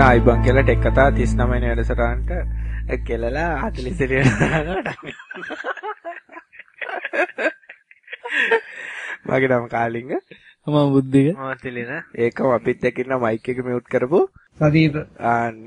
ආයිබන් කියලා ටෙක් කතා 39 වෙනි වැඩසටහනට කෙලලා 40 වෙනි මගේ නම කාලිංග මම බුද්ධික මම තිලින ඒකම අපිත් එක්ක ඉන්න මයික් එක මියුට් කරපො සදීප අන්න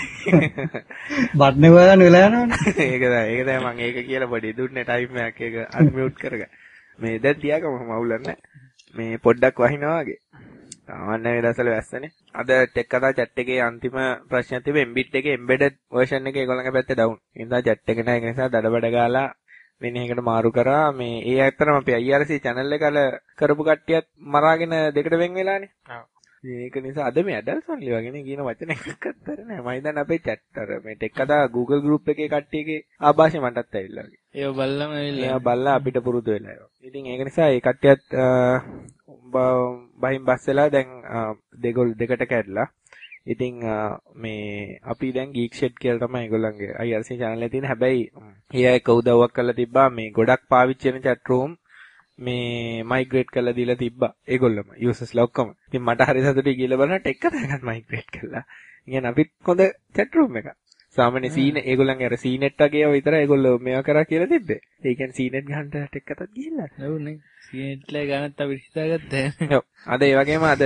බට්නේ වලන වෙලා යනවනේ ඒක තමයි මම ඒක කියලා පොඩි දුන්නේ ටයිම් එකක් ඒක අන්මියුට් කරගන්න මේ දැන් තියාගම මවුලන්නේ මේ පොඩ්ඩක් වහිනවා වගේ තාමන්න මේ දවස්වල වැස්සනේ අද ටෙක් කතා chat එකේ අන්තිම ප්‍රශ්නයක් තිබෙ Mbit එකේ embedded version එක ඒගොල්ලන්ගේ පැත්තේ down. ඒ නිසා chat එක නැහැ. ඒ නිසා දඩබඩ ගාලා වෙන එකකට මාරු කරා. මේ ඒ ඇත්තටම අපි IRC channel එක අල කරපු කට්ටියත් මරාගෙන දෙකට වෙන් වෙලානේ. ඔව්. ඒක නිසා අද මේ adults only වගේ කියන වචන එකක් අත්තර නෑ. මම හිතන්නේ අපේ chat අර මේ ටෙක් කතා Google group එකේ කට්ටියගේ ආభాෂය මටත් ඇවිල්ලා වගේ. ඒව බල්ලම ඇවිල්ලා. ඒව බල්ලා අපිට පුරුදු වෙලා ඒවා. ඉතින් ඒක නිසා ඒ කට්ටියත් බහින් බස් වෙලා දැන් දෙකට කැඩලා. ඉතින් මේ අපි දැන් Geek Shed කියලා තමයි ඒගොල්ලන්ගේ IRC channel එකේ තියෙන. හැබැයි ඒ අය කවුදවක් කරලා තිබ්බා මේ ගොඩක් පාවිච්චි වෙන chat room මේ migrate කරලා දීලා තිබ්බා. ඒගොල්ලොම users ඔක්කොම. ඉතින් මට හරි සතුටුයි කියලා බලන ටෙක් කතාවකට migrate කළා. ඉතින් අපිත් හොඳ chat room එකක්. සාමාන්‍ය සීන ඒගොල්ලන්ගේ අර සීනෙට් වගේ ඒවා විතරයි ඒගොල්ලෝ මේවා කරා කියලා තිබ්බේ. ඒ කියන්නේ සීනෙට් ගහන්න ටෙක් කතාවක් ගිහිල්ලා. ඔව් නේ. සීනෙට්ලා ගන්නත් අපිට හිතාගත්තා. ඔව්. අද ඒ වගේම අද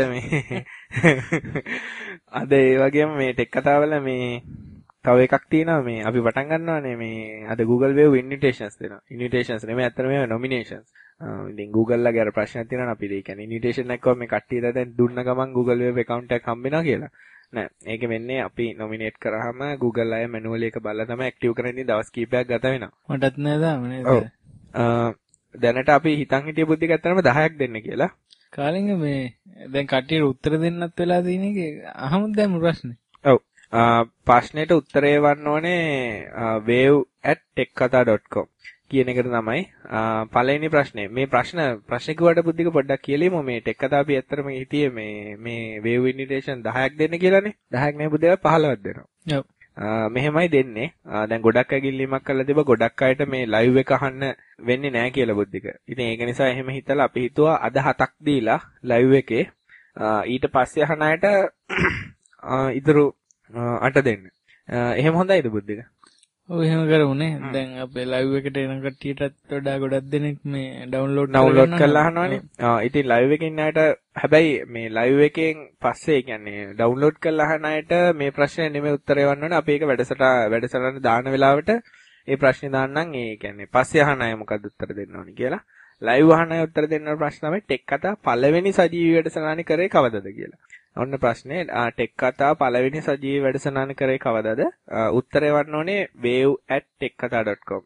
ඒ වගේම මේ ටෙක් කතාවල මේ තව එකක් තියෙනවා මේ අපි පටන් ගන්නවානේ මේ අද Google Wave invitations දෙනවා. invitations නෙමෙයි අතන මේ nominations. ඉතින් Google ලගේ අර ප්‍රශ්නයක් තියෙනවා අපි ඒ කියන්නේ invitation එකක් කොහොම මේ කට්ටියට දැන් දුන්න ගමන් Google Wave account එකක් හම්බ වෙනවා කියලා. නෑ ඒක වෙන්නේ අපි nominate කරාම Google අය manually එක බලලා තමයි active කරන්නේ දවස් කීපයක් ගත වෙනවා. මටත් නෑ තාම නේද? ඔව්. දැනට අපි හිතන් හිටිය බුද්ධික ඇත්තටම 10ක් දෙන්න කියලා. කාලින්ග මේ දැන් කට්ටියට උත්තර දෙන්නත් වෙලා තියෙන එක අහමුද දැන් ප්‍රශ්නේ? ඔව්. ප්‍රශ්නෙට උත්තරේ වන්න ඕනේ wave@tekkatha.com කියන එකට තමයි පළවෙනි ප්‍රශ්නේ. මේ ප්‍රශ්න කිව්වට බුද්ධික පොඩ්ඩක් කියලෙමු. මේ ටෙක් කතා අපි ඇත්තටම හිතියේ මේ wave invitation 10ක් දෙන්න කියලානේ. 10ක් නේ බුද්ධික 15ක් දෙනවා. ඔව්. මෙහෙමයි දෙන්නේ. දැන් ගොඩක් ඇගිල්ලීමක් කරලා තිබ්බ ගොඩක් අයට මේ live එක අහන්න වෙන්නේ නැහැ කියලා බුද්ධික. ඉතින් ඒක නිසා එහෙම හිතලා අපි හිතුවා අද 7ක් දීලා live එකේ ඊට පස්සේ අහන අයට ඉතුරු 8 දෙන්න. එහෙම හොඳයිද බුද්ධික? ඔව් එහෙම කරමුනේ. දැන් අපේ live එකට එන කට්ටියටත් වඩා ගොඩක් දෙනෙක් මේ download කරලා අහනවානේ. ඉතින් live එකේ ඉන්න අයට හැබැයි මේ live එකෙන් පස්සේ කියන්නේ download කරලා අහන අයට මේ ප්‍රශ්නේ නෙමෙයි උත්තරේ වන්න ඕනේ. අපි ඒක වැඩසටහන දාන වෙලාවට ඒ ප්‍රශ්නේ දාන්නම්. ඒ කියන්නේ පස්සේ අහන අය මොකද්ද උත්තර දෙන්න ඕනේ කියලා. live අහන අය උත්තර දෙන්න ඕන ප්‍රශ්න තමයි ටෙක් කතා පළවෙනි සජීවී වැඩසටහන කරේ කවදද කියලා. ඔන්න ප්‍රශ්නේ ටෙක් කතා පළවෙනි සජීවී වැඩසටහන කරේ කවදද? උත්තරේ වන්න ඕනේ wave@tekkatha.com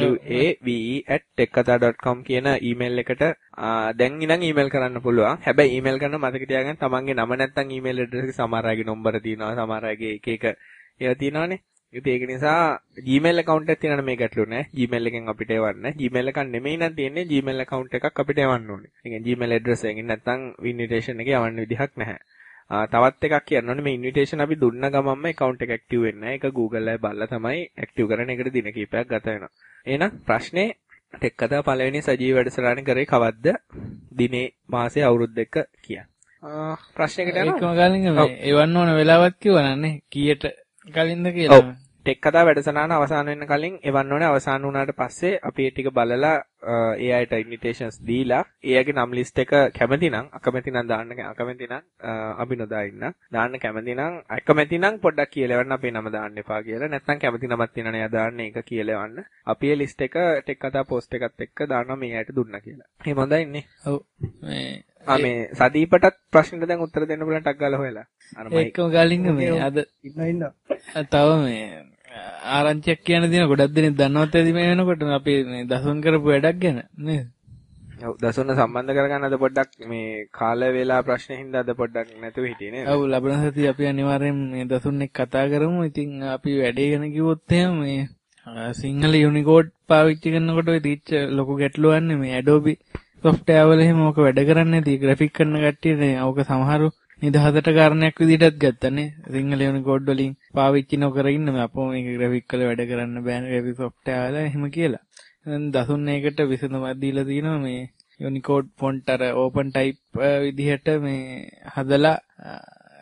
wave@tekkatha.com කියන ඊමේල් එකට දැන් ඉඳන් ඊමේල් කරන්න පුළුවන්. හැබැයි ඊමේල් කරන මතක තියාගන්න තමන්ගේ නම නැත්තම් ඊමේල් ඇඩ්‍රස් එක සමහර අයගේ නම්බර තියෙනවා සමහර අයගේ එක ඒවා තියෙනවානේ. ඉතින් ඒක නිසා Gmail account එකක් තියෙනවනේ මේ ගැටලුව නෑ. Gmail එකෙන් අපිට එවන්න. Gmail එකක් නෙමෙයි නම් තියෙන්නේ Gmail account එකක් අපිට එවන්න ඕනේ. ඒ කියන්නේ Gmail address එකකින් නැත්තම් invitation එකේ යවන්න විදිහක් නැහැ. තවත් එකක් කියන්න ඕනේ මේ invitation අපි දුන්න ගමන්ම account එක active වෙන්නේ නැහැ. ඒක Google අය බලලා තමයි active කරන එකට දින කිහිපයක් ගත වෙනවා. එහෙනම් ප්‍රශ්නේ ටෙක් කතා පළවෙනි සජීවී වැඩසටහන කරේ කවද්ද? දිනේ මාසේ අවුරුද්ද එක කියන්න. ප්‍රශ්නයකට යනවා. ඒකම ගාලින්ග මේ එවන්න ඕන වෙලාවක් කිව්වනන්නේ කීයට කලින්ද කියලා. ඔව්. ටෙක් කතා වැඩසටහන අවසන් වෙන්න කලින් එවන්න ඕනේ. අවසන් වුණාට පස්සේ අපි ඒ ටික බලලා ඒ අයට invitations දීලා ඒ අයගේ නම් list එක කැමති නම් අකමැති නම් දාන්න අකමැති නම් අපි නොදා ඉන්න. දාන්න කැමති නම් අකමැති නම් පොඩ්ඩක් කියලා එවන්න අපේ නම දාන්න එපා කියලා. නැත්නම් කැමති නමක් තියෙනවනේ එයා දාන්න ඒක කියලා එවන්න. අපි ඒ list එක ටෙක් කතා post එකත් එක්ක දානවා මේ අයට දුන්නා කියලා. එහෙම හොඳයිනේ. ඔව්. මේ සදීපටත් ප්‍රශ්නෙට දැන් උත්තර දෙන්න පුළුවන් ටක් ගාලා හොයලා. ඒකම ගාලින්ග මේ අද ඉන්න. තව මේ ආරංචියක් කියන දින ගොඩක් දෙනෙක් දන්නවත් ඇති මේ වෙනකොට අපි මේ දසුන් කරපු වැඩක් ගැන නේද? ඔව් දසුන් සම්බන්ධ කරගන්න අද පොඩ්ඩක් මේ කාල වේලා ප්‍රශ්නේ හින්දා අද පොඩ්ඩක් නැතුව හිටියේ නේද? ඔව් ලබන සතිය අපි අනිවාර්යෙන් මේ දසුන් එක්ක කතා කරමු. ඉතින් අපි වැඩේ ගැන කිව්වොත් එහෙම මේ සිංහල යුනිකෝඩ් පාවිච්චි කරනකොට ඔය තීච්ච ලොකු ගැටලුවක් නේ මේ Adobe software වල එහෙම ඕක වැඩ කරන්නේ නැති graphic කරන කට්ටියනේ ඕක සමහරු නිදහසට කාරණයක් විදිහටත් ගත්තනේ. සිංහල යුනිකෝඩ් වලින් පාවිච්චි නොකර ඉන්න මේ අපෝ මේක graphic වල වැඩ කරන්න බෑනේ graphic software වල එහෙම කියලා. දැන් දසුන් ඒකට විසඳුමක් දීලා තිනවා මේ යුනිකෝඩ් ෆොන්ට් අර ඕපන් ටයිප් විදිහට මේ හදලා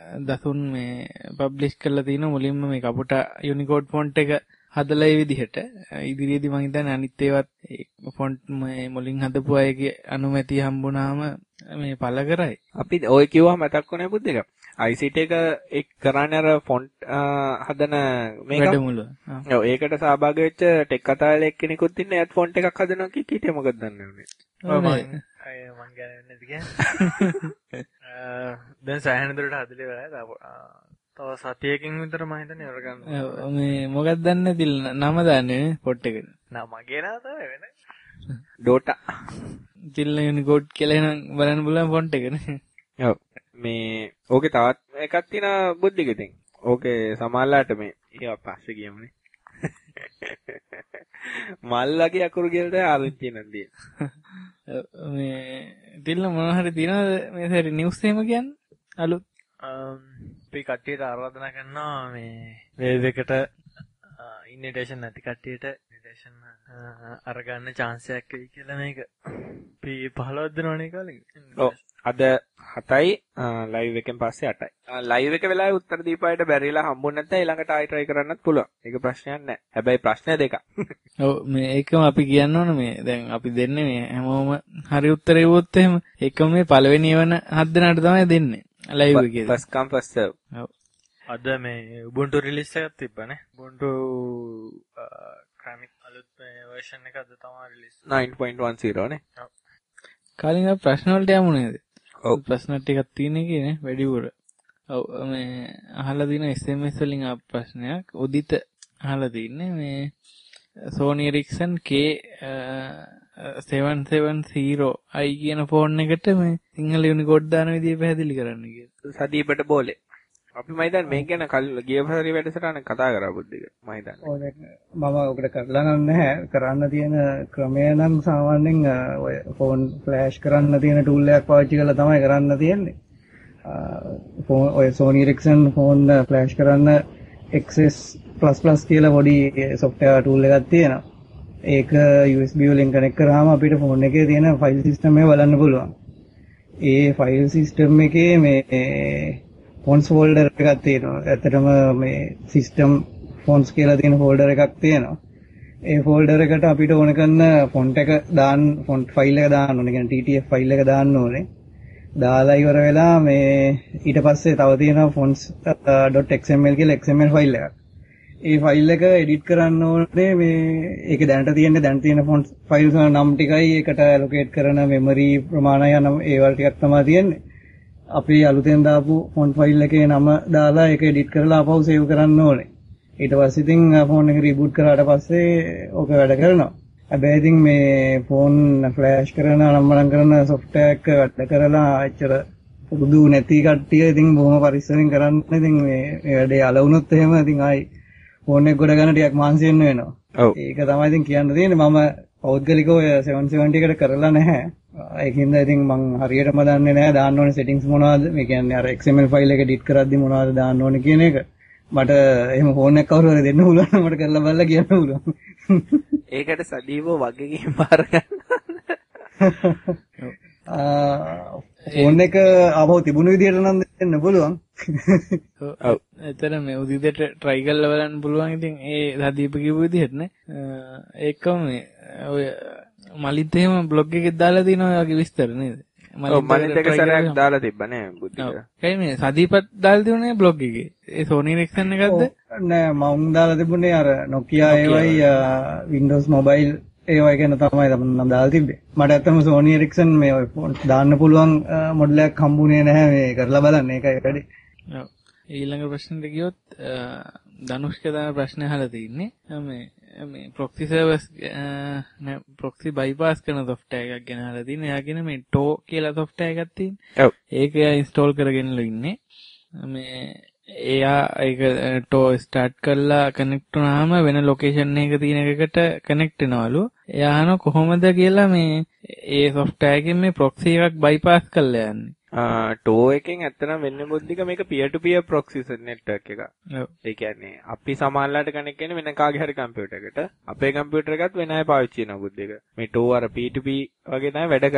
දසුන් මේ පබ්ලිෂ් කරලා තියෙන මුලින්ම මේ කපුටා යුනිකෝඩ් ෆොන්ට් එක හදලා ඒ විදිහට ඉදිරියේදී මම හිතන්නේ අනිත් ඒවත් ෆොන්ට් මේ මුලින් හදපු අයගේ අනුමැතිය හම්බුනාම මේ පළ කරයි. අපි ඔය කිව්වා මතක් වුණේ බුද්ධ එක. ICT එක කරන්නේ අර ෆොන්ට් හදන මේක. වැඩමුළුව. ඔව් ඒකට සහභාගී වෙච්ච ටෙක් කතාවල එක්කෙනෙකුත් ඉන්නේ. එයාත් ෆොන්ට් එකක් හදනවා කිව්වට මොකද දන්නේ උනේ. මම කියන්නේ කියන්නේ දැන් සෑහෙන දුරට හදලේ වෙලා තව සතියකින් විතර මම හිතන්නේ ඉවර ගන්නවා. මේ මොකක්ද දන්නේ තිල් නම දන්නේ පොට් එකට. නෑ මගේ නම තමයි වෙන. Dota. තිල් යුනිකෝඩ් කියලා එන බලන්න බලන්න ෆොන්ට් එකනේ. ඔව්. මේ ඕකේ තවත් එකක් තියෙනවා බුද්ධික ඉතින්. ඕකේ සමහරලාට මේ ඒවා පස්සේ ගියමුනේ. මල්ලගේ අකුරු කියලා ආරංචි නැන්දිය. මේ තිල්ල මොනවා හරි තියනවද මේ සැරේ නිවුස් එහෙම කියන්නේ? අලුත් අපි කට්ටියට ආරාධනා කරනවා මේ වේව් එකට ඉන්විටේෂන් නැති කට්ටියට ඉන්විටේෂන් අරගන්න chance එකක් වෙයි කියලා මේක. අපි 15ක් දෙනවනේ කාලෙක. ඔව්. අද 7යි ලයිව් එකෙන් පස්සේ 8යි. ලයිව් එක වෙලාවේ උත්තර දීපායට බැරිලා හම්බුනේ නැත්නම් ඊළඟට ආයෙ try කරන්නත් පුළුවන්. ඒක ප්‍රශ්නයක් නැහැ. හැබැයි ප්‍රශ්න දෙකක්. ඔව් මේ ඒකම අපි කියන්න ඕන මේ දැන් අපි දෙන්නේ මේ හැමෝම හරි උත්තර එවුවොත් එහෙම ඒකම මේ පළවෙනි එවන 7 දෙනාට තමයි දෙන්නේ. ලයිව් එකේ. first come first serve. ඔව්. අද මේ Ubuntu release එකක් තිබ්බනේ. Ubuntu Chronic අලුත් version එක අද තමයි release. 9.10 නේ. ඔව්. කලින් අපි ප්‍රශ්න වලට යමු නේද? ඔව්. ප්‍රශ්න ටිකක් තියෙන එකේ නේ වැඩිපුර. ඔව් මේ අහලා දින SMS වලින් ආපු ප්‍රශ්නයක් උදිත අහලා තින්නේ මේ Sony Ericsson K770i කියන ෆෝන් එකට මේ සිංහල යුනිකෝඩ් දාන විදිය පැහැදිලි කරන්න කියලා. සදීපට බෝලේ. අපි මම හිතන්නේ මේක ගැන ගිය පසරේ වැඩසටහන කතා කරා බුද්ධික. මම හිතන්නේ. මම ඔකට කරලා නැහැ. කරන්න තියෙන ක්‍රමය නම් සාමාන්‍යයෙන් ඔය ෆෝන් ෆ්ලෑෂ් කරන්න තියෙන ටූල් එකක් පාවිච්චි කරලා තමයි කරන්න තියෙන්නේ. ෆෝන් ඔය Sony Ericsson ෆෝන් ෆ්ලෑෂ් කරන්න XS++ කියලා පොඩි software tool එකක් තියෙනවා. ඒක USB වලින් කනෙක්ට් කරාම අපිට ෆෝන් එකේ තියෙන ෆයිල් සිස්ටම් එක බලන්න පුළුවන්. ඒ ෆයිල් සිස්ටම් එකේ මේ ෆොන්ට්ස් ෆෝල්ඩර් එකක් තියෙනවා. ඇත්තටම මේ සිස්ටම් ෆොන්ට්ස් කියලා තියෙන ෆෝල්ඩර් එකක් තියෙනවා. ඒ ෆෝල්ඩර් එකට අපිට ඕන කරන ෆොන්ට් එක දාන්න ෆොන්ට් ෆයිල් එක දාන්න ඕනේ. කියන්නේ TTF ෆයිල් එක දාන්න ඕනේ. දාලා ඉවර වෙලා මේ ඊට පස්සේ තව තියෙනවා fonts.xml කියලා XML ෆයිල් එකක්. ඒ ෆයිල් එක එඩිට් කරන්න ඕනේ මේ ඒකේ දැන් තියෙන fonts ෆයිල්ස් වල නම් ටිකයි ඒකට allocate කරන memory ප්‍රමාණය යන ඒවල් ටිකක් තමයි තියෙන්නේ. අපි අලුතෙන් දාපු font ෆයිල් එකේ නම දාලා ඒක එඩිට් කරලා ආපහු save කරන්න ඕනේ. ඊට පස්සේ ඉතින් ෆෝන් එක reboot කරාට පස්සේ ඕක වැඩ කරනවා. හැබැයි ඉතින් මේ ෆෝන් ෆ්ලෑෂ් කරන අනම්මනම් කරන software එක වැඩ කරලා අච්චර පුරුදු නැති කට්ටිය ඉතින් බොහොම පරිස්සමෙන් කරන්න ඉතින් මේ වැඩේ අල වුණොත් එහෙම ඉතින් ආයි ෆෝන් එක ගොඩ ගන්න ටිකක් මාන්සි වෙන්න වෙනවා. ඒක තමයි ඉතින් කියන්න තියෙන්නේ. මම පෞද්ගලිකව ඔය 770 එකට කරලා නැහැ. ඒකින්ද ඉතින් මං හරියටම දන්නේ නැහැ දාන්න ඕනේ settings මොනවද. මේ කියන්නේ අර XML ෆයිල් එක edit කරද්දි මොනවද දාන්න ඕනේ කියන එක. මට එහෙම ෆෝන් එකක් කවුරු හරි දෙන්න පුළුවන් මට කරලා බලලා කියන්න පුළුවන්. ඒකට සදීව වගකීම් බාර ගන්න. ෆෝන් එක ආපහු තිබුණු විදියට නම් දෙන්න පුළුවන්. ඔව්. එතන මේ උදිතට try කරලා බලන්න පුළුවන්. ඉතින් ඒ සදීප කිව්ව විදිහට නේ. ඒකම මේ ඔය මලිත් එහෙම බ්ලොග් එකේ දාලා තියෙනවා ඔයගේ විස්තර නේද? ඔව් මලිත් එක සැරයක් දාලා තිබ්බා නේ බුද්ධික. ඒ මේ සදීපත් දාලා තිබුණේ බ්ලොග් එකේ. ඒ Sony Ericsson එකක්ද? නෑ මම දාලා තිබුණේ අර Nokia ඒවයි Windows Mobile ඒවයි ගැන තමයි මම දාලා තිබ්බේ. මට ඇත්තම Sony Ericsson මේ දාන්න පුළුවන් මොඩල් එකක් හම්බුනේ නැහැ මේ කරලා බලන්න. ඒකයි වැඩි. ඔව්. ඊළඟ ප්‍රශ්නෙට ගියොත් ධනුෂ්ක දාන ප්‍රශ්න අහලා තින්නේ මේ proxy servers proxy bypass කරන software එකක් ගැන අහලා තින්නේ. එයාගෙන මේ TOW කියලා software එකක් තියෙනවා. ඔව්. ඒක install කරගෙනලා ඉන්නේ. මේ එයා ඒක TOW start කරලා connect වුණාම වෙන location එකක තියෙන එකකට connect වෙනවලු. එයා අහන කොහොමද කියලා මේ ඒ software එකෙන් මේ proxy එකක් bypass කරලා යන්නේ. TOW එකෙන් ඇත්තටම වෙන්නේ බුද්ධික මේක peer to peer proxy network එකක්. ඔව්. ඒ කියන්නේ අපි සමානලාට කනෙක්ට් වෙන්නේ වෙන කාගේ හරි කම්පියුටර් එකකට. අපේ කම්පියුටර් එකත් වෙන අය පාවිච්චි කරනවා බුද්ධික. මේ TOW අර P2P වගේ තමයි වැඩ කරන්නේ.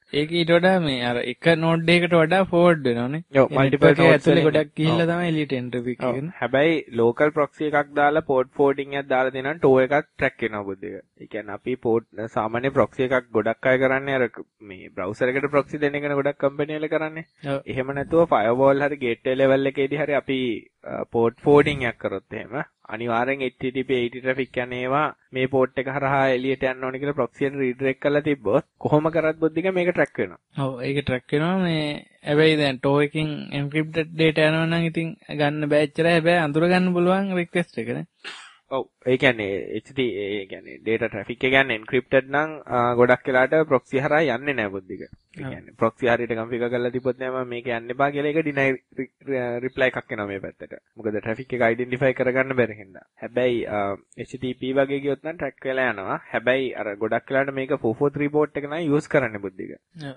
ඒක ඊට වඩා මේ අර එක නෝඩ් එකකට වඩා ෆෝවර්ඩ් වෙනවනේ. ඔව් මල්ටිපල් network එක ඇතුලේ ගොඩක් ගිහිල්ලා තමයි එළියට එන්ටර් එක කරන. හැබැයි ලෝකල් ප්‍රොක්සි එකක් දාලා පෝට් ෆෝර්ඩින් එකක් දාලා දෙනවා ටෝ එකක් ට්‍රැක් වෙනවා බුද්ධ එක. ඒ කියන්නේ අපි පෝට් සාමාන්‍ය ප්‍රොක්සි එකක් ගොඩක් අය කරන්නේ අර මේ බ්‍රවුසර් එකට ප්‍රොක්සි දෙන එකනේ ගොඩක් කම්පැනි වල කරන්නේ. එහෙම නැතුව ෆයර්වෝල් හරි ගේට්වේ ලෙවල් එකේදී හරි අපි පෝට් ෆෝර්ඩින් එකක් කරොත් එහෙම අනිවාර්යෙන් HTTP 80 traffic යන ඒවා මේ පෝට් එක හරහා එළියට යන්න ඕනේ කියලා ප්‍රොක්සි එකට රීඩිරෙක්ට් කරලා තිබ්බොත් කොහොම කරත් බුද්ධ එක මේක ට්‍රැක් වෙනවා. ඔව් ඒක ට්‍රැක් වෙනවා මේ හැබැයි දැන් ටෝ එකකින් එන්ක්‍රිප්ටඩ් data යනවා නම් ඉතින් ගන්න බෑ එච්චරයි හැබැයි අඳුර ගන්න පුළුවන් රික්වෙස්ට් එකනේ. ඔව් ඒ කියන්නේ ඒ කියන්නේ data traffic එක කියන්නේ encrypted නම් ගොඩක් වෙලාට proxy හරහා යන්නේ නැහැ බුද්ධික. ඒ කියන්නේ proxy හරියට configure කරලා තිබ්බොත් නෑ මම මේක යන්න එපා කියලා ඒක deny reply එකක් එනවා මේ පැත්තට. මොකද traffic එක identify කරගන්න බැරි හින්දා. හැබැයි HTTP වගේ ගියොත් නම් track වෙලා යනවා. හැබැයි අර ගොඩක් වෙලාට මේක 443 port එක නම් use කරන්නේ බුද්ධික.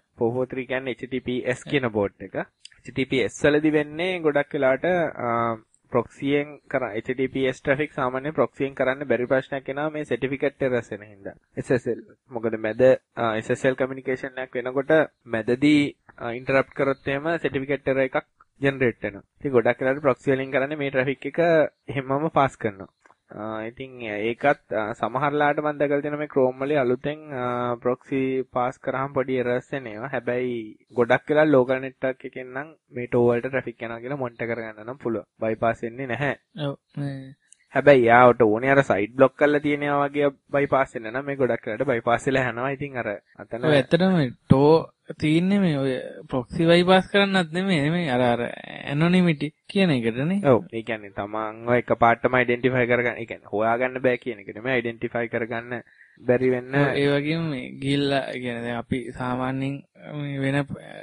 443 කියන්නේ HTTPS කියන port එක. HTTPS වලදී වෙන්නේ ගොඩක් වෙලාට proxyයෙන් කරා HTTPS traffic සාමාන්‍ය proxyයෙන් කරන්න බැරි ප්‍රශ්නයක් එනවා මේ certificate errors එන හින්දා SSL මොකද මැද SSL communication එකක් වෙනකොට මැදදී interrupt කරොත් එහෙම certificate error එකක් generate වෙනවා. ඉතින් ගොඩක් වෙලාවට proxy වලින් කරන්නේ මේ traffic එක එහෙමම pass කරනවා. ඉතින් ඒකත් සමහරලාට මම දැකලා තියෙනවා මේ Chrome වලේ අලුතෙන් proxy pass කරාම පොඩි errors එනවා. හැබැයි ගොඩක් වෙලා local network එකෙන් නම් මේ ටෝ වලට traffic යනවා කියලා monitor කරගන්න නම් පුළුවන්. bypass වෙන්නේ නැහැ. ඔව්. හැබැයි යාවට ඕනේ අර site block කරලා තියෙනවා වගේ bypass වෙන්න නම් මේ ගොඩක් වෙලාට bypass වෙලා යනවා. ඉතින් අර අතන ඔය ඇත්තටම ටෝ තියෙන්නේ මේ ඔය proxy bypass කරන්නත් නෙමෙයි අර anonymity කියන එකටනේ. ඔව්. ඒ කියන්නේ තමන්ව එකපාරටම identify කරගන්න. ඒ කියන්නේ හොයාගන්න බෑ කියන එක නෙමෙයි identify කරගන්න බැරි වෙන්න. ඒ වගේම මේ ගිහිල්ලා කියන්නේ දැන් අපි සාමාන්‍යයෙන් වෙන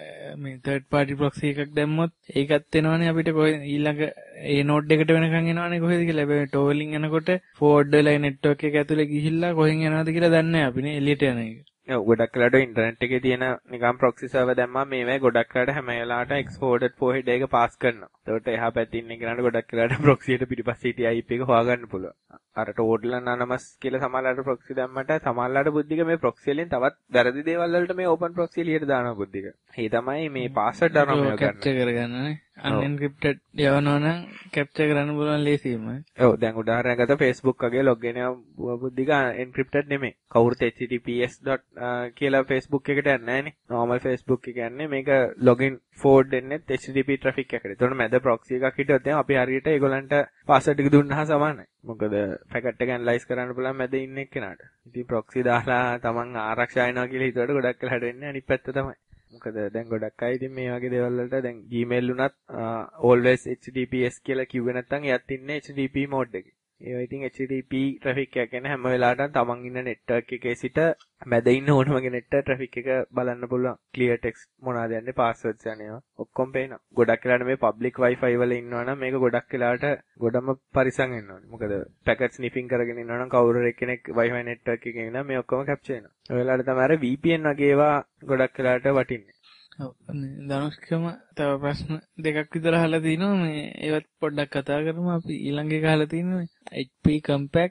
මේ third party proxy එකක් දැම්මොත් ඒකත් එනවනේ අපිට කොහෙද ඊළඟ ඒ නෝඩ් එකට වෙනකන් එනවනේ කොහෙද කියලා. හැබැයි ටෝ වලින් යනකොට forward වෙලා network එක ඇතුලේ ගිහිල්ලා කොහෙන් යනවද කියලා දන්නේ නැහැ අපිනේ එළියට යන එක. ඔව් ගොඩක් වෙලාට ඉන්ටර්නෙට් එකේ තියෙන නිකන් ප්‍රොක්සි සර්වර් දැම්මම මේවයි ගොඩක් වෙලාට හැම වෙලාවට exported forward එක පාස් කරනවා. ඒකට එහා පැත්තේ ඉන්න කෙනාට ගොඩක් වෙලාට ප්‍රොක්සි එකට පිටිපස්සේ හිටිය IP එක හොයාගන්න පුළුවන්. අර total anonymous කියලා සමහරලාට ප්‍රොක්සි දැම්මට සමහරලාට බුද්ධික මේ ප්‍රොක්සි වලින් තවත් වැරදි දේවල් වලට මේ open proxy එළියට දානවා බුද්ධික. ඒ තමයි මේ password අරම ගන්න. capture කරගන්නනේ. unencrypted යවනවා නම් capture කරන්න පුළුවන් ලේසියෙම. ඔව් දැන් උදාහරණයක් ගත්තා Facebook වගේ login එක බුද්ධික encrypted නෙමෙයි. කවුරුත් https. කියලා Facebook එකට යන්නේ නැහනේ. normal Facebook එක යන්නේ මේක login forward දෙන්නේ HTTP traffic එකකට. ඒතකොට මැද proxy එකක් හිටියොත් දැන් අපි හරියට ඒගොල්ලන්ට password එක දුන්නාම සමානයි. මොකද packet එක analyze කරන්න පුළුවන් මැද ඉන්න එක්කෙනාට. ඉතින් proxy දාලා තමන් ආරක්ෂා වෙනවා කියලා හිතුවට ගොඩක් වෙලාට වෙන්නේ අනිත් පැත්ත තමයි. මොකද දැන් ගොඩක් අය ඉතින් මේ වගේ දේවල් වලට දැන් Gmail උනත් always HTTPS කියලා කිව්වේ නැත්නම් එයත් ඉන්නේ HTTP mode එකේ. ඒවා ඉතින් HTTP traffic එක කියන්නේ හැම වෙලාවටම තමන් ඉන්න network එකේ සිට මැද ඉන්න ඕනම කෙනෙක්ට traffic එක බලන්න පුළුවන්. clear text මොනවාද යන්නේ passwords යනවා. ඔක්කොම පේනවා. ගොඩක් වෙලාවට මේ public wifi වල ඉන්නවනම් මේක ගොඩක් වෙලාවට ගොඩම පරිසම් වෙන්න ඕනේ. මොකද packet sniffing කරගෙන ඉන්නවනම් කවුරු හරි කෙනෙක් wifi network එකේ ඉන්නා මේ ඔක්කොම capture වෙනවා. ඒ වෙලාවට තමයි අර VPN වගේ ඒවා ගොඩක් වෙලාවට වටින්නේ. ඔව් ධනුෂ්කම තව ප්‍රශ්න දෙකක් විතර අහලා තිනවා මේ ඒවත් පොඩ්ඩක් කතා කරමු අපි ඊළඟ එක අහලා තින්නේ HP Compact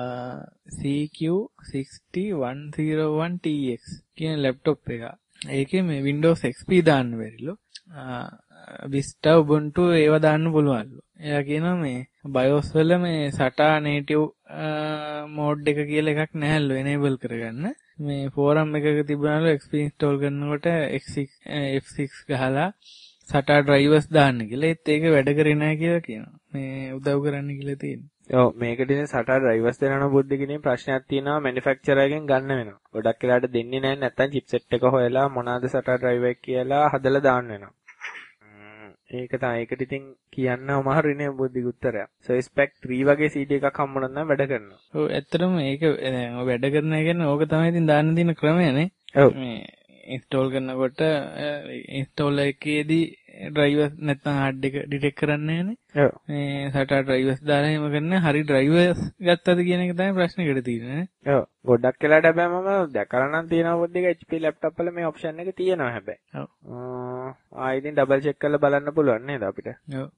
CQ60101TX කියන ලැප්ටොප් එක. ඒකේ මේ Windows XP දාන්න බැරිලු. Vista Ubuntu ඒවා දාන්න පුළුවන්ලු. එයා කියනවා මේ BIOS වල මේ SATA native mode එක කියලා එකක් නැහැලු enable කරගන්න. මේ forum එකක තිබුණාලු XP install කරනකොට F6 ගහලා SATA drivers දාන්න කියලා. ඒත් ඒක වැඩ කරේ නැහැ කියලා කියනවා. මේ උදව් කරන්න කියලා තියෙනවා. ඔව් මේකට ඉතින් SATA drivers දෙනවා බුද්ධ කිනේ ප්‍රශ්නයක් තියෙනවා manufacturer එකෙන් ගන්න වෙනවා. ගොඩක් වෙලාට දෙන්නේ නැහැ නැත්නම් chipset එක හොයලා මොනවාද SATA driver එක කියලා හදලා දාන්න වෙනවා. ඒක තමයි ඒකට ඉතින් කියන්න අමාරුනේ බුද්ධික උත්තරයක්. Service Pack 3 වගේ CD එකක් හම්බුනොත් නම් වැඩ කරනවා. ඔව් ඇත්තටම ඒක වැඩ කරන එක කියන්නේ ඕක තමයි ඉතින් දාන්න තියෙන ක්‍රමයනේ. ඔව් මේ install කරනකොට installer එකේදී drivers නැත්නම් hard එක detect කරන්නේ නැහනේ. ඔව් මේ SATA drivers දාලා එහෙම කරන්නේ හරි drivers ගත්තද කියන එක තමයි ප්‍රශ්නෙකට තියෙන්නේ. ඔව් ගොඩක් වෙලාට හැබැයි මම දැකලා නම් තියෙනවා බුද්ධික HP laptop වල මේ option එක තියෙනවා හැබැයි. ඔව් ඉතින් double check කරලා බලන්න පුළුවන් නේද අපිට? ඔව්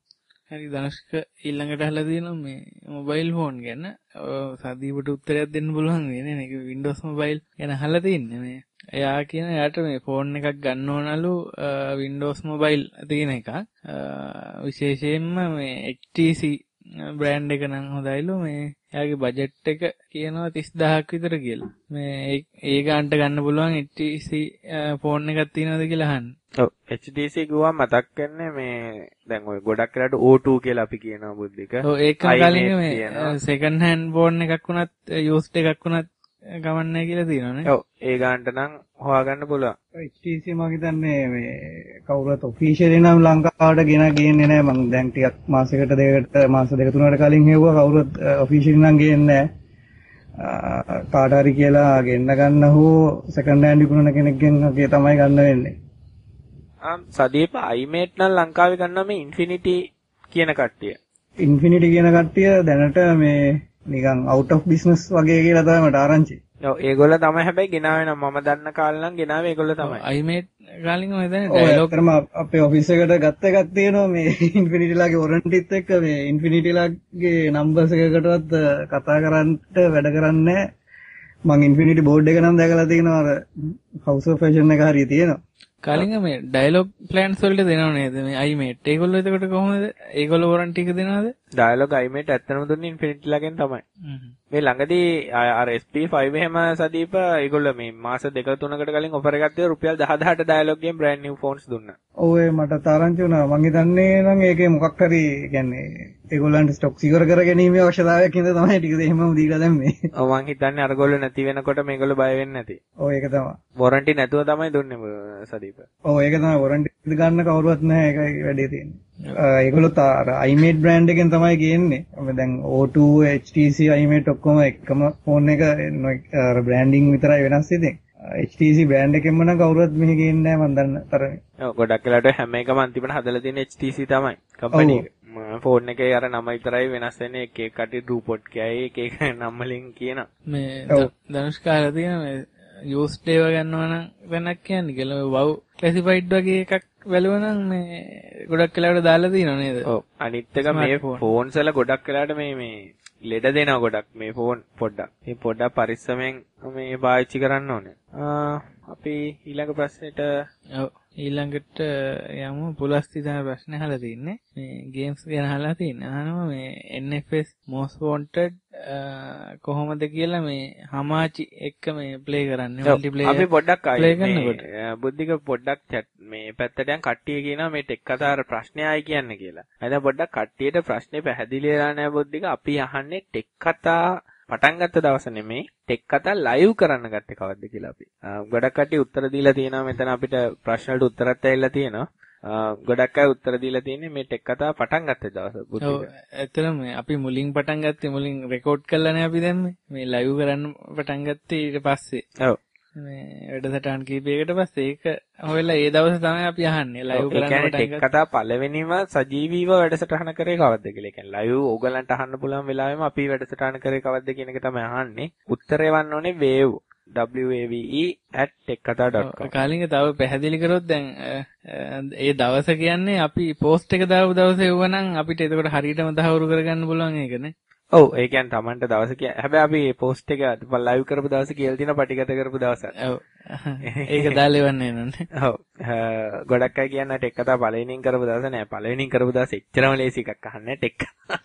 හරි ධනුෂ්ක ඊළඟට අහලා තියෙනවා මේ මොබයිල් ෆෝන් ගැන. සදීපට උත්තරයක් දෙන්න පුළුවන් වෙන්නේ නේ. ඒක Windows මොබයිල් ගැන අහලා තින්නේ මේ. එයා කියන එයාට මේ ෆෝන් එකක් ගන්න ඕනලු Windows මොබයිල් තියෙන එක. විශේෂයෙන්ම මේ HTC බ්‍රෑන්ඩ් එක නම් හොඳයිලු. මේ එයාගේ බජට් එක කියනවා 30000ක් විතර කියලා. මේ ඒ ගානට ගන්න පුළුවන් HTC ෆෝන් එකක් තියෙනවද කියලා අහන්න. ඔව් HTC ගුවම් මතක් වෙන්නේ මේ දැන් ඔය ගොඩක් වෙලාට O2 කියලා අපි කියනවා බුද්ධික. ඔව් ඒක කලින් මේ සෙකන්ඩ් හෑන්ඩ් ෆෝන් එකක් වුණත් යූස්ඩ් එකක් වුණත් ගමන්නේ කියලා තියෙනවනේ. ඔව් ඒ ගානට නම් හොයාගන්න පුළුවන්. HTC මම හිතන්නේ මේ කවුරුත් ඔෆිෂියලි නම් ලංකාවට ගෙන ගේන්නේ නැහැ. මම දැන් ටිකක් මාස දෙක තුනකට කලින් හෙව්වා කවුරුත් ඔෆිෂියලි නම් ගේන්නේ නැහැ. කාට හරි කියලා ගෙන්න ගන්න හෝ සෙකන්ඩ් හෑන්ඩ් විකුණන කෙනෙක්ගෙන් වගේ තමයි ගන්න වෙන්නේ. සදීප iMate නම් ලංකාවේ ගන්නවා මේ Infinity කියන කට්ටිය. Infinity කියන කට්ටිය දැනට මේ නිකන් out of business වගේ කියලා තමයි මට ආරංචි. ඔව් ඒගොල්ලෝ තමයි හැබැයි ගෙනාවේ නම් මම දන්න කාලේ නම් ගෙනාවේ ඒගොල්ලෝ තමයි. iMate කාලින් මම හිතන්නේ ඩයලොග් කරම අපේ ඔෆිස් එකට ගත්ත එකක් තියෙනවා මේ Infinity ලාගේ වොරන්ටිත් එක්ක මේ Infinity ලාගේ නම්බර්ස් එකකටවත් කතා කරන්න වැඩ කරන්නේ නැහැ. මම Infinity board එක නම් දැකලා තියෙනවා අර House of Fashion එක හරිය තියෙනවා. කාලින් මේ ඩයලොග් ප්ලෑන්ස් වලට දෙනව නේද මේ iMate? ඒගොල්ලෝ එතකොට කොහොමද? ඒගොල්ලෝ වොරන්ටි එක දෙනවද? ඩයලොග් iMate ඇත්තටම දුන්නේ Infinity ලාගෙන් තමයි. මේ ළඟදී අර SP5 එහෙම සදීප ඒගොල්ලෝ මේ මාස 2-3කට කලින් ඔෆර් එකක් තියලා රුපියල් 10000ට ඩයලොග් ගෙන් බ්‍රෑන්ඩ් නිව් ෆෝන්ස් දුන්නා. ඔව් ඒ මට තාරංචි වුණා. මං හිතන්නේ නම් ඒකේ මොකක් හරි කියන්නේ ඒගොල්ලන්ට ස්ටොක් සිකර් කර ගැනීමේ අවශ්‍යතාවයක් හින්දා තමයි ටික එහෙමම දීලා දැම්මේ. ඔව් මං හිතන්නේ අරගොල්ලෝ නැති වෙනකොට මේගොල්ලෝ බය වෙන්නේ නැති. ඔව් ඒක තමයි. වොරන්ටි නැතුව තමයි දුන්නේ සදීප. ඔව් ඒක තමයි වොරන්ටි ගන්න කවුරුවත් නැහැ ඒකයි වැඩේ තියෙන්නේ. ඒගොල්ලෝ අර iMate බ්‍රෑන්ඩ් එකෙන් තමයි ගේන්නේ. දැන් O2 HTC iMate ඔක්කොම එකම ෆෝන් එක අර බ්‍රෑන්ඩින් විතරයි වෙනස් ඉතින්. HTC බ්‍රෑන්ඩ් එකෙන්ම නම් කවුරුවත් මෙහෙ ගේන්නේ නැහැ මන් දන්න තරමේ. ඔව් ගොඩක් වෙලාවට හැම එකම අන්තිමට හදලා තියෙන HTC තමයි කම්පැනි එක. ෆෝන් එකේ අර නම විතරයි වෙනස් වෙන්නේ. එක එක කටි ඩ්‍රූපොට් කියයි එක එක නම් වලින් කියන. මේ ධනුෂ්කාර තියෙන මේ යූස්ඩ් ඒවා ගන්නවා නම් වෙනක් කියන්නේ කියලා WoW ක්ලාසිෆයිඩ් වගේ එකක් වැළුවා නම් මේ ගොඩක් වෙලාවට දාලා තියෙනව නේද? ඔව් අනිත් එක මේ ෆෝන්ස් වල ගොඩක් වෙලාවට මේ ලෙඩ දෙනවා ගොඩක් මේ ෆෝන් පොඩ්ඩක්. මේ පොඩ්ඩක් පරිස්සමෙන් මේ පාවිච්චි කරන්න ඕනේ. අපි ඊළඟ ප්‍රශ්නෙට ඊළඟට යමු. පුලස්ති තමයි ප්‍රශ්න අහලා තින්නේ. මේ ගේම්ස් ගැන අහලා තින්නේ. අහනවා මේ NFS Most Wanted කොහොමද කියලා මේ හමාචි එක්ක මේ ප්ලේ කරන්නේ මල්ටිප්ලේයර්. අපි පොඩ්ඩක් ආයේ බුද්ධික පොඩ්ඩක් chat මේ පැත්තට යන් කට්ටිය කියනවා මේ ටෙක් කතාර ප්‍රශ්නේ ආයි කියන්න කියලා. අද පොඩ්ඩක් කට්ටියට ප්‍රශ්නේ පැහැදිලි වෙලා නැහැ බුද්ධික. අපි අහන්නේ ටෙක් කතා පටන් ගත්ත දවස නෙමෙයි ටෙක් කතා ලයිව් කරන්න ගත්තේ කවද්ද කියලා අපි. ගොඩක් කට්ටිය උත්තර දීලා තියෙනවා. මෙතන අපිට ප්‍රශ්න වලට උත්තරත් ඇවිල්ලා තියෙනවා. ගොඩක් අය උත්තර දීලා තියෙන්නේ මේ ටෙක් කතා පටන් ගත්ත දවස බුද්ධික. ඔව් ඇත්තටම අපි මුලින් පටන් ගත්තේ මුලින් රෙකෝඩ් කරලානේ අපි දැම්මේ. මේ ලයිව් කරන්න පටන් ගත්තේ ඊට පස්සේ. ඔව්. මේ වැඩසටහන් කීපයකට පස්සේ ඒක හොයලා ඒ දවසේ තමයි අපි අහන්නේ ලයිව් කරන්න පටන් ගත්තේ. ටෙක් කතා පළවෙනිම සජීවීව වැඩසටහන කරේ කවද්ද කියලා. ඒ කියන්නේ ලයිව් ඕගලන්ට අහන්න පුළුවන් වෙලාවෙම අපි වැඩසටහන කරේ කවද්ද කියන එක තමයි අහන්නේ. උත්තරේ වන්න ඕනේ wave wave@tekkatha.com. කාලින්ග තව පැහැදිලි කරොත් දැන් ඒ දවස කියන්නේ අපි පෝස්ට් එක දාපු දවසේ වුණනම් අපිට එතකොට හරියටම දහවුරු කරගන්න පුළුවන් ඒකනේ. ඔව් ඒ කියන්නේ Tamanට දවස හැබැයි අපි පෝස්ට් එක ලයිව් කරපු දවසේ කියලා තියෙන පටිගත කරපු දවසක්. ඔව්. ඒක දාලා ඉවන්නේ නේද? ඔව්. ගොඩක් අය කියන්නේ ටෙක් කතා පළවෙනියෙන් කරපු දවස නෑ. පළවෙනියෙන් කරපු දවස් එච්චරම ලේසි එකක් අහන්නේ ටෙක්.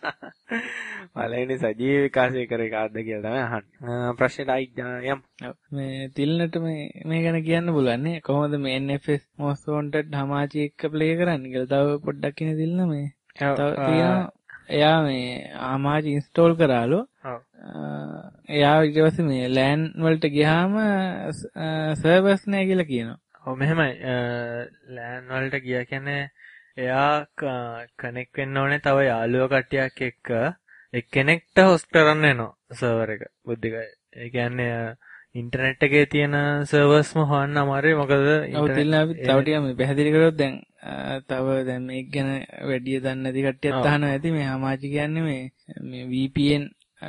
පළවෙනි සජීව විකාශය කරේ කාද්ද කියලා තමයි අහන්නේ. ප්‍රශ්නෙට ආයි යම්. ඔව්. මේ තිල්නට මේ ගැන කියන්න පුළුවන් නේ. කොහොමද මේ NFS Most Wanted හමාචි එක්ක ප්ලේ කරන්නේ කියලා තව පොඩ්ඩක් ඉන්නේ තිල්න මේ. තව තියෙනවා එයා මේ ආමාජ් ඉන්ස්ටෝල් කරාලු. ඔව්. එයා ඊට පස්සේ මේ LAN වලට ගියාම සර්වර්ස් නැහැ කියලා කියනවා. ඔව් මෙහෙමයි. LAN වලට ගියා කියන්නේ එයා කනෙක්ට් වෙන්න ඕනේ තව යාළුවෝ කට්ටියක් එක්ක එක්කෙනෙක්ට හොස්ට් කරන්න වෙනවා සර්වර් එක. බුද්ධිකයි. ඒ කියන්නේ ඉන්ටර්නෙට් එකේ තියෙන සර්වර්ස්ම හොයන්න අමාරුයි. මොකද ඔව් තිල්ලා අපි තව ටිකක් මේ පැහැදිලි කරොත් දැන් තව දැන් මේක ගැන වැඩි දන්නේ නැති කට්ටියත් අහනවා ඇති. මේ හමාචි කියන්නේ මේ VPN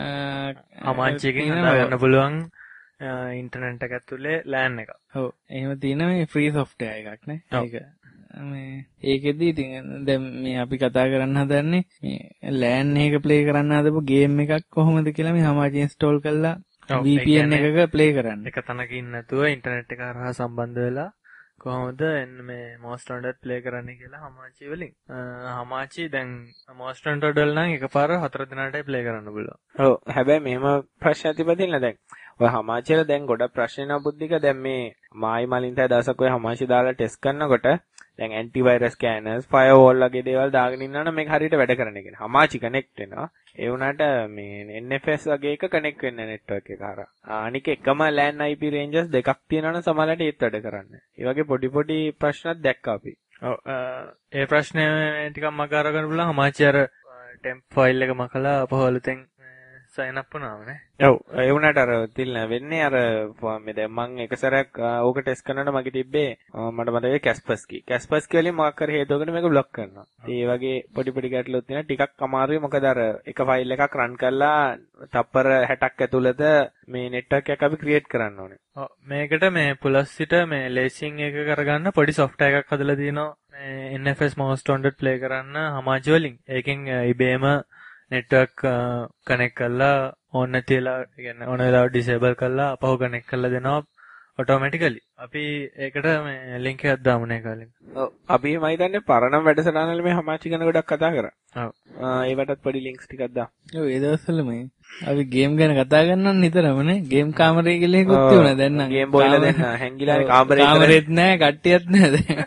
හමාචි එකෙන් හදාගන්න පුළුවන් ඉන්ටර්නෙට් එක ඇතුලේ LAN එක. ඔව්. එහෙම තියෙන මේ ෆ්‍රී සොෆ්ට්වෙයාර් එකක් නේ. ඒක මේ ඒකෙදි ඉතින් දැන් මේ අපි කතා කරන්න හදන්නේ මේ LAN එක ප්ලේ කරන්න හදපු ගේම් එකක් කොහොමද කියලා මේ Hamachi ඉන්ස්ටෝල් කරලා VPN එකක ප්ලේ කරන්න. එක තැනකින් නැතුව ඉන්ටර්නෙට් එක හරහා සම්බන්ධ වෙලා කොහොමද මේ Most Wanted play කරන්නේ කියලා Hamachi වලින්. Hamachi දැන් Most Wanted වල නම් එකපාර 4 දිනකටයි play කරන්න පුළුවන්. ඔව් හැබැයි මෙහෙම ප්‍රශ්න තිබෙන්නේ දැන්. ඔය Hamachi වල දැන් ගොඩක් ප්‍රශ්න එනවා බුද්ධික. දැන් මේ මායි මලින්තයි දවසක් ඔය Hamachi දාලා ටෙස්ට් කරනකොට දැන් ඇන්ටිවයිරස් ස්කෑනර්ස්, ෆයර්වෝල් වගේ දේවල් දාගෙන ඉන්නවනම් මේක හරියට වැඩ කරන එක. Hamachi කනෙක්ට් වෙනවා. ඒ වුණාට මේ NFS වගේ එක කනෙක්ට් වෙන්නේ නෙට්වර්ක් එක හරහා. අනික එකම LAN IP ranges දෙකක් තියෙනවනම් සමහරවිට ඒත් වැඩ කරන්නේ. ඒ වගේ පොඩි ප්‍රශ්නත් දැක්කා අපි. ඔව් ඒ ප්‍රශ්නේ ටිකක් මග අරගෙන බලලා Hamachi අර temp file එක මකලා අපහොලතෙන් sign up වුණාම නේ. ඔව් ඒ වුණාට අර තිල්න වෙන්නේ අර මේ දැන් මම එක සැරයක් ඕක ටෙස්ට් කරනකොට මගේ තිබ්බේ මට මතකයි Kaspersky වලින් මොකක් කර හේතුවකට මේක බ්ලොක් කරනවා. ඒ වගේ පොඩි ගැටලුත් තියෙනවා. ටිකක් අමාරුයි මොකද අර එක ෆයිල් එකක් රන් කරලා තප්පර 60ක් ඇතුළත මේ නෙට්වර්ක් එකක් අපි ක්‍රියේට් කරන්න ඕනේ. ඔව් මේකට මේ plus සිට මේ ලේසින් එක කරගන්න පොඩි software එකක් හදලා තියෙනවා. මේ NFS Most Wanted play කරන්න Hamachi වලින්. ඒකෙන් ඉබේම network connect කරලා on නැතිලා කියන්නේ on වෙලාවට disable කරලා අපහු connect කරලා දෙනවා automatically. අපි ඒකට මේ link එකක් දාමු නේ කාලෙක. ඔව් අපි මම හිතන්නේ පරණ වැඩසටහන වල මේ Hamachi ගැන ගොඩක් කතා කරා. ඔව්. ඒවටත් පොඩි links ටිකක් දාමු. ඔව් ඒ දවස්වල මේ අපි ගේම් ගැන කතා කරනවා නිතරම නේ. ගේම් කාමරේ කියලා එකක් තියුණා. දැන් නම් ගේම් බෝයිලා දැන් හැංගිලා කාමරේත් නැහැ, කට්ටියත් නැහැ.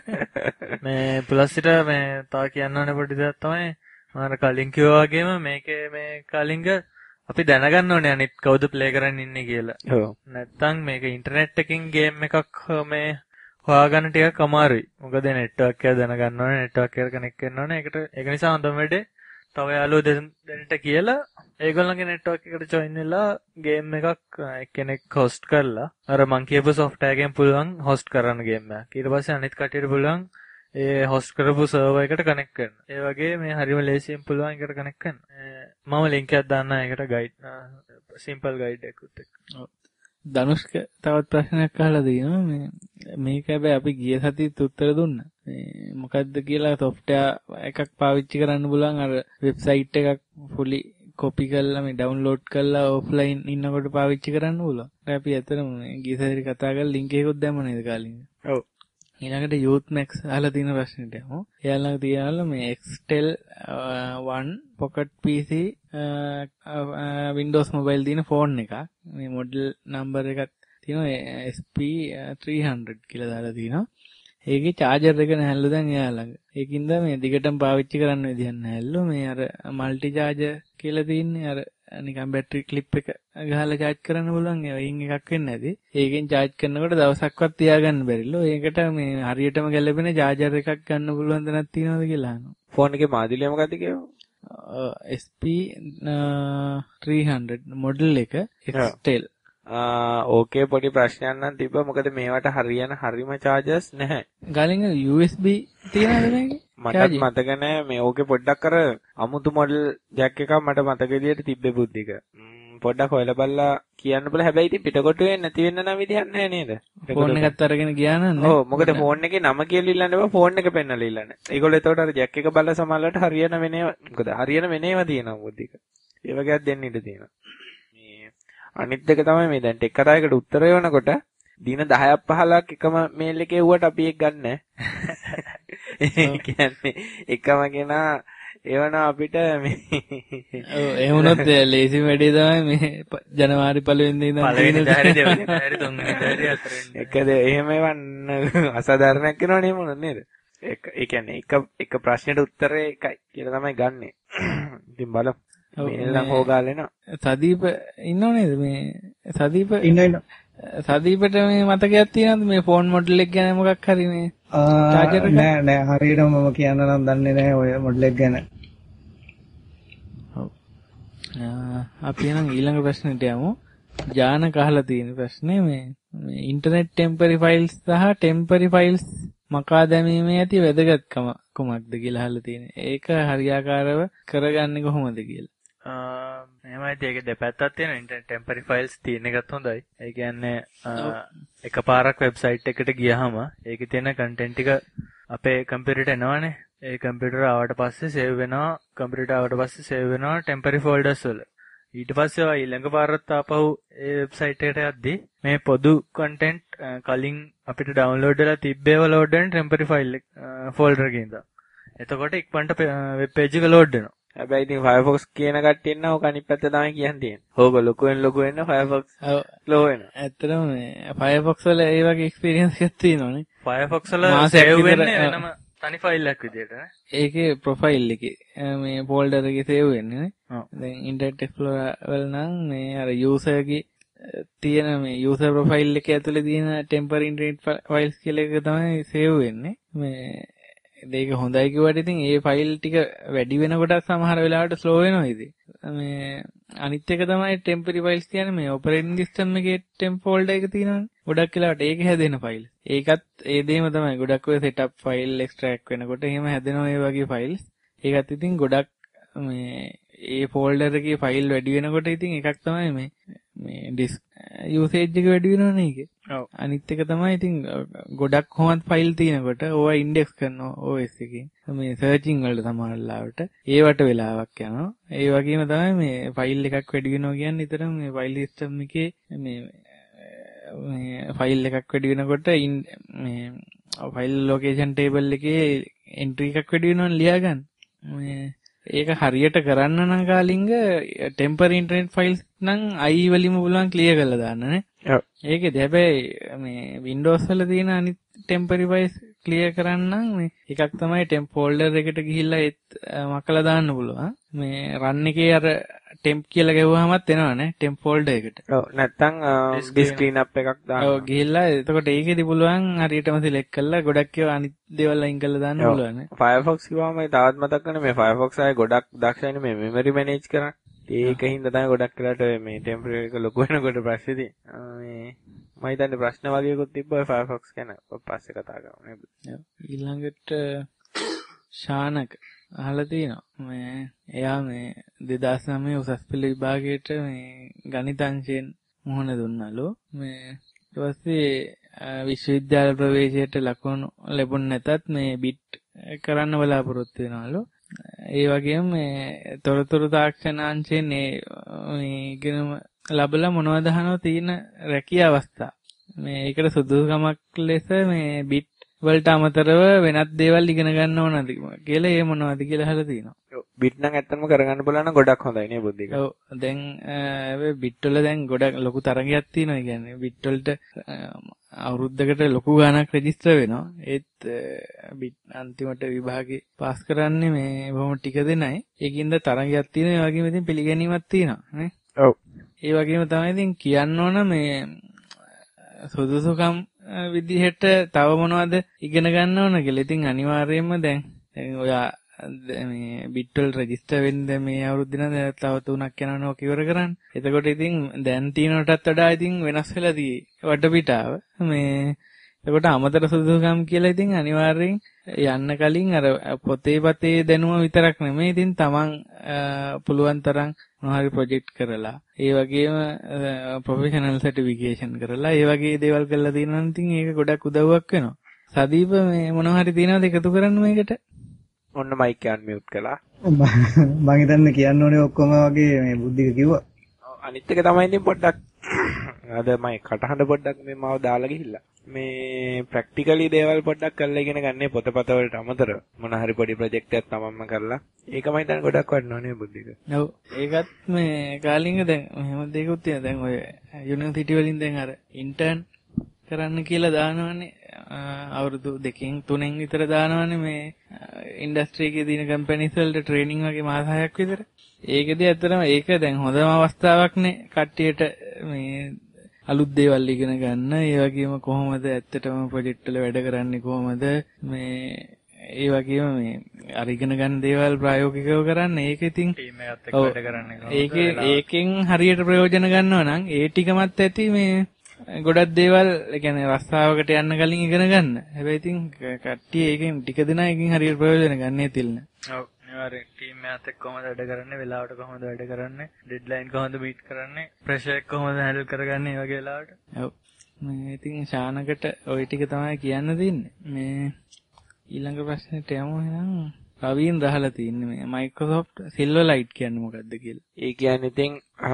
මේ plus සිට මේ තා කියන්න ඕනේ පොඩි දෙයක් තමයි මම කලින් කිව්වා වගේම මේකේ මේ කලින්ග අපි දැනගන්න ඕනේ අනිත් කවුද ප්ලේ කරන්න ඉන්නේ කියලා. ඔව්. නැත්තම් මේක ඉන්ටර්නෙට් එකකින් ගේම් එකක් මේ හොයාගන්න ටිකක් අමාරුයි. මොකද නෙට්වර්ක් එක දැනගන්න ඕනේ, නෙට්වර්ක් එකට කනෙක්ට් වෙන්න ඕනේ. ඒක නිසා හොඳම වෙලේ තව යාළුවෝ දෙන්නට කියලා ඒගොල්ලන්ගේ නෙට්වර්ක් එකට ජොයින් වෙලා ගේම් එකක් එක්කෙනෙක් හොස්ට් කරලා අර මං කියපු software එකෙන් පුළුවන් හොස්ට් කරන්න ගේම් එකක්. ඊට පස්සේ අනිත් කට්ටියට පුළුවන් ඒ හොස්ට් කරපු සර්වර් එකට කනෙක්ට් කරන්න. ඒ වගේ මේ හරිම ලේසියෙන් පුළුවන් එකට කනෙක්ට් කරන්න. මම link එකක් දාන්න ඒකට guide simple guide එකකුත් එක්ක. ඔව්. ධනුෂ්ක තවත් ප්‍රශ්නයක් අහලා තියෙනවා මේ මේක හැබැයි අපි ගිය සතියේත් උත්තර දුන්නා. මේ මොකද්ද කියලා software එකක් පාවිච්චි කරන්න පුළුවන් අර වෙබ්සයිට් එකක් fully copy කරලා මේ download කරලා offline ඉන්නකොට පාවිච්චි කරන්න පුළුවන්. ඒක අපි ඇත්තටම ගිය සතියේ කතා කරලා link එකකුත් දැම්ම නේද කාලින්? ඔව්. ඊළඟට youth max අහලා තියෙන ප්‍රශ්නෙට යමු. එයාලඟ තියනවලු මේ Xtel 1 pocket PC Windows mobile දින ෆෝන් එකක්. මේ මොඩල් නම්බර් එකක් තියෙනවා SP300 කියලා දාලා තියෙනවා. ඒකේ charger එක නැහැලු දැන් එයාලඟ. ඒකින්ද මේ දිගටම පාවිච්චි කරන්න විදියක් නැහැලු. මේ අර multi charger කියලා තියෙන්නේ අර නිකන් බැටරි ක්ලිප් එක ගහලා charge කරන්න පුළුවන්. ඒකින් එකක් වෙන්නේ නැති. ඒකෙන් charge කරනකොට දවසක්වත් තියාගන්න බැරිලු. ඒකට මේ හරියටම ගැලපෙන charger එකක් ගන්න පුළුවන් දණක් තියෙනවද කියලා අහනවා. ෆෝන් එකේ මාදිලිය මොකද්ද කියව? SP300 මොඩල් එක Xtel. ඕකේ පොඩි ප්‍රශ්නයක් නම් තිබ්බා. මොකද මේවට හරිම chargers නැහැ. ගාලින් USB තියනවද මේකේ? මටත් මතක නැහැ. මේ ඕකේ පොඩ්ඩක් අර අමුතු මොඩල් ජැක් එකක් මට මතක විදියට තිබ්බේ බුද්ධික. පොඩ්ඩක් හොයලා බලලා කියන්න බල. හැබැයි ඉතින් පිටකොට වෙන්නේ නැති වෙන්න නම් විදියක් නැහැ නේද? ෆෝන් එකත් අරගෙන ගියා නේද? ඔව් මොකද ෆෝන් එකේ නම කියලා ඉල්ලන්න බෑ. ෆෝන් එක පෙන්නලා ඉල්ලන්න. ඒගොල්ලෝ එතකොට අර ජැක් එක බලලා සමහරවිට හරියන වෙනේවා. මොකද හරියන වෙනේවා තියෙනවා බුද්ධික. ඒ වගේක් දෙන්න ඉඩ තියෙනවා. අනිත් එක තමයි මේ දැන් ටෙක් කතාවකට උත්තර වෙනකොට දින 10ක් 15ක් එකම මේල් එකේ වුවට අපි ඒක ගන්න නැහැ. ඒ කියන්නේ එකම කෙනා එවන අපිට මේ ඔව් ඒ වුණොත් ලේසි වැඩේ තමයි මේ ජනවාරි 1 වෙනිදා ඉඳන් පළවෙනි දාරේ දෙවෙනි දාරේ තුන්වෙනි දාරේ හතරවෙනි එකද එහෙම වන්න අසාධාරණයක් වෙනව නේ මොන නේද? ඒ කියන්නේ එක ප්‍රශ්නෙට උත්තරේ එකයි කියලා තමයි ගන්නෙ. ඉතින් බලමු. මේලම් හොගාලේන සදීප ඉන්නව නේද මේ සදීප ඉන්න සදීපට මේ මතකයක් තියෙනවද මේ ෆෝන් මොඩල් එක ගැන මොකක් හරි මේ charger එක නෑ හරියටම මම කියන්න නම් දන්නේ නෑ ඔය මොඩල් එක ගැන. ඔව් අපි නම් ඊළඟ ප්‍රශ්නෙට යමු. ජාන කහලා තියෙන ප්‍රශ්නේ මේ ඉන්ටර්නෙට් ටෙම්පරරි ෆයිල්ස් සහ ටෙම්පරරි ෆයිල්ස් මකා දැමීමේ ඇති වැදගත්කම කුමක්ද කියලා අහලා තියෙනවා. ඒක හරියාකාරව කරගන්නේ කොහොමද කියලා. එහෙමයි ඒක දෙපැත්තක් තියෙනවා. ඉන්ටර්නෙට් ටෙම්පරරි ෆයිල්ස් තියෙන එකත් හොඳයි. ඒ කියන්නේ එකපාරක් වෙබ්සයිට් එකට ගියහම ඒකේ තියෙන කන්ටෙන්ට් ටික අපේ කම්පියුටරට එනවනේ. ඒ කම්පියුටර් ආවට පස්සේ සේව් වෙනවා. කම්පියුටර් ආවට පස්සේ සේව් වෙනවා ටෙම්පරරි ෆෝල්ඩර්ස් වල. ඊට පස්සේ ඔය ඊළඟ පාරත් ආපහු ඒ වෙබ්සයිට් එකට යද්දී මේ පොදු කන්ටෙන්ට් කලින් අපිට ඩවුන්ලෝඩ් වෙලා තිබ්බේව ලෝඩ් වෙන ටෙම්පරරි ෆයිල් ෆෝල්ඩර් එකකින් ඉඳලා. එතකොට ඉක්මනට වෙබ් පේජ් එක ලෝඩ් වෙනවා. හැබැයි ඉතින් Firefox කියන කට්ටිය නම් ඔක අනිත් පැත්ත තමයි කියන්න තියෙන්නේ. ඕක ලොකු වෙන Firefox ලෝ වෙනවා. ඇත්තටම මේ Firefox වල ඒ වගේ එක්ස්පීරියන්ස් එකක් තියෙනවනේ. Firefox වල සේව් වෙන්නේ වෙනම තනි ෆයිල් එකක් විදියට නේ. ඒකේ ප්‍රොෆයිල් එකේ මේ ෆෝල්ඩර් එකේ සේව් වෙන්නේ නේ. දැන් ඉන්ටර්නෙට් එක්ස්ප්ලෝරර් වල නම් මේ අර යූසර් ගේ තියෙන මේ යූසර් ප්‍රොෆයිල් එකේ ඇතුලේ තියෙන ටෙම්පරරි ඉන්ටර්නෙට් ෆයිල්ස් කියලා එක තමයි සේව් වෙන්නේ. මේ ඒක හොඳයි කිව්වට ඉතින් ඒ ෆයිල් ටික වැඩි වෙනකොට සමහර වෙලාවට ස්ලෝ වෙනවා ඉතින්. මේ අනිත් එක තමයි ටෙම්පරරි ෆයිල්ස් කියන්නේ මේ ඔපරේටින් සිස්ටම් එකේ ටෙම්ප් ෆෝල්ඩර් එක තියෙනවනේ. ගොඩක් වෙලාවට ඒක හැදෙන ෆයිල්. ඒකත් ඒ දෙයම තමයි ගොඩක් ඔය සෙටප් ෆයිල් එක්ස්ට්‍රැක්ට් වෙනකොට එහෙම හැදෙනවා ඒ වගේ ෆයිල්ස්. ඒකත් ඉතින් ගොඩක් මේ ඒ ෆෝල්ඩර් එකේ ෆයිල් වැඩි වෙනකොට ඉතින් එකක් තමයි මේ ඩිස්ක් යූසේජ් එක වැඩි වෙනවනේ ඒකේ. ඔව්. අනිත් එක තමයි ඉතින් ගොඩක් කොහොමද ෆයිල් තියෙනකොට ඕවා ඉන්ඩෙක්ස් කරනවා OS එකේ. මේ සර්චින් වලට සමහරවිට ඒවට වෙලාවක් යනවා. ඒ වගේම තමයි මේ ෆයිල් එකක් වැඩි වෙනවා කියන්නේ නිතරම මේ ෆයිල් සිස්ටම් එකේ මේ ෆයිල් එකක් වැඩි වෙනකොට මේ ෆයිල් ලොකේෂන් ටේබල් එකේ එන්ට්‍රි එකක් වැඩි වෙනවනේ ලියා ගන්න. මේ ඒක හරියට කරන්න නම් කාලින්ග ටෙම්පරරි ඉන්ටර්නෙට් ෆයිල්ස් නම් i වලින්ම පුළුවන් ක්ලියර් කරලා දාන්න නේ. ඔව්. ඒකේදී හැබැයි මේ Windows වල තියෙන අනිත් ටෙම්පරරි ෆයිල්ස් ක්ලියර් කරන්න නම් මේ එකක් තමයි ටෙම්ප් ෆෝල්ඩර් එකට ගිහිල්ලා ඒත් මකලා දාන්න පුළුවන්. මේ රන් එකේ අර ටෙම්ප් කියලා ගෙවුවාමත් එනවනේ ටෙම්ප් ෆෝල්ඩර් එකට. ඔව් නැත්තම් ඩිස්ක් ක්ලීන් අප් එකක් දාන්න. ඔව් ගිහිල්ලා එතකොට ඒකෙදි පුළුවන් හරියටම සිලෙක්ට් කරලා ගොඩක් ඒවා අනිත් දේවල් අයින් කරලා දාන්න පුළුවන් නේ. Firefox කිව්වම තවත් මතක් කරන මේ Firefox ආයේ ගොඩක් දක්ෂයිනේ මේ මෙමරි මැනේජ් කරන්න. ඒකින් තමයි ගොඩක් වෙලාට මේ ටෙම්පරරි එක ලොකු වෙනකොට ප්‍රශ්නේ තියෙන්නේ. මේ මම හිතන්නේ ප්‍රශ්න වගේකුත් තිබ්බා ඔය Firefox ගැන පස්සේ කතා කරමු නේද? ඊළඟට ශානක අහලා තියෙනවා. මේ එයා මේ 2009 උසස් පෙළ විභාගයට මේ ගණිත අංශයෙන් මුහුණ දුන්නලු. මේ ඊට පස්සේ විශ්වවිද්‍යාල ප්‍රවේශයට ලකුණු ලැබුණ නැතත් මේ බිට් කරන්න බලාපොරොත්තු වෙනවලු. ඒ වගේම මේ තොරතුරු තාක්ෂණ අංශයෙන් මේ ඉගෙනම ලැබලා මොනවද අහනවා තියෙන රැකියා අවස්ථා. මේ ඒකට සුදුසුකමක් ලෙස මේ බිට් වලට අමතරව වෙනත් දේවල් ඉගෙන ගන්න ඕනද කියලා ඒ මොනවද කියලා අහලා තියෙනවා. ඔව් බිට් නම් ඇත්තටම කරගන්න බලන ගොඩක් හොඳයි නේ බුද්ධික. ඔව් දැන් බිට් වල දැන් ගොඩක් ලොකු තරගයක් තියෙනවා. ඒ කියන්නේ බිට් වලට අවුරුද්දකට ලොකු ගාණක් රෙජිස්ටර් වෙනවා. ඒත් බිට් අන්තිමට විභාගේ පාස් කරන්නේ මේ බොහොම ටික දෙනයි. ඒකින්ද තරගයක් තියෙනවා. ඒ වගේම ඉතින් පිළිගැනීමක් තියෙනවා නේ. ඔව්. ඒ වගේම තමයි ඉතින් කියන්න ඕන මේ සුදුසුකම් විදිහට තව මොනවද ඉගෙන ගන්න ඕන කියලා. ඉතින් අනිවාර්යයෙන්ම දැන් ඔයා මේ බිට් වල රෙජිස්ටර් වෙන්න මේ අවුරුද්ද නම් තව 3ක් යනවනේ ඔක ඉවර කරන්න. එතකොට ඉතින් දැන් තියෙනටත් වඩා ඉතින් වෙනස් වෙලා තියෙයි වටපිටාව. මේ එතකොට අමතර සුදුසුකම් කියලා ඉතින් අනිවාර්යෙන් යන්න කලින් අර පොතේ දැනුම විතරක් නෙමෙයි ඉතින් තමන් පුළුවන් තරම් මොනවාරි ප්‍රොජෙක්ට් කරලා ඒ වගේම ප්‍රොෆෙෂනල් සර්ටිෆිකේෂන් කරලා ඒ වගේ දේවල් කරලා තියෙනවා නම් ඉතින් ඒක ගොඩක් උදව්වක් වෙනවා. සදීප මේ මොනවාරි තියෙනවද එකතු කරන්න මේකට? ඔන්න මයික් එක අන්මියුට් කළා. මම හිතන්නේ කියන්න ඕනේ ඔක්කොම වගේ මේ බුද්ධික කිව්වා. අනිත් එක තමයි ඉතින් පොඩ්ඩක් අද මම කටහඬ පොඩ්ඩක් මේ මාව දාලා ගිහිල්ලා මේ ප්‍රැක්ටිකලි දේවල් පොඩ්ඩක් කරලා ඉගෙන ගන්න පොතපත වලට අමතරව මොන හරි පොඩි ප්‍රොජෙක්ට් එකක් තමන්ම කරලා ඒක මම හිතන්නේ ගොඩක් වටිනවා නේ බුද්ධික. ඔව් ඒකත් මේ කාලින්ග දැන් එහෙම දෙයක්ත් තියෙනවා. දැන් ඔය යුනිවර්සිටි වලින් දැන් අර ඉන්ටර්න් කරන්න කියලා දානවනේ අවුරුදු 2කින් 3කින් විතර දානවනේ මේ ඉන්ඩස්ට්‍රි එකේ දින කම්පැනිස් වලට ට්‍රේනින් වගේ මාස 6ක් විතර. ඒකදී ඇත්තටම ඒක දැන් හොඳම අවස්ථාවක් නේ කට්ටියට මේ අලුත් දේවල් ඉගෙන ගන්න. ඒ වගේම කොහොමද ඇත්තටම ප්‍රොජෙක්ට් වල වැඩ කරන්නේ කොහොමද මේ ඒ වගේම මේ අර ඉගෙන ගන්න දේවල් ප්‍රායෝගිකව කරන්න. ඒක ඉතින් ටීම් එකත් එක්ක වැඩ කරන්නේ කොහොමද? ඒකෙන් හරියට ප්‍රයෝජන ගන්නවා නම් ඒ ටිකමත් ඇති මේ ගොඩක් දේවල් ඒ කියන්නේ රස්සාවකට යන්න කලින් ඉගෙන ගන්න. හැබැයි ඉතින් කට්ටිය ඒකෙන් ටික දෙනා එකකින් හරියට ප්‍රයෝජන ගන්නෑ තිල්න. ඔව් අනිවාර්යෙන් ටීම් එකත් එක්ක කොහොමද වැඩ කරන්නේ, වෙලාවට කොහොමද වැඩ කරන්නේ, ඩෙඩ්ලයින් කොහොමද මීට් කරන්නේ, ප්‍රෙෂර් එක කොහොමද හැන්ඩල් කරගන්නේ මේ වගේ වෙලාවට. ඔව් මේ ඉතින් ශානකට ওই ටික තමයි කියන්න තියෙන්නේ. මේ ඊළඟ ප්‍රශ්නෙට යමු එහෙනම්. රවීන් රහලා තින්නේ මේ Microsoft Silverlight කියන්නේ මොකක්ද කියලා. ඒ කියන්නේ ඉතින්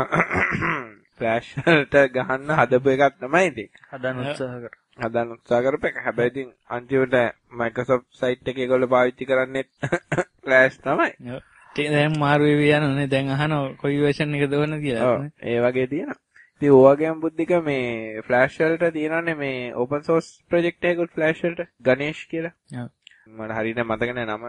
ෆ්ලෑෂ් වලට ගහන්න හදපු එකක් තමයි ඉතින්. හදන්න උත්සාහ කරපු එක. හැබැයි ඉතින් අන්තිමට Microsoft site එකේ ඒගොල්ලෝ පාවිච්චි කරන්නේ ෆ්ලෑෂ් තමයි. දැන් මාරු වෙවි යනනේ. දැන් අහනවා කොයි version එකද ඕන කියලා. ඒ වගේ තියෙනවා. ඉතින් ඔය වගේම බුද්ධික මේ ෆ්ලෑෂ් වලට තියෙනනේ මේ open source project එකකුත් ෆ්ලෑෂ් වලට ගණේෂ් කියලා. මට හරියට මතක නැහැ නම.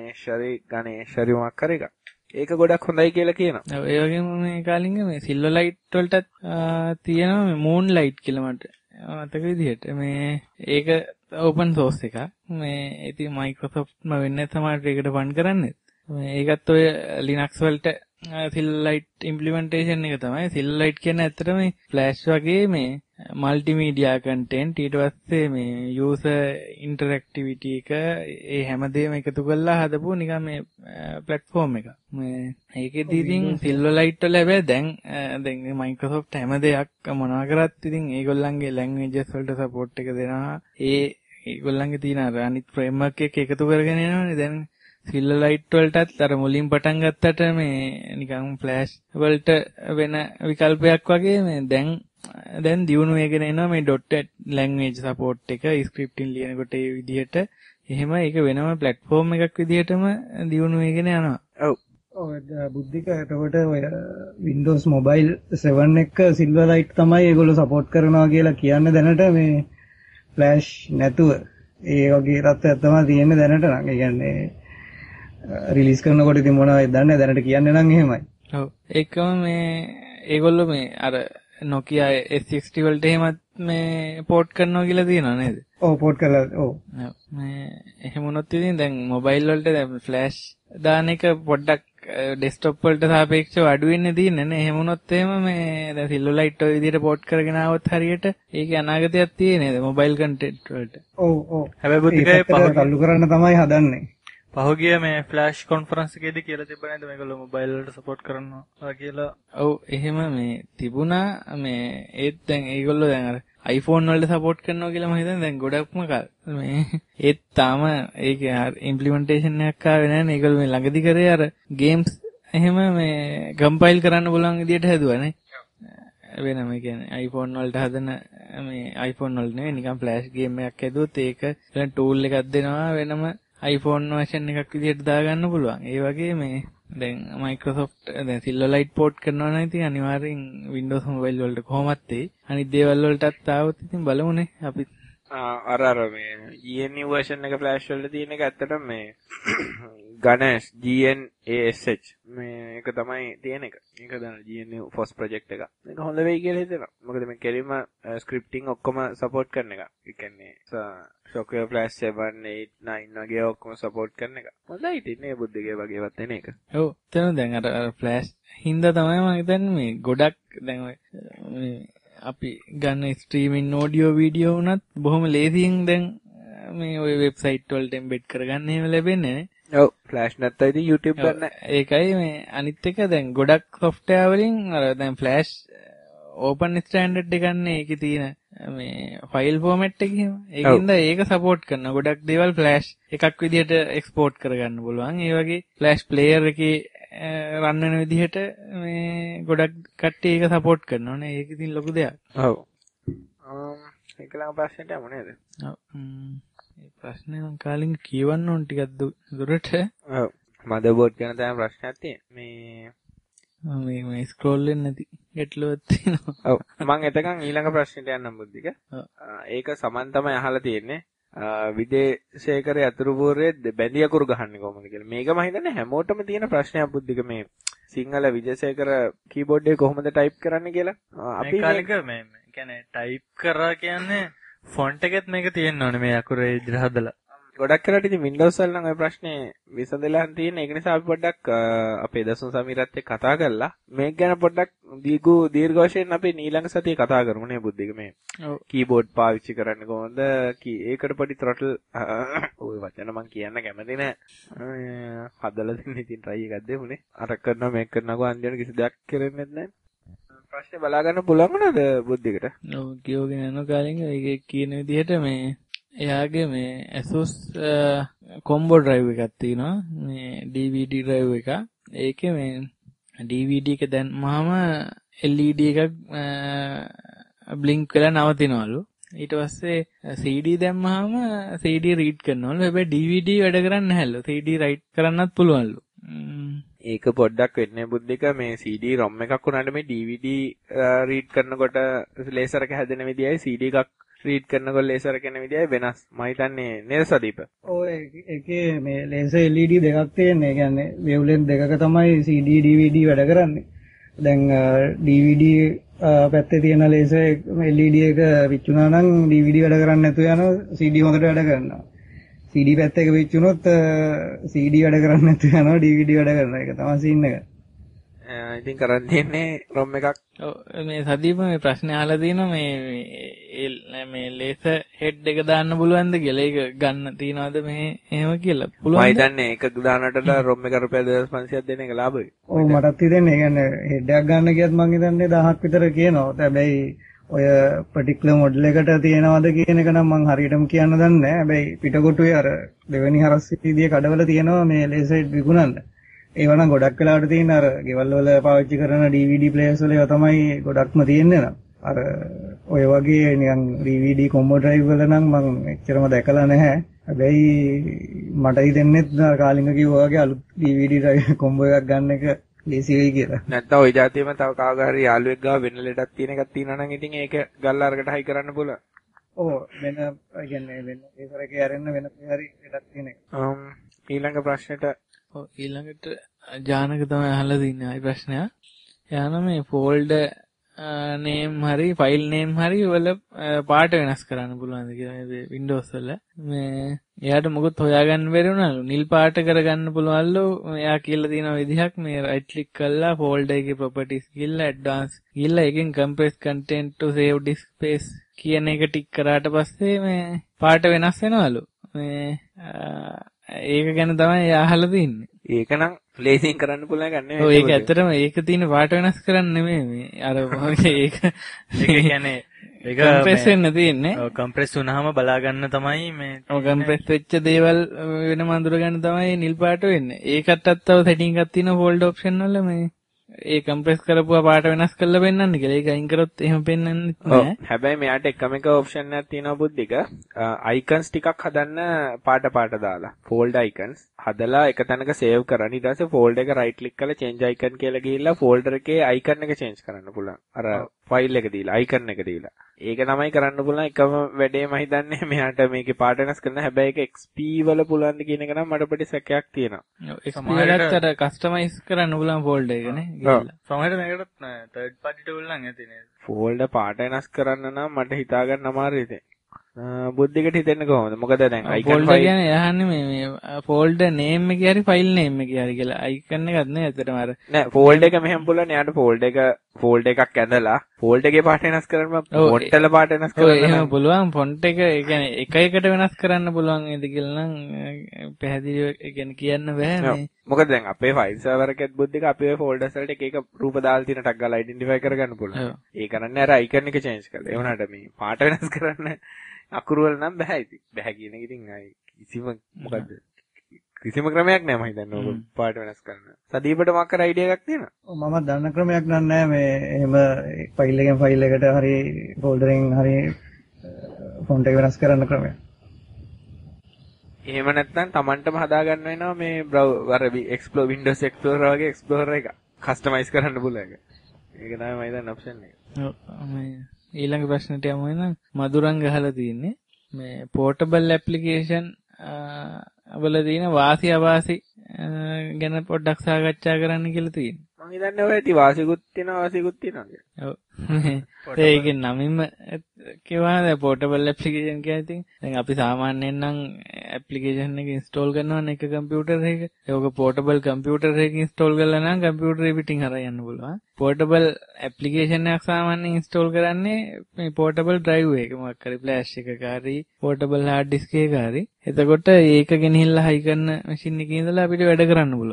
ගණේෂ් හරි මොකක් හරි එකක්. ඒක ගොඩක් හොඳයි කියලා කියනවා. ඔව් ඒ වගේම මේ කාලින්ග මේ Silverlight වලටත් තියෙනවා මේ Moonlight කියලා මට මතක විදිහට. මේ ඒක open source එකක්. මේ ඉතින් Microsoft ම වෙන්නේ තමයි ඒකට ෆන් කරන්නේ. ඒකත් ඔය Linux වලට Silverlight implementation එක තමයි. Silverlight කියන්නේ ඇත්තටම මේ Flash වගේ මේ multimedia content ඊට පස්සේ මේ user interactivity එක ඒ හැමදේම එකතු කරලා හදපු නිකන් මේ platform එක. මේ ඒකෙදී ඉතින් Silverlight වල හැබැයි දැන් Microsoft හැම දෙයක් මොනවා කරත් ඉතින් ඒගොල්ලන්ගේ languages වලට support එක දෙනවා. ඒගොල්ලන්ගේ තියෙන අනිත් framework එක එකතු කරගෙන යනවානේ දැන් Silverlight වලටත් අර මුලින් පටන් ගත්තට මේ නිකන් Flash වලට වෙන විකල්පයක් වගේ මේ දැන් දියුණු වෙගෙන එනවා මේ .NET language support එක scripting ලියනකොට ඒ විදිහට එහෙම ඒක වෙනම platform එකක් විදිහටම දියුණු වෙගෙන යනවා. ඔව්. ඔව් බුද්ධික එතකොට ඔය Windows Mobile 7 එක Silverlight තමයි ඒගොල්ලෝ support කරනවා කියලා කියන්නේ දැනට මේ Flash නැතුව. ඒ වගේ තත්ත්වයක් තමයි තියෙන්නේ දැනට නම්. ඒ කියන්නේ රිලීස් කරනකොට ඉතින් මොනවද දන්නේ දැනට කියන්නේ නම් එහෙමයි. ඔව් ඒකම මේ ඒගොල්ලෝ මේ අර Nokia S60 වලට එහෙමත් මේ පෝට් කරනවා කියලා තියෙනවා නේද? ඔව් පෝට් කරලා ඔව්. මේ එහෙම වුණොත් ඉතින් දැන් මොබයිල් වලට දැන් ෆ්ලෑෂ් දාන එක පොඩ්ඩක් ඩෙස්ක්ටොප් වලට සාපේක්ෂව අඩු වෙන්නේ තියෙන්නේ නේ. එහෙම වුණොත් එහෙම මේ දැන් Silverlight ඔය විදිහට පෝට් කරගෙන ආවොත් හරියට ඒකේ අනාගතයක් තියෙන්නේ නේද මොබයිල් කන්ටෙන්ට් වලට. ඔව් ඔව්. හැබැයි බුද්ධිකේ පහු කරන්න තමයි හදන්නේ. පහුගිය මේ ෆ්ලෑෂ් කොන්ෆරන්ස් එකේදී කියලා තිබ්බ නේද මේගොල්ලෝ මොබයිල් වලට සපෝට් කරනවා කියලා. ඔව් එහෙම මේ තිබුණා මේ ඒත් දැන් ඒගොල්ලෝ දැන් අර iPhone වලට සපෝට් කරනවා කියලා මම හිතන්නේ දැන් ගොඩක්ම කල් මේ ඒත් තාම ඒකේ ඉම්ප්ලිමන්ටේෂන් එකක් ආවේ නැහැ නේ. ඒගොල්ලෝ මේ ළඟදි කරේ අර ගේම්ස් එහෙම මේ කම්පයිල් කරන්න පුළුවන් විදියට හැදුවා නේ. වෙනම කියන්නේ iPhone වලට හදන මේ iPhone වල නෙවෙයි නිකන් ෆ්ලෑෂ් ගේම් එකක් හැදුවොත් ඒක දැන් ටූල් එකක් දෙනවා වෙනම iPhone version එකක් විදිහට දාගන්න පුළුවන්. ඒ වගේ මේ දැන් Microsoft දැන් Silverlight port කරනවා නම් ඉතින් අනිවාර්යෙන් Windows Mobile වලට කොහොමත් ඒ අනිත් දේවල් වලටත් ආවොත් ඉතින් බලමුනේ අපි. අර මේ GNU version එක Flash වලට තියෙන එක ඇත්තටම මේ Ganesh GNASH මේ එක තමයි තියෙන එක. මේක දැන් GNU FOSS project එක. මේක හොඳ වෙයි කියලා හිතෙනවා. මොකද මේ කෙලින්ම scripting ඔක්කොම support කරන එක. ඒ කියන්නේ Shockwave Flash 7 8 9 වගේ ඔක්කොම support කරන එක. හොඳයි ඉතින් මේ බුද්ධිගේ වගේවත් එන එක. ඔව්. එතන දැන් අර Flash හින්දා තමයි මම හිතන්නේ මේ ගොඩක් දැන් ඔය අපි ගන්න ස්ට්‍රීමින් ඔඩියෝ වීඩියෝ උනත් බොහොම ලේසියෙන් දැන් මේ ඔය වෙබ්සයිට් වලට එම්බෙඩ් කරගන්න එහෙම ලැබෙන්නේ නේ. ඔව් ෆ්ලෑෂ් නැත්නම් ඉතින් YouTube ගන්න. ඒකයි මේ අනිත් එක දැන් ගොඩක් software වලින් අර දැන් ෆ්ලෑෂ් ඕපන් ස්ටෑන්ඩඩ් එක ගන්න ඒකේ තියෙන මේ ෆයිල් ෆෝමැට් එක එහෙම. ඒකින්ද ඒක සපෝට් කරන ගොඩක් දේවල් ෆ්ලෑෂ් එකක් විදිහට එක්ස්පෝර්ට් කරගන්න පුළුවන්. ඒ වගේ ෆ්ලෑෂ් ප්ලේයර් එකේ රන් වෙන විදිහට මේ ගොඩක් කට්ටිය ඒක සපෝට් කරනවානේ. ඒක ඉතින් ලොකු දෙයක්. ඔව්. ඒක ළඟ ප්‍රශ්නෙට යමු නේද? ඔව්. මේ ප්‍රශ්නේ නම් කාලින් කියවන්න ඕන ටිකක් දුරට. ඔව්. මදර්බෝඩ් ගැන තමයි ප්‍රශ්නයක් තියෙන්නේ. මේ ස්ක්‍රෝල් වෙන්නේ නැති ගැටලුවක් තියෙනවා. ඔව්. මම එතකන් ඊළඟ ප්‍රශ්නෙට යන්නම් බුද්ධික. ඒක සමන් තමයි අහලා තියෙන්නේ. විදේශේකරේ අතුරුපූර්වයේ බැඳි අකුරු ගහන්නේ කොහොමද කියලා. මේක මම හිතන්නේ හැමෝටම තියෙන ප්‍රශ්නයක් බුද්ධික මේ සිංහල විදේශේකර කීබෝඩ් එකේ කොහොමද ටයිප් කරන්නේ කියලා. අපි කාලික මේ කියන්නේ ටයිප් කරා කියන්නේ ෆොන්ට් එකෙත් මේක තියෙන්න ඕනේ මේ අකුරේ ඉදිරිය හදලා. ගොඩක් කරලා ඉතින් Windows වල නම් ওই ප්‍රශ්නේ විසඳලා තියෙන. ඒක නිසා අපි පොඩ්ඩක් අපේ දසුන් සමීරත් එක්ක කතා කරලා මේක ගැන පොඩ්ඩක් දීර්ඝ වශයෙන් අපි ඊළඟ සතියේ කතා කරමු නේ බුද්ධික මේ. ඔව්. කීබෝඩ් පාවිච්චි කරන්නේ කොහොමද? ඒකට පොඩි throttle ওই වචන මම කියන්න කැමති නෑ. හදලා දෙන්න ඉතින් try එකක් දෙමුනේ. අර කරනවා මේක කරනවා අන්තිමට කිසි දෙයක් කරෙන්නේ නැහැ. ප්‍රශ්නේ බලා ගන්න පුළුවන් නේද බුද්ධිකට? ඔව් කියෝගෙන යන කාලෙක ඒක කියන විදිහට මේ එයාගේ මේ Asus කොම්බෝ ඩ්‍රයිව් එකක් තියෙනවා. මේ DVD ඩ්‍රයිව් එක. ඒකේ මේ DVD එක දැම්මම LED එකක් බ්ලින්ක් වෙලා නවතිනවලු. ඊට පස්සේ CD දැම්මම CD රීඩ් කරනවලු. හැබැයි DVD වැඩ කරන්නේ නැහැලු. CD රයිට් කරන්නත් පුළුවන්ලු. ඒක පොඩ්ඩක් වෙන්නේ බුද්ධික මේ CD ROM එකක් උනාට මේ DVD රීඩ් කරනකොට ලේසර් එක හැදෙන විදියයි CD එකක් රීඩ් කරනකොට ලේසර් එක යන විදියයි වෙනස්. මම හිතන්නේ නේද සදීප? ඔය ඒකේ මේ ලේසර් LED දෙකක් තියෙනවා. ඒ කියන්නේ වේව්ලෙන්ත් දෙකක තමයි CD DVD වැඩ කරන්නේ. දැන් DVD පැත්තේ තියෙන ලේසර් LED එක විච්චුනා නම් DVD වැඩ කරන්නේ නැතුව යනවා. CD හොඳට වැඩ කරනවා. CD පැත්ත එක විච්චුනොත් CD වැඩ කරන්නේ නැතුව යනවා. DVD වැඩ කරනවා. ඒක තමයි සීන් එක. ඉතින් කරන් තියන්නේ ROM එකක්. ඔව් මේ සදීප මේ ප්‍රශ්නේ අහලා තියෙනවා මේ ලේසර් හෙඩ් එක දාන්න පුළුවන්ද කියලා. ඒක ගන්න තියනවාද මේ එහෙම කියලා. පුළුවන්ද? මම හිතන්නේ ඒක දානට ROM එක රුපියල් 2500ක් දෙන එක ලාභයි. ඔව් මටත් හිතෙන්නේ. ඒ කියන්නේ හෙඩ් එකක් ගන්න කියත් මං හිතන්නේ 1000ක් විතර කියනවා. හැබැයි ඔය particular model එකට තියෙනවද කියන එක නම් මං හරියටම කියන්න දන්නේ නැහැ. හැබැයි පිටකොටුවේ අර දෙවෙනි හරස් විදිය කඩවල තියෙනවා මේ ලේසර් හෙඩ් විකුණන්න. ඒව නම් ගොඩක් වෙලාවට තියෙන අර ගෙවල් වල පාවිච්චි කරන DVD players වල ඒවා තමයි ගොඩක්ම තියෙන්නේ නම්. අර ඔය වගේ නිකන් DVD combo drive වල නම් මම එච්චරම දැකලා නැහැ. හැබැයි මට හිතෙන්නේ කාලින්ග කිව්වා වගේ අලුත් DVD drive combo එකක් ගන්න එක ලේසි වෙයි කියලා. නැත්නම් ওই જાතියෙම තව කාගහරි යාළුවෙක් ගාව වෙන ලෙඩක් තියෙන එකක් තියෙනවා නම් ඉතින් ඒක ගල්ලා අරකට හයි කරන්න පුළුවන්. ඔව් වෙන කියන්නේ වෙන ඒසර එකේ ඇරෙන්න වෙන හරි ලෙඩක් තියෙන එක. ඊළඟ ප්‍රශ්නෙට ඊළඟට ජානක තමයි අහලා තින්නේ ආයි ප්‍රශ්නයක්. යාන මේ ෆෝල්ඩර් නේම් හරි ෆයිල් නේම් හරි වල පාට වෙනස් කරන්න පුළුවන්ද කියලා මේ Windows වල. මේ එයාට මොකද හොයාගන්න බැරි වුණාලු. නිල් පාට කරගන්න පුළුවන්ලු. එයා කියලා තියෙන විදිහක් මේ right click කරලා folder එකේ properties ගිහලා advanced ගිහලා එකෙන් compress content to save disk space කියන එක ටික් කරාට පස්සේ මේ පාට වෙනස් වෙනවලු. මේ ඒක ගැන තමයි එයා අහලා තින්නේ. ඒක නම් ලේසියෙන් කරන්න පුළුවන් එකක් නෙමෙයි. ඔව් ඒක ඇත්තටම ඒක තියෙන පාට වෙනස් කරන්න නෙමෙයි මේ අර ඒක කියන්නේ ඒක කම්ප්‍රෙස් වෙන්න තියෙන්නේ. ඔව් කම්ප්‍රෙස් වුණාම බලා ගන්න තමයි මේ ඔව් කම්ප්‍රෙස් වෙච්ච දේවල් වෙනම අඳුර ගන්න තමයි නිල් පාට වෙන්නේ. ඒකටත් තව සෙටින්ග් එකක් තියෙනවා ෆෝල්ඩර් ඔප්ෂන් වල මේ ඒ කම්ප්‍රෙස් කරපුවා පාට වෙනස් කරලා පෙන්නන්න කියලා. ඒක අයින් කරොත් එහෙම පෙන්වන්නේ නැහැ. හැබැයි මෙයාට එකම එක ඔප්ෂන් එකක් තියෙනවා බුද්ධික. අයිකන්ස් ටිකක් හදන්න පාට දාලා. ෆෝල්ඩර් අයිකන්ස් හදලා එක තැනක සේව් කරන්න. ඊට පස්සේ ෆෝල්ඩර් එක රයිට් ක්ලික් කරලා change icon කියලා ගිහිල්ලා ෆෝල්ඩර් එකේ අයිකන් එක change කරන්න පුළුවන්. අර ෆයිල් එක දීලා අයිකන් එක දීලා. ඒක තමයි කරන්න පුළුවන් එකම වැඩේ මම හිතන්නේ මෙයාට මේකේ පාට වෙනස් කරන්න. හැබැයි ඒක XP වල පුළුවන්ද කියන එක නම් මට පොඩි සැකයක් තියෙනවා. ඔව් XP වලත් අර කස්ටමයිස් කරන්න පුළුවන් ෆෝල්ඩර් එක නේ. සමහරවිට මේකට third party tool නම් ඇති නේද? ෆෝල්ඩර් පාට වෙනස් කරන්න නම් මට හිතා ගන්න අමාරුයි ඉතින්. බුද්ධිකට හිතෙන්නේ කොහොමද? මොකද දැන් අයිකන් ෆෝල්ඩර් කියන්නේ යහන්නේ මේ ෆෝල්ඩර් නේම් එකේ හරි ෆයිල් නේම් එකේ හරි කියලා. අයිකන් එකක් නේ ඇත්තටම අර. නෑ ෆෝල්ඩර් එක මෙහෙම පුළුවන්. එයාට ෆෝල්ඩර් එකක් ඇඳලා ෆෝල්ඩර් එකේ පාට වෙනස් කරන්න ෆොන්ට් වල පාට වෙනස් කරන්න. ඔව් එහෙම පුළුවන්. ෆොන්ට් එක ඒ කියන්නේ එක එකට වෙනස් කරන්න පුළුවන් නේද කියලා නම් පැහැදිලිව ඒ කියන්නේ කියන්න බෑ මේ. මොකද දැන් අපේ ෆයිල් සර්වර් එකෙත් බුද්ධික අපේ ෆෝල්ඩර්ස් වලට එක එක රූප දාලා තියෙන ටක් ගාලා අයිඩෙන්ටිෆයි කරගන්න පුළුවන්. ඒ කරන්නේ අර අයිකන් එක චේන්ජ් කරලා. ඒ වුණාට මේ පාට වෙනස් කරන්න අකුරු වල නම් බෑ ඉතින්. බෑ කියන එක ඉතින් කිසිම ක්‍රමයක් නෑ මම හිතන්නේ ඔක පාට වෙනස් කරන්න. සදීපට මොකක් අයිඩියා එකක් තියෙනවද? මම දන්න ක්‍රමයක් නෑ මේ එහෙම ෆයිල් එකෙන් ෆයිල් එකට හරි ෆෝල්ඩර් එකෙන් හරි ෆොන්ට් එක වෙනස් කරන්න ක්‍රමයක්. එහෙම නැත්නම් Tamanටම හදා ගන්න වෙනවා මේ අර Windows Explorer වගේ Explorer එක කස්ටමයිස් කරන්න පුළුවන් එක. ඒක තමයි මම හිතන්නේ ඔප්ෂන් එක. ඔව් මේ ඊළඟ ප්‍රශ්නට යමු එහෙනම්. මధుරංග ගහලා තියෙන්නේ මේ පෝටබල් ඇප්ලිකේෂන් වල තියෙන වාසි අවාසි ගැන පොඩ්ඩක් සාකච්ඡා කරන්න කියලා තියෙනවා. මම හිතන්නේ ඔය ඇති වාසිකුත් තියෙනවා වාසිකුත් තියෙනවා කියලා. ඔව්. ඒකේ නමින්ම කියවනේ පෝටබල් ඇප්ලිකේෂන් කියන්නේ ඉතින් දැන් අපි සාමාන්‍යයෙන් නම් ඇප්ලිකේෂන් එක ඉන්ස්ටෝල් කරනවා එක කම්පියුටර් එකක. ඒක පෝටබල් කම්පියුටර් එකක ඉන්ස්ටෝල් කරලා නම් කම්පියුටරේ පිටින් හරහා යන්න පුළුවන්. පෝටබල් ඇප්ලිකේෂන් එකක් සාමාන්‍යයෙන් ඉන්ස්ටෝල් කරන්නේ මේ පෝටබල් ඩ්‍රයිව් එක මොකක් හරි ෆ්ලෑෂ් එකක හරි පෝටබල් හાર્ඩ් ඩිස්ක් එකක හරි. එතකොට ඒක ගෙනහිල්ලා හයි කරන මැෂින් එකේ ඉඳලා අපිට වැඩ කරන්න පුළුවන්.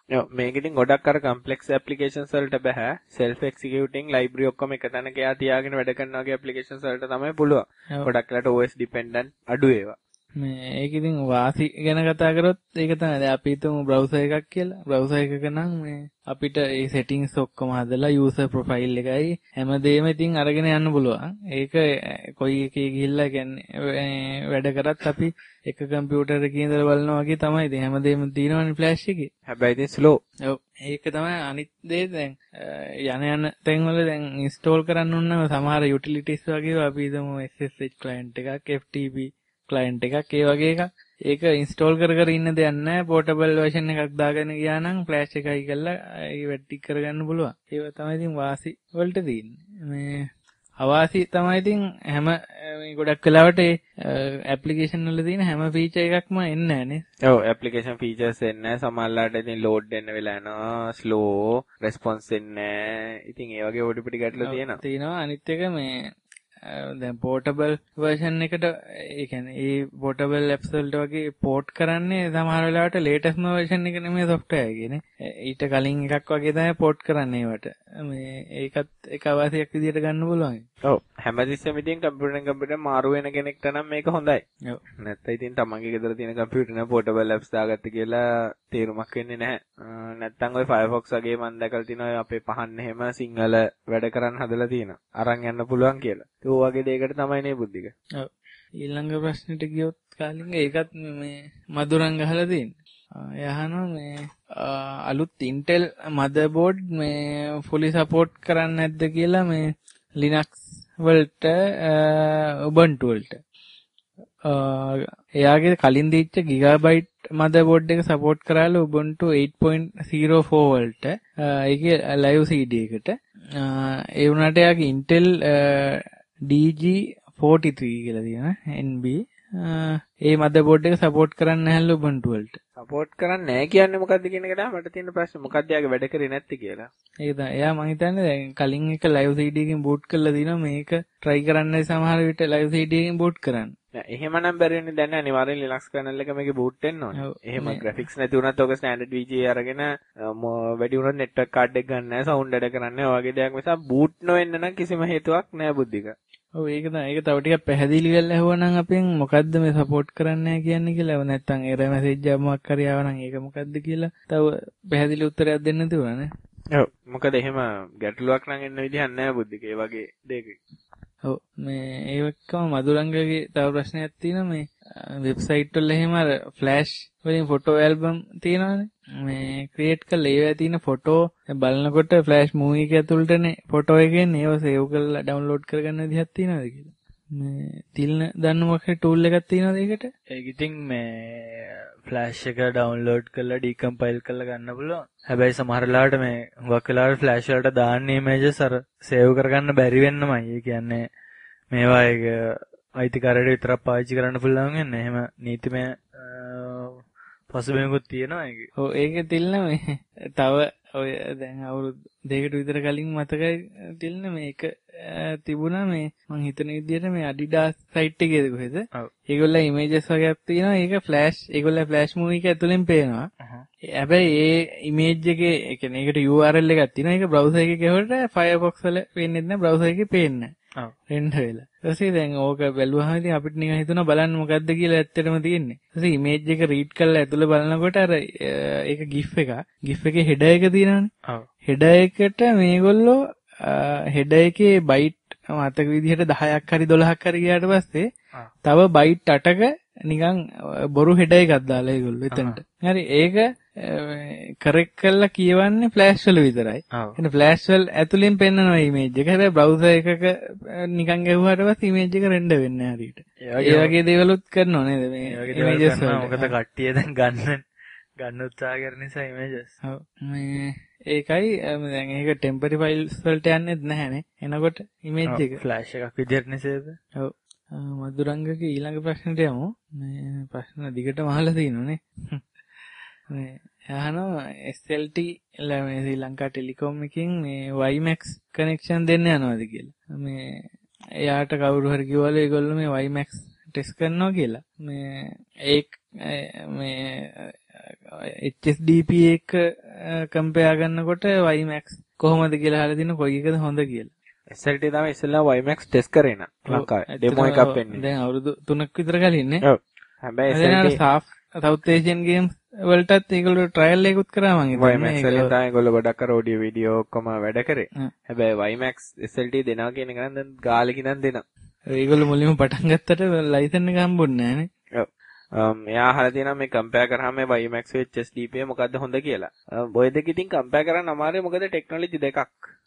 මේක ඉතින් ගොඩක් අර කම්ප්ලෙක්ස් ඇප්ලිකේෂන්ස් වලට බෑ. self executing library ඔක්කොම එක තැනක එයා තියාගෙන වැඩ කරන වගේ ඇප්ලිකේෂන්ස් වලට තමයි පුළුවන්. ගොඩක් වෙලාට OS dependent අඩු ඒවා. ඒක ඉතින් වාසි ගැන කතා කරොත් ඒක තමයි. දැන් අපි හිතමු browser එකක් කියලා. browser එකක නම් මේ අපිට ඒ settings ඔක්කොම හදලා user profile එකයි හැමදේම ඉතින් අරගෙන යන්න පුළුවන්. ඒක කොයි එකේ ගිහිල්ලා කියන්නේ වැඩ කරත් අපි එක කම්පියුටර් එකේ ඉඳලා බලනවා වගේ තමයි. ඉතින් හැමදේම තියෙනවනේ flash එකේ. හැබැයි ඉතින් slow. ඔව්. ඒක තමයි අනිත් දේ. දැන් යන තැන්වල දැන් install කරන්න ඕන නම් සමහර utilities වගේ අපි හිතමු SSH client එකක්, FTP client එකක්, ඒ වගේ එකක්. ඒක install කර ඉන්න දෙයක් නැහැ. portable version එකක් දාගෙන ගියා නම් flash එකයි කරලා ඒ වැඩි කරගන්න පුළුවන්. ඒක තමයි ඉතින් වාසි වලට තියෙන්නේ. මේ අවාසි තමයි ඉතින් හැම මේ ගොඩක් වෙලාවට ඒ ඇප්ලිකේෂන් වල තියෙන හැම ෆීචර් එකක්ම එන්නේ නැහැ නේ. ඔව් ඇප්ලිකේෂන් ෆීචර්ස් එන්නේ නැහැ. සමහරලාට ඉතින් load වෙන්න වෙලා යනවා. slow response එන්නේ නැහැ. ඉතින් ඒ වගේ පොඩි පොඩි ගැටලු තියෙනවා. තියෙනවා. අනිත් එක මේ දැන් portable version එකට ඒ කියන්නේ ඒ portable apps වලට වගේ port කරන්නේ සමහර වෙලාවට latest version එක නෙමෙයි software එකේ නේ. ඊට කලින් එකක් වගේ තමයි port කරන්නේ ඒවට. මේ ඒකත් එක අවශ්‍යයක් විදිහට ගන්න පුළුවන්. ඔව් හැමතිස්සෙම ඉතින් කම්පියුටර් මාරු වෙන කෙනෙක්ට නම් මේක හොඳයි. ඔව් නැත්නම් ඉතින් තමන්ගේ ගෙදර තියෙන කම්පියුටරේ portable apps දාගත්ත කියලා තේරුමක් වෙන්නේ නැහැ. නැත්නම් ওই Firefox වගේ මම දැකලා තිනවා අපේ පහන් එහෙම සිංහල වැඩ කරන්න හදලා තියෙනවා. අරන් යන්න පුළුවන් කියලා. ඒ වගේ දෙයකට තමයි නේ බුද්ධික. ඔව්. ඊළඟ ප්‍රශ්නෙට ගියොත් කාලින්ග ඒකත් මේ මధుරංග අහලා තියෙනවා. යහනවා මේ අලුත් Intel motherboard මේ fully support කරන්නේ නැද්ද කියලා මේ Linux වලට Ubuntu වලට. එයාගේ කලින් දීච්ච gigabyte motherboard එක support කරාලා Ubuntu 8.04 වලට. ඒකේ live CD එකට. ඒ වුණාට එයාගේ Intel DG43 කියලා තියෙනවා NB. ඒ motherboard එක support කරන්නේ නැහැලු Ubuntu වලට. support කරන්නේ නැහැ කියන්නේ මොකද්ද කියන එක තමයි මට තියෙන ප්‍රශ්නේ. මොකද්ද යාගේ වැඩ කරේ නැත්තේ කියලා. ඒක තමයි. එයා මං හිතන්නේ දැන් කලින් එක live CD එකකින් boot කරලා දිනවා මේක try කරන්නයි සමහර විට live CD එකකින් boot කරන්න. නෑ එහෙමනම් බැරි වෙන්නේ දැන් අනිවාර්යෙන් Linux kernel එක මේකේ boot වෙන්න ඕනේ. එහෙම graphics නැති වුණත් ඔක standard VGA අරගෙන වැඩි වුණත් network card එක ගන්න නැහැ, sound වැඩ කරන්නේ නැහැ. ඔය වගේ දෙයක් නිසා boot නොවෙන්න නම් කිසිම හේතුවක් නැහැ බුද්ධික. ඔව් ඒක තමයි. ඒක තව ටිකක් පැහැදිලි කරලා ඇහුවනම් අපෙන් මොකද්ද මේ support කරන්නේ නැහැ කියන්නේ කියලා. නැත්තම් error message එකක් මොකක් හරි ආවනම් ඒක මොකද්ද කියලා තව පැහැදිලි උත්තරයක් දෙන්න තිබුණා නේ. ඔව්. මොකද එහෙම ගැටලුවක් නම් එන්න විදිහක් නැහැ බුද්ධික. ඒ වගේ දෙයක. ඔව් මේ ඒකම මధుරංගගේ තව ප්‍රශ්නයක් තියෙනවා මේ වෙබ්සයිට් වල එහෙම අර ෆ්ලෑෂ් වලින් ෆොටෝ ඇල්බම් තියෙනවානේ මේ ක්‍රියේට් කරලා ඒවා තියෙන ෆොටෝ බලනකොට ෆ්ලෑෂ් මූවි එක ඇතුළටනේ ෆොටෝ එකේ ඒව සේව් කරලා ඩවුන්ලෝඩ් කරගන්න විදිහක් තියෙනවද කියලා මේ තිල්න දන්න මොකක්ද ටූල් එකක් තියෙනවද ඒකට ඒක ඉතින් මේ ෆ්ලෑෂ් එක ඩවුන්ලෝඩ් කරලා ඩිකම්පයිල් කරලා ගන්න පුළුවන් හැබැයි සමහර වෙලාවට මේ හුඟක් වෙලාවට ෆ්ලෑෂ් වලට දාන්න ඉමේජස් අර සේව් කරගන්න බැරි වෙන්නමයි ඒ කියන්නේ මේවා ඒක අයිතිකාරයට විතරක් පාවිච්චි කරන්න පුළුවන් වෙන්නේ එහෙම නීතිමය පසුබිමකුත් තියෙනවා ඒක. ඔව් ඒකේ තිල්න මේ තව ඔය දැන් අවුරුදු දෙකකට විතර කලින් මතකයි තිල්න මේක තිබුණා මේ මං හිතන විදිහට මේ Adidas site එකේද කොහෙද? ඔව්. ඒගොල්ලෝ ඉමේජස් වගේක් තියෙනවා. ඒක ෆ්ලෑෂ් ඒගොල්ලෝ ෆ්ලෑෂ් මූවි එක ඇතුලෙන් පේනවා. හැබැයි ඒ ඉමේජ් එකේ ඒ කියන්නේ ඒකට URL එකක් තියෙනවා. ඒක browser එකේ ගියොත් Firefox වල පේන්නේ නැහැ. browser එකේ පේන්නේ නැහැ. ඔව්. රෙන්ඩර් වෙලා. ඊපස්සේ දැන් ඕක බැලුවහම ඉතින් අපිට නිකන් හිතුණා බලන්න මොකද්ද කියලා ඇත්තටම තියෙන්නේ. ඊපස්සේ ඉමේජ් එක රීඩ් කරලා ඇතුළ බලනකොට අර ඒක GIF එක. GIF එකේ header එක තියෙනවානේ. ඔව්. header එකට මේගොල්ලෝ header එකේ බයිට් මතක විදිහට 10ක් හරි 12ක් හරි ගියාට පස්සේ තව බයිට් 8ක නිකන් බොරු header එකක් දාලා ඒගොල්ලෝ එතනට. හරි ඒක කරෙක්ට් කරලා කියවන්නේ ෆ්ලෑෂ් වල විතරයි. එතන ෆ්ලෑෂ් වල ඇතුලෙන් පෙන්නනවා ඉමේජ් එක. හැබැයි බ්‍රවුසර් එකක නිකන් ගැහුවාට පස්සේ ඉමේජ් එක රෙන්ඩර් වෙන්නේ නැහැ හරියට. ඒ වගේ දේවලුත් කරනවා නේද මේ ඉමේජස් වල. මොකද කට්ටිය දැන් ගන්න උත්සාහ කරන නිසා ඉමේජස්. ඔව් මේ ඒකයි දැන් ඒක ටෙම්පරරි ෆයිල්ස් වලට යන්නේත් නැහැනේ. එනකොට ඉමේජ් එක ෆ්ලෑෂ් එකක් විදියට නේද? ඔව්. මధుරංගගේ ඊළඟ ප්‍රශ්නෙට යමු. මේ ප්‍රශ්න දිගටම අහලා තියෙනවානේ. මේ අහනවා SLT මේ ශ්‍රී ලංකා ටෙලිකොම් එකකින් මේ WiMAX කනෙක්ෂන් දෙන්න යනවාද කියලා. මේ එයාට කවුරු හරි කිව්වලු ඒගොල්ලෝ මේ WiMAX ටෙස්ට් කරනවා කියලා. මේ HSDP එක කම්පෙයාර් කරනකොට WiMAX කොහොමද කියලා අහලා දින කොයි එකද හොඳ කියලා. SLT තමයි ඉස්සෙල්ලා WiMAX ටෙස්ට් කරේ න ලංකාවේ. ඩෙමෝ එකක් වෙන්නේ. දැන් අවුරුදු 3ක් විතර කලින් නේ. ඔව්. හැබැයි SLT South Asian games වලටත් ඒගොල්ලෝ ට්‍රයල් එකකුත් කරා මං හිතන්නේ. WiMAX වලින් තමයි ඒගොල්ලෝ ගොඩක් අර ඔඩියෝ වීඩියෝ ඔක්කොම වැඩ කරේ. හැබැයි WiMAX SLT දෙනවා කියන එක නම් දැන් ගාලකින් නම් දෙනවා. ඒගොල්ලෝ මුලින්ම පටන් ගත්තට ලයිසන් එක හම්බුන්නේ නැහැ නේ. ඔව්. එයා අහලා තියෙනවා මේ කම්පෙයාර් කරාම මේ WiMAX HSDP මොකද්ද හොඳ කියලා. ඔය දෙක ඉතින් කම්පෙයාර් කරන්න අමාරුයි මොකද ටෙක්නොලොජි දෙකක්.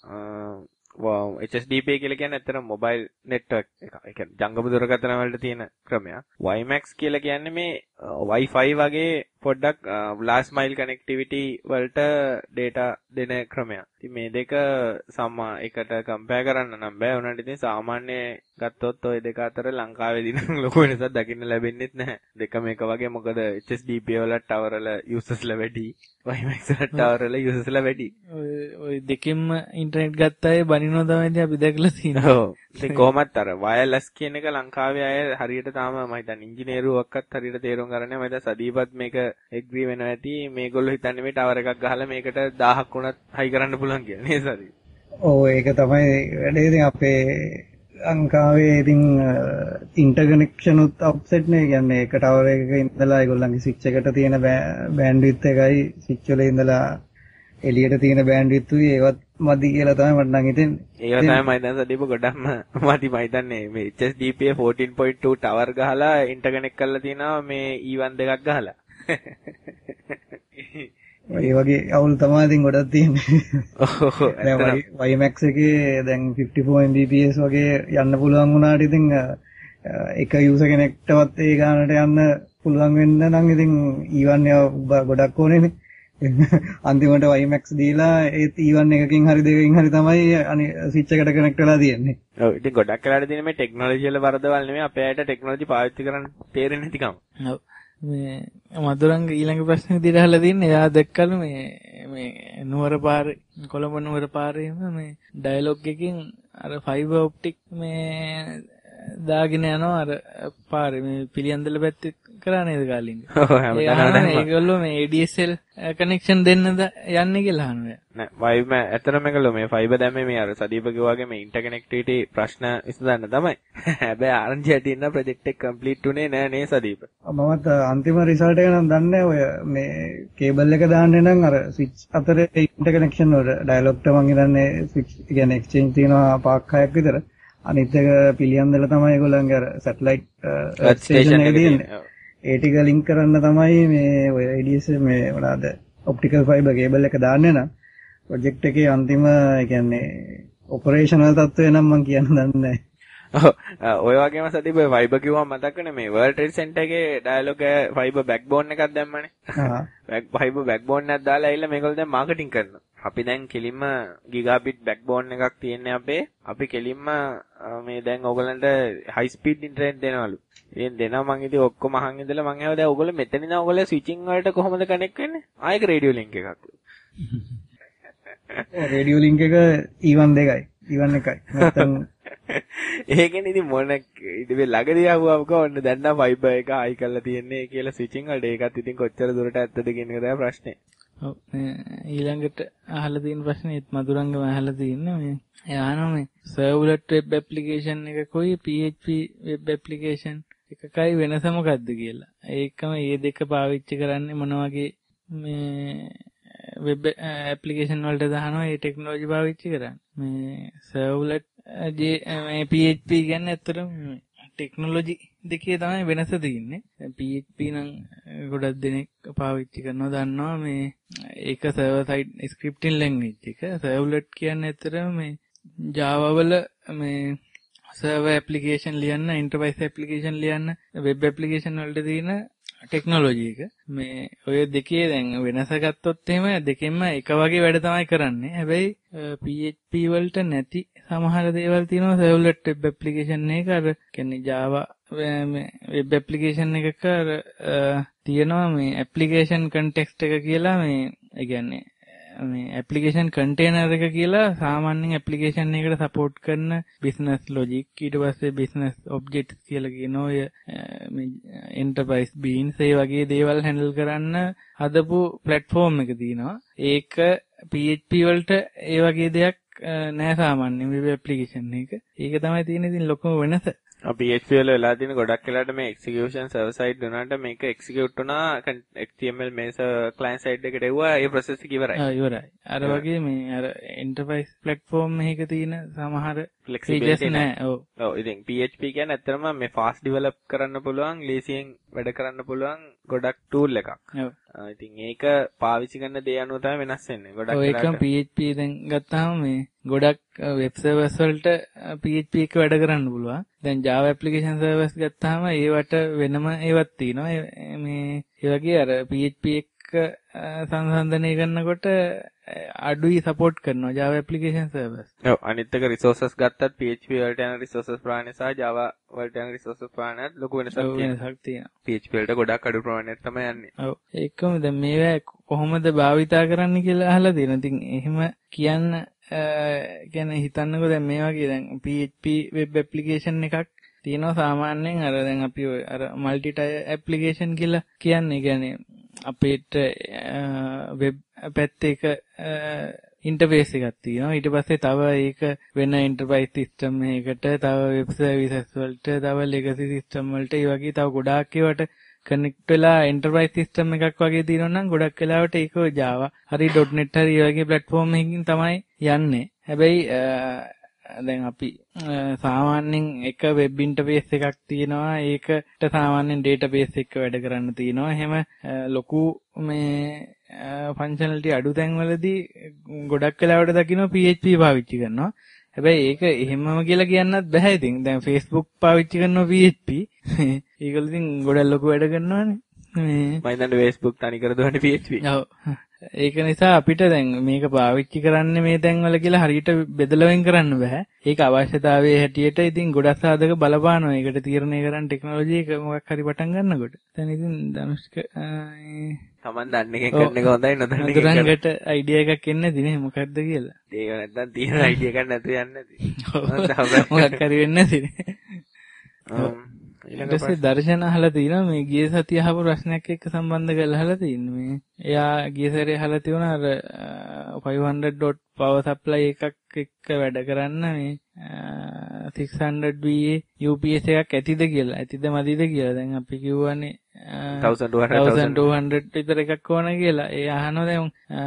HSDP කියලා කියන්නේ ඇත්තටම මොබයිල් නෙට්වර්ක් එක. ඒ කියන්නේ ජංගම දුරකථන වලට තියෙන ක්‍රමයක්. WiMAX කියලා කියන්නේ මේ Wi-Fi වගේ පොඩ්ඩක් last mile connectivity වලට data දෙන ක්‍රමයක්. ඉතින් මේ දෙක එකට කම්පෙයාර් කරන්න නම් බෑ. උනට ඉතින් සාමාන්‍ය ගත්තොත් ওই දෙක අතර ලංකාවේදී නම් ලොකු වෙනසක් දකින්න ලැබෙන්නේ නැහැ. දෙකම එක වගේ මොකද HSDP වල ටවර් වල users වැඩි. WiMAX වල ටවර් වල users වැඩි. ඔය දෙකෙන්ම ඉන්ටර්නෙට් ගත්ත අය බනිනවා තමයි අපි දැකලා තියෙනවා. ඔව්. ඉතින් කොහොමත් අර වයර්ලස් කියන එක ලංකාවේ අය හරියට තාම මම හිතන්නේ ඉංජිනේරුවක්වත් හරියට තේරුම් ගන්න නැහැ. මම හිතා සදීපත් මේක එග්‍රී වෙනවා ඇති. මේගොල්ලෝ හිතන්නේ මේ ටවර් එකක් ගහලා මේකට 1000ක් වුණත් හයි කරන්න පුළුවන් කියලා නේද සදීප? ඔව් ඒක තමයි වැඩේ. ඉතින් අපේ ලංකාවේ ඉතින් ඉන්ටර්කනෙක්ෂන් උත් අප්සෙට් නේ. කියන්නේ එක ටවර් එකක ඉඳලා ඒගොල්ලන්ගේ ස්විච් එකට තියෙන බෑන්ඩ්විඩ්ත් එකයි ස්විච් වල ඉඳලා එළියට තියෙන බෑන්ඩ්විඩ්ත් උයි ඒවත් මදි කියලා තමයි මට නම් හිතෙන්නේ. ඒක තමයි මම දැන් සදීප ගොඩක්ම මදි මම හිතන්නේ මේ HSDP 14.2 ටවර් ගහලා ඉන්ටර්කනෙක්ට් කරලා තිනවා මේ E1 දෙකක් ගහලා. ඒ වගේ අවුල් තමයි ඉතින් ගොඩක් තියෙන්නේ. ඔව්. WiMAX එකේ දැන් 54 Mbps වගේ යන්න පුළුවන් වුණාට ඉතින් එක යූසර් කෙනෙක්ටවත් ඒ ගානට යන්න පුළුවන් වෙන්න නම් ඉතින් E1 ගොඩක් ඕනේනේ. අන්තිමට WiMAX දීලා ඒත් E1 එකකින් හරි දෙකකින් හරි තමයි ස්විච් එකට කනෙක්ට් වෙලා තියෙන්නේ. ඔව් ඉතින් ගොඩක් වෙලාට තියෙන මේ ටෙක්නොලොජි වල වරදවල් නෙමෙයි අපේ අයට ටෙක්නොලොජි පාවිච්චි කරන්න තේරෙන්නේ නැතිකම. ඔව්. මේ මధుරංග ඊළඟ ප්‍රශ්නේ විදිහට අහලා තින්නේ එයා දැක්කලු මේ නුවර පාරේ කොළඹ නුවර පාරේම මේ ඩයලොග් එකකින් අර ෆයිබර් ඔප්ටික් මේ දාගෙන යනවා අර පාරේ මේ පිළියන්දල පැත්තේ කරා නේද කාලින්ද? ඔව් හැමදාම ඒගොල්ලෝ මේ ADSL කනෙක්ෂන් දෙන්නද යන්නේ කියලා අහනවා. නෑ වයිම ඇත්තටම මේගොල්ලෝ මේ ෆයිබර් දැම්මේ මේ අර සදීප කිව්වා වගේ මේ ඉන්ටර්කනෙක්ටිවිටි ප්‍රශ්න විසඳන්න තමයි. හැබැයි RNG ඇටින් නම් ප්‍රොජෙක්ට් එක කම්ප්ලීට් උනේ නෑ නේ සදීප. මමත් අන්තිම රිසල්ට් එක නම් දන්නේ ඔය මේ කේබල් එක දාන්නේ නම් අර ස්විච් අතරේ ඉන්ටර්කනෙක්ෂන් වල ඩයලොග්ට මං හිතන්නේ ස්විච් කියන්නේ එක්ස්චේන්ජ් තියෙනවා 5-6ක් විතර. අනිත් එක පිළියන්දල තමයි ඒගොල්ලන්ගේ අර සැටලයිට් ස්ටේෂන් එක තියෙන්නේ. ඒ ටික ලින්ක් කරන්න තමයි මේ ඔය ADSL මේ මොනවාද ඔප්ටිකල් ෆයිබර් කේබල් එක දාන්නේ නම් ප්‍රොජෙක්ට් එකේ අන්තිම ඒ කියන්නේ ඔපරේෂනල් තත්ත්වය නම් මම කියන්න දන්නේ නැහැ. ඔය වගේම සතිප ෆයිබර් කිව්වම මතක් වෙන මේ World Trade Center එකේ ඩයලොග් ෆයිබර් බෑක්බෝන් එකක් දැම්මනේ. ෆයිබර් බෑක්බෝන් එකක් දාලා ඇවිල්ලා මේගොල්ලෝ දැන් මාකටිං කරනවා. අපි දැන් කෙලින්ම ගිගාබිට් බෑක්බෝන් එකක් තියෙන්නේ අපේ. අපි කෙලින්ම මේ දැන් ඕගලන්ට හයි ස්පීඩ් ඉන්ටර්නෙට් දෙනවලු. ඉතින් දෙනවා මං ඉතින් ඔක්කොම අහන් ඉඳලා මං ඇහුවා දැන් ඕගොල්ලෝ මෙතන ඉඳන් ඕගොල්ලෝ ස්විචින් වලට කොහොමද කනෙක්ට් වෙන්නේ? ආයෙක රේඩියෝ ලින්ක් එකක්. රේඩියෝ ලින්ක් එක E1 දෙකයි. E1 එකයි. නැත්තම් ඒකෙන් ඉතින් මොන ඉතින් මේ ළඟදී ආවම කොහොමද දැන් නම් ෆයිබර් එක ආයි කරලා තියෙන්නේ කියලා ස්විචින් වලට ඒකත් ඉතින් කොච්චර දුරට ඇත්තද කියන එක තමයි ප්‍රශ්නේ. ඔව් ඊළඟට අහලා තියෙන ප්‍රශ්නේත් මధుරංගම අහලා තියෙන්නේ මේ එයානෝ මේ සර්ව්ලට් වෙබ් ඇප්ලිකේෂන් එකකෝයි PHP වෙබ් ඇප්ලිකේෂන් එකකයි වෙනස මොකක්ද කියලා. ඒකම මේ දෙක පාවිච්චි කරන්නේ මොන වගේ මේ වෙබ් ඇප්ලිකේෂන් වලට දානවා මේ ටෙක්නොලොජි පාවිච්චි කරන්නේ. මේ සර්ව්ලට් මේ PHP කියන්නේ ඇත්තටම ටෙක්නොලොජි දෙකේ තමයි වෙනස තියෙන්නේ. PHP නම් ගොඩක් දෙනෙක් පාවිච්චි කරනවා දන්නවා මේ ඒක සර්වර් සයිඩ් ස්ක්‍රිප්ටින් ලැන්ග්වේජ් එක. සර්ව්ලට් කියන්නේ ඇත්තටම මේ Java වල මේ සර්වර් ඇප්ලිකේෂන් ලියන්න, එන්ටර්ප්‍රයිස් ඇප්ලිකේෂන් ලියන්න, වෙබ් ඇප්ලිකේෂන් වලට තියෙන ටෙක්නොලොජි එක. මේ ඔය දෙකේ දැන් වෙනස ගත්තොත් එහෙම දෙකෙන්ම එක වගේ වැඩ තමයි කරන්නේ. හැබැයි PHP වලට නැති සමහර දේවල් තියෙනවා සර්ව්ලට් වෙබ් ඇප්ලිකේෂන් එක. අර කියන්නේ Java වෙබ් ඇප්ලිකේෂන් එකක තියෙනවා මේ ඇප්ලිකේෂන් කන්ටෙක්ස්ට් එක කියලා මේ ඒ කියන්නේ මේ ඇප්ලිකේෂන් කන්ටේනර් එක කියලා සාමාන්‍යයෙන් ඇප්ලිකේෂන් එකකට සපෝට් කරන බිස්නස් ලොජික් ඊට පස්සේ බිස්නස් ඔබ්ජෙක්ට්ස් කියලා කියන ඔය මේ එන්ටර්ප්‍රයිස් බීන්ස් ඒ වගේ දේවල් හැන්ඩල් කරන්න හදපු ප්ලැට්ෆෝම් එක තියෙනවා. ඒක PHP වලට ඒ වගේ දෙයක් නෑ සාමාන්‍යයෙන් වෙබ් ඇප්ලිකේෂන් එක. ඒක තමයි තියෙන ඉතින් ලොකුම වෙනස. PHP වල වෙලා තියෙන ගොඩක් වෙලාට මේ එක්සිකියුෂන් සර්වර් සයිඩ් උනාට මේක එක්සිකියුට් වුණා HTML මේස ක්ලයන්ට් සයිඩ් එකට එවුවා ඒ ප්‍රොසෙස් එක ඉවරයි. ඉවරයි. අර වගේ මේ අර එන්ටර්ප්‍රයිස් ප්ලැට්ෆෝම් එකක තියෙන සමහර ෆීචර්ස් නෑ. ඔව් ඉතින් PHP කියන්නේ ඇත්තටම මේ ෆාස්ට් ඩෙවලොප් කරන්න පුළුවන්, ලේසියෙන් වැඩ කරන්න පුළුවන් ගොඩක් ටූල් එකක්. ඉතින් ඒක පාවිච්චි කරන දේ අනුව තමයි වෙනස් වෙන්නේ. ගොඩක් ඒකම PHP දැන් ගත්තාම මේ ගොඩක් වෙබ් සර්වර්ස් වලට PHP එක වැඩ කරන්න පුළුවන්. දැන් Java application servers ගත්තාම ඒවට වෙනම ඒවත් තියෙනවා. මේ ඒ වගේ අර PHP එක සංසන්දනය කරනකොට අඩුයි සපෝට් කරනවා Java application servers. ඔව් අනිත් එක resources ගත්තත් PHP වලට යන resources ප්‍රමාණය සහ Java වලට යන resources ප්‍රමාණයත් ලොකු වෙනසක් තියෙනවා. PHP වලට ගොඩක් අඩු ප්‍රමාණයක් තමයි යන්නේ. ඔව් ඒකම දැන් මේවා කොහොමද භාවිතා කරන්න කියලා අහලා තියෙනවා. ඉතින් එහෙම කියන්න කියන්නේ හිතන්නකෝ දැන් මේ වගේ දැන් PHP web application එකක් තියෙනවා සාමාන්‍යයෙන් අර දැන් අපි අර multi tier application කියලා කියන්නේ. කියන්නේ අපේට වෙබ් පැත්තේ එක ඉන්ටර්ෆේස් එකක් තියෙනවා. ඊට පස්සේ තව ඒක වෙන එන්ටර්ප්‍රයිස් සිස්ටම් එකකට, තව වෙබ් සර්විසස් වලට, තව ලෙගසි සිස්ටම් වලට, ඒ වගේ තව ගොඩාක් ඒවට කනෙක්ට් වෙලා එන්ටර්ප්‍රයිස් සිස්ටම් එකක් වගේ තියෙනවා නම් ගොඩක් වෙලාවට ඒක Java හරි .net හරි ඒ වගේ ප්ලැට්ෆෝම් එකකින් තමයි යන්නේ. හැබැයි දැන් අපි සාමාන්‍යයෙන් එක වෙබ් ඉන්ටර්ෆේස් එකක් තියෙනවා. ඒකට සාමාන්‍යයෙන් ඩේටාබේස් එක වැඩ කරන්න තියෙනවා. එහෙම ලොකු මේ ෆන්ක්ෂනලිටි අඩු තැන්වලදී ගොඩක් වෙලාවට දකින්න PHP පාවිච්චි කරනවා. හැබැයි ඒක එහෙමම කියලා කියන්නත් බෑ. ඉතින් දැන් Facebook පාවිච්චි කරනවා PHP. ඒකල ඉතින් ගොඩක් ලොකු වැඩ කරනවානේ. මම හිතන්නේ Facebook තනි කර දුවන්නේ PHP. ඔව්. ඒක නිසා අපිට දැන් මේක පාවිච්චි කරන්නේ මේ තැන්වල කියලා හරියට බෙදලා වෙන් කරන්න බෑ. ඒක අවශ්‍යතාවයේ හැටියට ඉතින් ගොඩක් සාධක බලපානවා. ඒකට තීරණය කරන්න ටෙක්නොලොජි එක මොකක් හරි පටන් ගන්නකොට. දැන් ඉතින් ධනුෂ්ක තමන් දන්න එකෙන් කරන එක හොඳයි නොදන්න එකෙන් කරන එක අයිඩියා එකක් එන්නේ නැති නේ මොකද්ද කියලා. ඒක නැත්තම් තියෙන අයිඩියා එකක් නැතුව යන්නේ නැති. මොකක් හරි වෙන්නේ නැති නේ. ඊට පස්සේ දර්ශන අහලා තියෙනවා මේ ගිය සතිය අහපු ප්‍රශ්නයක් එක්ක සම්බන්ධ කරලා අහලා තියෙනවා. මේ එයා ගිය සැරේ අහලා තියුණා අර 500 power supply එකක් එක්ක වැඩ කරන්න මේ 600 VA UPS එකක් ඇතිද කියලා. ඇතිද මදිද කියලා. දැන් අපි කිව්වනේ 1200 විතර එකක් ඕන කියලා. ඒ අහනවා දැන්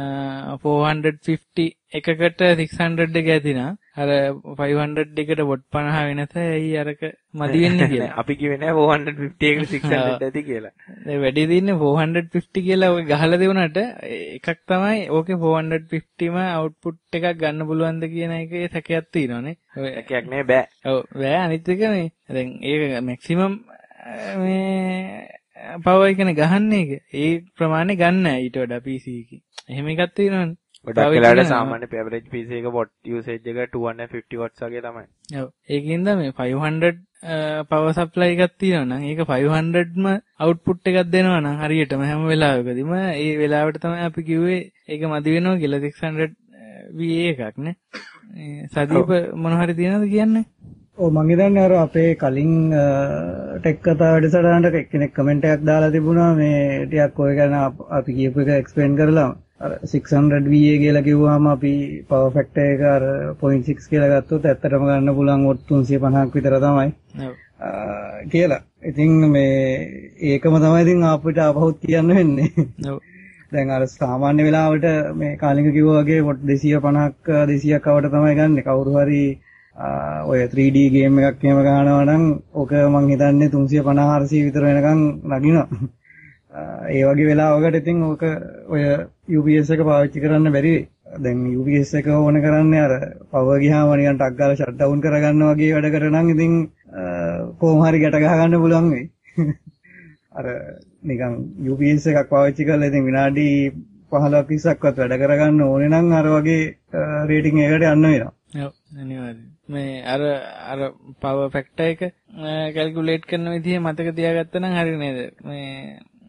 450 එකකට 600 එක ඇතිනා. අර 500 එකට වොට් 50 වෙනස ඇයි අරක මදි වෙන්නේ කියලා. අපි කිව්වේ නෑ 450 එකට 600 ඇති කියලා. දැන් වැඩි දින්නේ 450 කියලා ඔය ගහලා දෙවුනට එකක් තමයි ඕකේ 450ම අවුට්පුට් එකක් ගන්න පුළුවන්ද කියන එකේ සැකයක් තියෙනවානේ. ඔය සැකයක් නෑ බෑ. ඔව් බෑ. අනිත් එක මේ දැන් ඒක මැක්සිමම් මේ පවර් එකනේ ගහන්නේ ඒක. ඒ ප්‍රමාණය ගන්න නෑ ඊට වඩා PC එකකින්. එහෙම එකක් තියෙනවනේ. ගොඩක් වෙලාවට සාමාන්‍ය average PC එක watt usage එක 250 watts වගේ තමයි. ඔව්. ඒකින්ද මේ 500 power supply එකක් තියෙනවා නම් ඒක 500ම output එකක් දෙනවා නම් හරියටම හැම වෙලාවකදීම ඒ වෙලාවට තමයි අපි කිව්වේ ඒක මදි වෙනවා කියලා 600 VA එකක් නේ. සදීප මොන හරි තියනවද කියන්නේ? ඔව් මං හිතන්නේ අර අපේ කලින් ටෙක් කතා වැඩසටහනට එක්කෙනෙක් කමෙන්ට් එකක් දාලා තිබුණා මේ ටිකක් ඔය ගැන අපි කියපු එක එක්ස්ප්ලেইন කරලා අර 600 VA කියලා කිව්වහම අපි power factor එක අර 0.6 කියලා ගත්තොත් ඇත්තටම ගන්න පුළුවන් watt 350ක් විතර තමයි. ඔව්. කියලා. ඉතින් මේ ඒකම තමයි ඉතින් අපිට අපහුත් කියන්න වෙන්නේ. ඔව්. දැන් අර සාමාන්‍ය වෙලාවට මේ කාලින්ග කිව්වා වගේ watt 250ක් 200ක් අවට තමයි ගන්න. කවුරු හරි ඔය 3D ගේම් එකක් එහෙම ගහනවා නම් ඕක මං හිතන්නේ 350 400 විතර වෙනකන් නගිනවා. ඒ වගේ වෙලාවකට ඉතින් ඕක ඔය UPS එක පාවිච්චි කරන්න බැරි වෙයි. දැන් UPS එක ඕන කරන්නේ අර පවර් ගියාම නිකන් ටක් ගාලා ෂට් ඩවුන් කරගන්න වගේ වැඩකට නම් ඉතින් කොහොම හරි ගැට ගහ ගන්න පුළුවන් වෙයි. අර නිකන් UPS එකක් පාවිච්චි කරලා ඉතින් විනාඩි 15ක් 20ක්වත් වැඩ කරගන්න ඕනේ නම් අර වගේ රේටින් එකකට යන්න වෙනවා. ඔව් අනිවාර්යයෙන්. මේ අර power factor එක කැල්කියුලේට් කරන විදිහ මතක තියාගත්තා නම් හරි නේද? මේ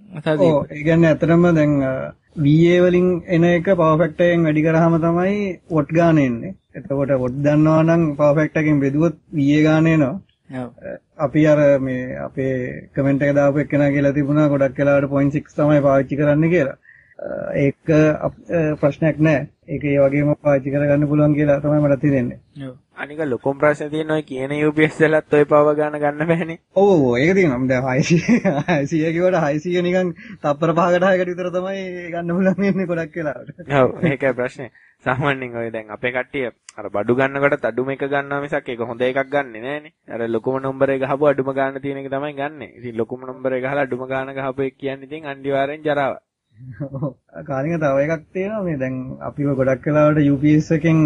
සතිය. ඔව් ඒ කියන්නේ ඇත්තටම දැන් VA වලින් එන එක power factor එකෙන් වැඩි කරාම තමයි watt ගාන එන්නේ. එතකොට watt දන්නවා නම් power factor එකෙන් බෙදුවොත් VA ගාන එනවා. ඔව්. අපි අර මේ අපේ කමෙන්ට් එක දාපු එක්කෙනා කියලා තිබුණා ගොඩක් වෙලාවට 0.6 තමයි පාවිච්චි කරන්න කියලා. ඒක ප්‍රශ්නයක් නෑ. ඒක ඒ වගේම පාවිච්චි කරගන්න පුළුවන් කියලා තමයි මට හිතෙන්නේ. ඔව්. අනික ලොකුම ප්‍රශ්නේ තියෙනවා කියන UPS වලත් ඔය පව ගන්න බෑනේ. ඔව් ඔව් ඒක තියෙනවා. දැන් 600 කිව්වට 600 නිකන් තප්පර 5කට 6කට විතර තමයි ගන්න පුළුවන් වෙන්නේ ගොඩක් වෙලාවට. ඔව් ඒකයි ප්‍රශ්නේ. සාමාන්‍යයෙන් ඔය දැන් අපේ කට්ටිය අර බඩු ගන්නකොට අඩුම එක ගන්නවා මිසක් ඒක හොඳ එකක් ගන්නෙ නෑනේ. අර ලොකුම නම්බර් එක ගහපුවා අඩුම ගාන තියෙන එක තමයි ගන්නෙ. ඉතින් ලොකුම නම්බර් එක ගහලා අඩුම ගාන ගහපු එක කියන්නේ ඉතින් අනිවාර්යෙන් ජරාවක්. කාලික තව එකක් තියෙනවා මේ දැන් අපි ඔය ගොඩක් වෙලාවට UPS එකෙන්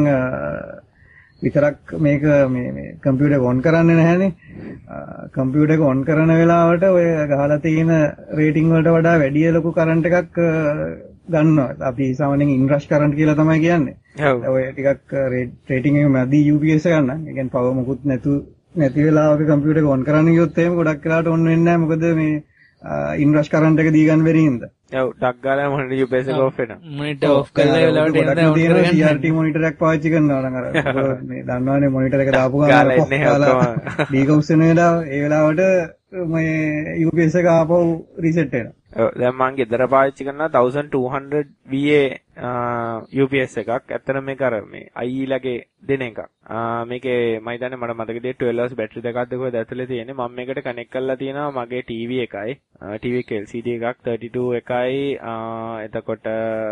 විතරක් මේක මේ කම්පියුටර් එක ඔන් කරන්නේ නැහැනේ. කම්පියුටර් එක ඔන් කරන වෙලාවට ඔය ගහලා තියෙන රේටින් වලට වඩා වැඩි ලොකු කරන්ට් එකක් ගන්නවා. අපි සාමාන්‍යයෙන් ඉන්රෂ් කරන්ට් කියලා තමයි කියන්නේ. ඔව්. ඔය ටිකක් රේටින් එක මැදි UPS එක ගන්න. ඒ කියන්නේ පවර් මොකුත් නැති වෙලාවක කම්පියුටර් එක ඔන් කරන්න ගියොත් එහෙම ගොඩක් වෙලාවට ඔන් වෙන්නේ නැහැ. මොකද මේ ඉන්රෂ් කරන්ට් එක දී ගන්න බැරි හින්දා. ඔව් ටක් ගාලා මොනිටර් UPS එක ඔෆ් වෙනවා. මොනිටර් ඔෆ් කරලා ඒ වෙලාවට එන්න ඔන් කරගන්න CRT මොනිටර් එකක් පාවිච්චි කරනවා නම් අර මේ දන්නවනේ මොනිටර් එක දාපු ගාන ඩීකවුස් වෙන වෙලාව ඒ වෙලාවට මේ UPS එක ආපහු රීසෙට් වෙනවා. ඔව් දැන් මම ගෙදර පාවිච්චි කරනවා 1200 VA UPS එකක්. ඇත්තට මේක අර මේ IE ලගේ දෙන එකක්. මේකේ මම හිතන්නේ මට මතකදී 12 hours බැටරි දෙකක්ද කොහෙද ඇතුලේ තියෙන්නේ. මම මේකට කනෙක්ට් කරලා තියෙනවා මගේ TV එකයි. TV එක LCD එකක් 32 එකයි. එතකොට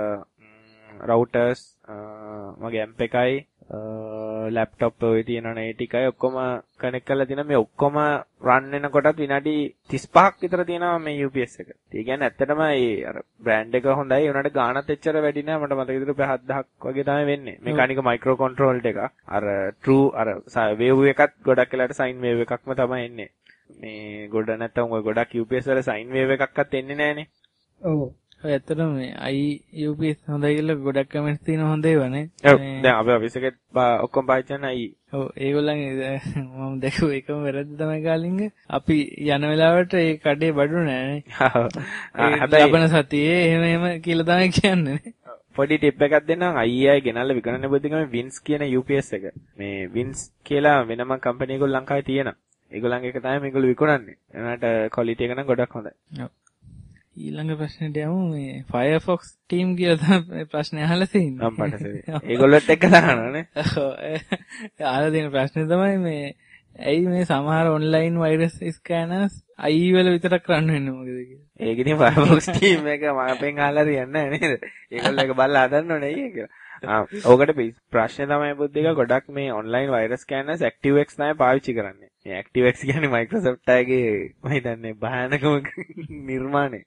routers මගේ amp එකයි ලැප්ටොප් ඔය තියෙනවනේ ඒ ටිකයි ඔක්කොම කනෙක්ට් කරලා තියෙනවා. මේ ඔක්කොම රන් වෙනකොටත් විනාඩි 35ක් විතර තියෙනවා මේ UPS එක. ඒ කියන්නේ ඇත්තටම ඒ අර බ්‍රෑන්ඩ් එක හොඳයි. ඒ උනාට ගාණත් එච්චර වැඩි නෑ. මට මතක විතර 7000ක් වගේ තමයි වෙන්නේ. මේකානික මයික්‍රෝ කන්ට්‍රෝල්ඩ් එක. අර true අර wave එකත් ගොඩක් වෙලාට sine wave එකක්ම තමයි එන්නේ. මේ ගොඩ නැත්තම් ඔය ගොඩක් UPS වල sine wave එකක්වත් එන්නේ නෑනේ. ඔව්. ඔය ඇත්තටම මේ UPS හොඳයි කියලා ගොඩක් කමෙන්ට්ස් තියෙන හොඳ ඒවා නේ. ඔව් දැන් අපේ ඔෆිස් එකේ ඔක්කොම පාවිච්චි කරන ඔව් ඒගොල්ලන්ගේ මම දැක්කු එකම වැරද්ද තමයි කාලින්ග. අපි යන වෙලාවට ඒ කඩේ බඩු නෑනේ. හැබැයි අපන සතියේ එහෙම කියලා තමයි කියන්නේ. පොඩි ටිප් එකක් දෙන්නම්. IEI ගෙනල්ලා විකරන්නේ බුද්ධිකම වින්ස් කියන UPS එක. මේ වින්ස් කියලා වෙනම කම්පැනි එකක් ලංකාවේ තියෙනවා. ඒගොල්ලන්ගේ එක තමයි මේගොල්ලෝ විකුණන්නේ. ඒනට ක්වොලිටි එක නම් ගොඩක් හොඳයි. ඔව්. ඊළඟ ප්‍රශ්නෙට යමු. මේ Firefox team කියලා තමයි ප්‍රශ්නේ අහලා තියෙන්නේ. මම පටසෙවි. ඒගොල්ලොත් එක්ක දානවනේ. ඔව්. අහලා තියෙන ප්‍රශ්නේ තමයි මේ ඇයි මේ සමහර online virus scanners IE වල විතරක් රන් වෙන්නේ මොකද කියලා. ඒක ඉතින් Firefox team එක මම අහලා හරියන්නේ නැහැ නේද? ඒගොල්ලෝ ඒක බලලා හදන්න ඕනේ අයියේ කියලා. ඕකට ප්‍රශ්නේ තමයි බුද්ධික ගොඩක් මේ online virus scanners ActiveX තමයි පාවිච්චි කරන්නේ. මේ ActiveX කියන්නේ Microsoft එකේ මම හිතන්නේ භයානකම නිර්මාණය.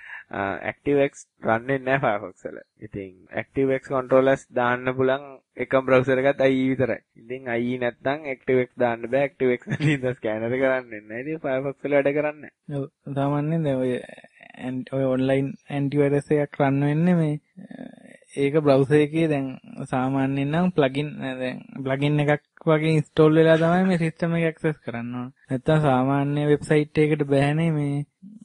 ActiveX රන් වෙන්නේ නැහැ Firefox වල. ඉතින් ActiveX controllers දාන්න පුළුවන් එකම browser එකත් IE විතරයි. ඉතින් IE නැත්නම් ActiveX දාන්න බෑ. ActiveX නැතිනම් scanner එක රන් වෙන්නේ නැහැ. ඉතින් Firefox වල වැඩ කරන්නේ නැහැ. ඔව් සාමාන්‍යයෙන් දැන් ඔය online antivirus එකක් රන් වෙන්නේ මේ ඒක browser එකේ දැන් සාමාන්‍යයෙන් නම් plugin එකක් වගේ install වෙලා තමයි මේ system එක access කරන්න ඕන. නැත්නම් සාමාන්‍ය website එකකට බෑනේ මේ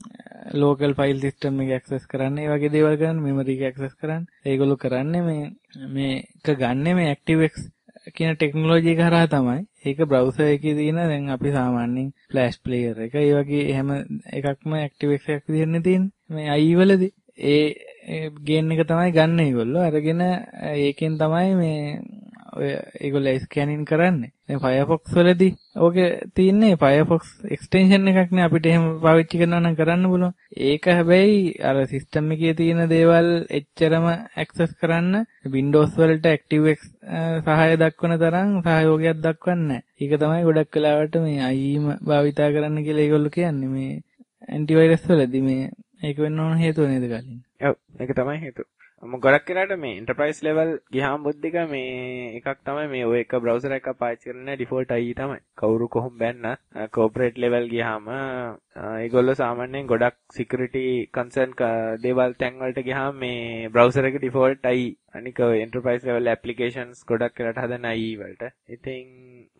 local file system එක access කරන්න. ඒ වගේ දේවල් කරන්න memory එක access කරන්න. ඒගොල්ලෝ කරන්නේ මේක ගන්න මේ ActiveX කියන technology එක හරහා තමයි. ඒක browser එකේ තියෙන දැන් අපි සාමාන්‍යයෙන් flash player එක ඒ වගේ එහෙම එකක්ම ActiveX එකක් විදිහට තියෙන්නේ. මේ IE වලදී ඒ ගේන් එක තමයි ගන්න ඒගොල්ලෝ. අරගෙන ඒකෙන් තමයි මේ ඔය ඒගොල්ලෝ ස්කෑනින් කරන්නේ. දැන් Firefox වලදී ඕකේ තියෙන්නේ Firefox extension එකක් නේ අපිට එහෙම පාවිච්චි කරනවා නම් කරන්න පුළුවන්. ඒක හැබැයි අර system එකේ තියෙන දේවල් එච්චරම access කරන්න Windows වලට ActiveX සහාය දක්වන තරම් සහයෝගයක් දක්වන්නේ නැහැ. ඒක තමයි ගොඩක් වෙලාවට මේ IEම භාවිතා කරන්න කියලා ඒගොල්ලෝ කියන්නේ මේ antivirus වලදී මේ ඒක වෙන්න ඕන හේතුව නේද කලින්. ඔව් ඒක තමයි හේතුව. ගොඩක් වෙලාට මේ enterprise level ගියාම බුද්ධික මේ එකක් තමයි මේ ඔය එක browser එකක් පාවිච්චි කරන්නේ default IE තමයි. කවුරු කොහොම බැන්න corporate level ගියාම ඒගොල්ලෝ සාමාන්‍යයෙන් ගොඩක් security concern දේවල් තැන් වලට ගියාම මේ browser එක default IE. අනික enterprise level applications ගොඩක් වෙලාට හදන IE වලට. ඉතින්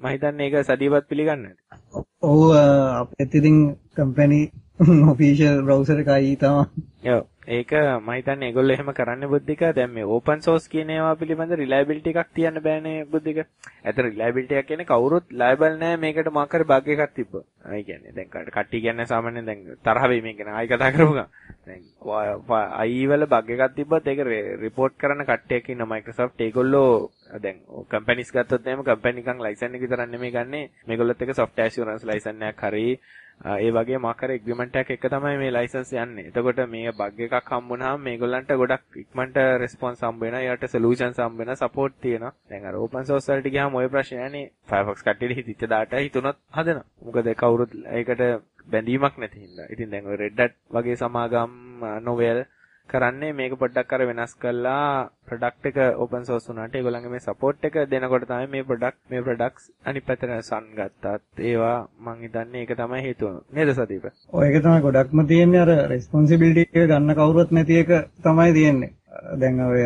මම හිතන්නේ ඒක සතියපත් පිළිගන්නේ. ඔව් අපිත් ඉතින් කම්පැනි ඔෆිෂියල් බ්‍රවුසර් එකයි තමයි. ඔව් ඒක මම හිතන්නේ ඒගොල්ලෝ එහෙම කරන්න බුද්ධික දැන් මේ ඕපන් සෝස් කියන ඒවා පිළිබඳ රිලයබිලිටි එකක් තියන්න බෑනේ බුද්ධික. ඇතර රිලයබිලිටි එකක් කියන්නේ කවුරුත් ලයබල් නැහැ මේකට මොකක් හරි බග් එකක් තිබ්බොත්. ඒ කියන්නේ දැන් කට්ටිය කියන්නේ සාමාන්‍යයෙන් දැන් තරහ වෙයි මේක නේ ආයි කතා කරමු ගා. දැන් අයි වල බග් එකක් තිබ්බොත් ඒක රිපෝට් කරන කට්ටියක් ඉන්න Microsoft ඒගොල්ලෝ දැන් කම්පැනිස් ගත්තොත් එහෙම කම්පැනි නිකන් ලයිසන් එක විතරක් නෙමෙයි ගන්නෙ මේගොල්ලොත් එක software assurance license එකක් හරි ඒ වගේ මාකර එග්‍රීමන්ට් එකක් එක තමයි මේ ලයිසන්ස් යන්නේ. එතකොට මේ බග් එකක් හම්බුනහම මේගොල්ලන්ට ගොඩක් ඉක්මනට රෙස්පොන්ස් හම්බ වෙනවා. ඊට සොලියුෂන්ස් හම්බ වෙනවා, සපෝට් තියෙනවා. දැන් අර ඕපන් සෝස් වලට ගියාම ওই ප්‍රශ්නේ නෑනේ. Firefox කට්ටියට හිතිච්ච දාට හිතුනොත් හදනවා. මොකද කවුරුත් ඒකට බැඳීමක් නැති හින්දා. ඉතින් දැන් ඔය Red Hat වගේ සමාගම් Novell කරන්නේ මේක පොඩ්ඩක් අර වෙනස් කරලා ප්‍රොඩක්ට් එක ඕපන් සෝස් වුණාට ඒගොල්ලන්ගේ මේ සපෝට් එක දෙනකොට තමයි මේ ප්‍රොඩක්ට්ස් අනිත් පැත්තට සන් ගත්තත් ඒවා මං හිතන්නේ ඒක තමයි හේතුව නේද සදීප? ඔය ඒක තමයි ගොඩක්ම තියෙන්නේ අර රෙස්පොන්සිබිලිටි එක ගන්න කවුරුත් නැති එක තමයි තියෙන්නේ. දැන් ඔය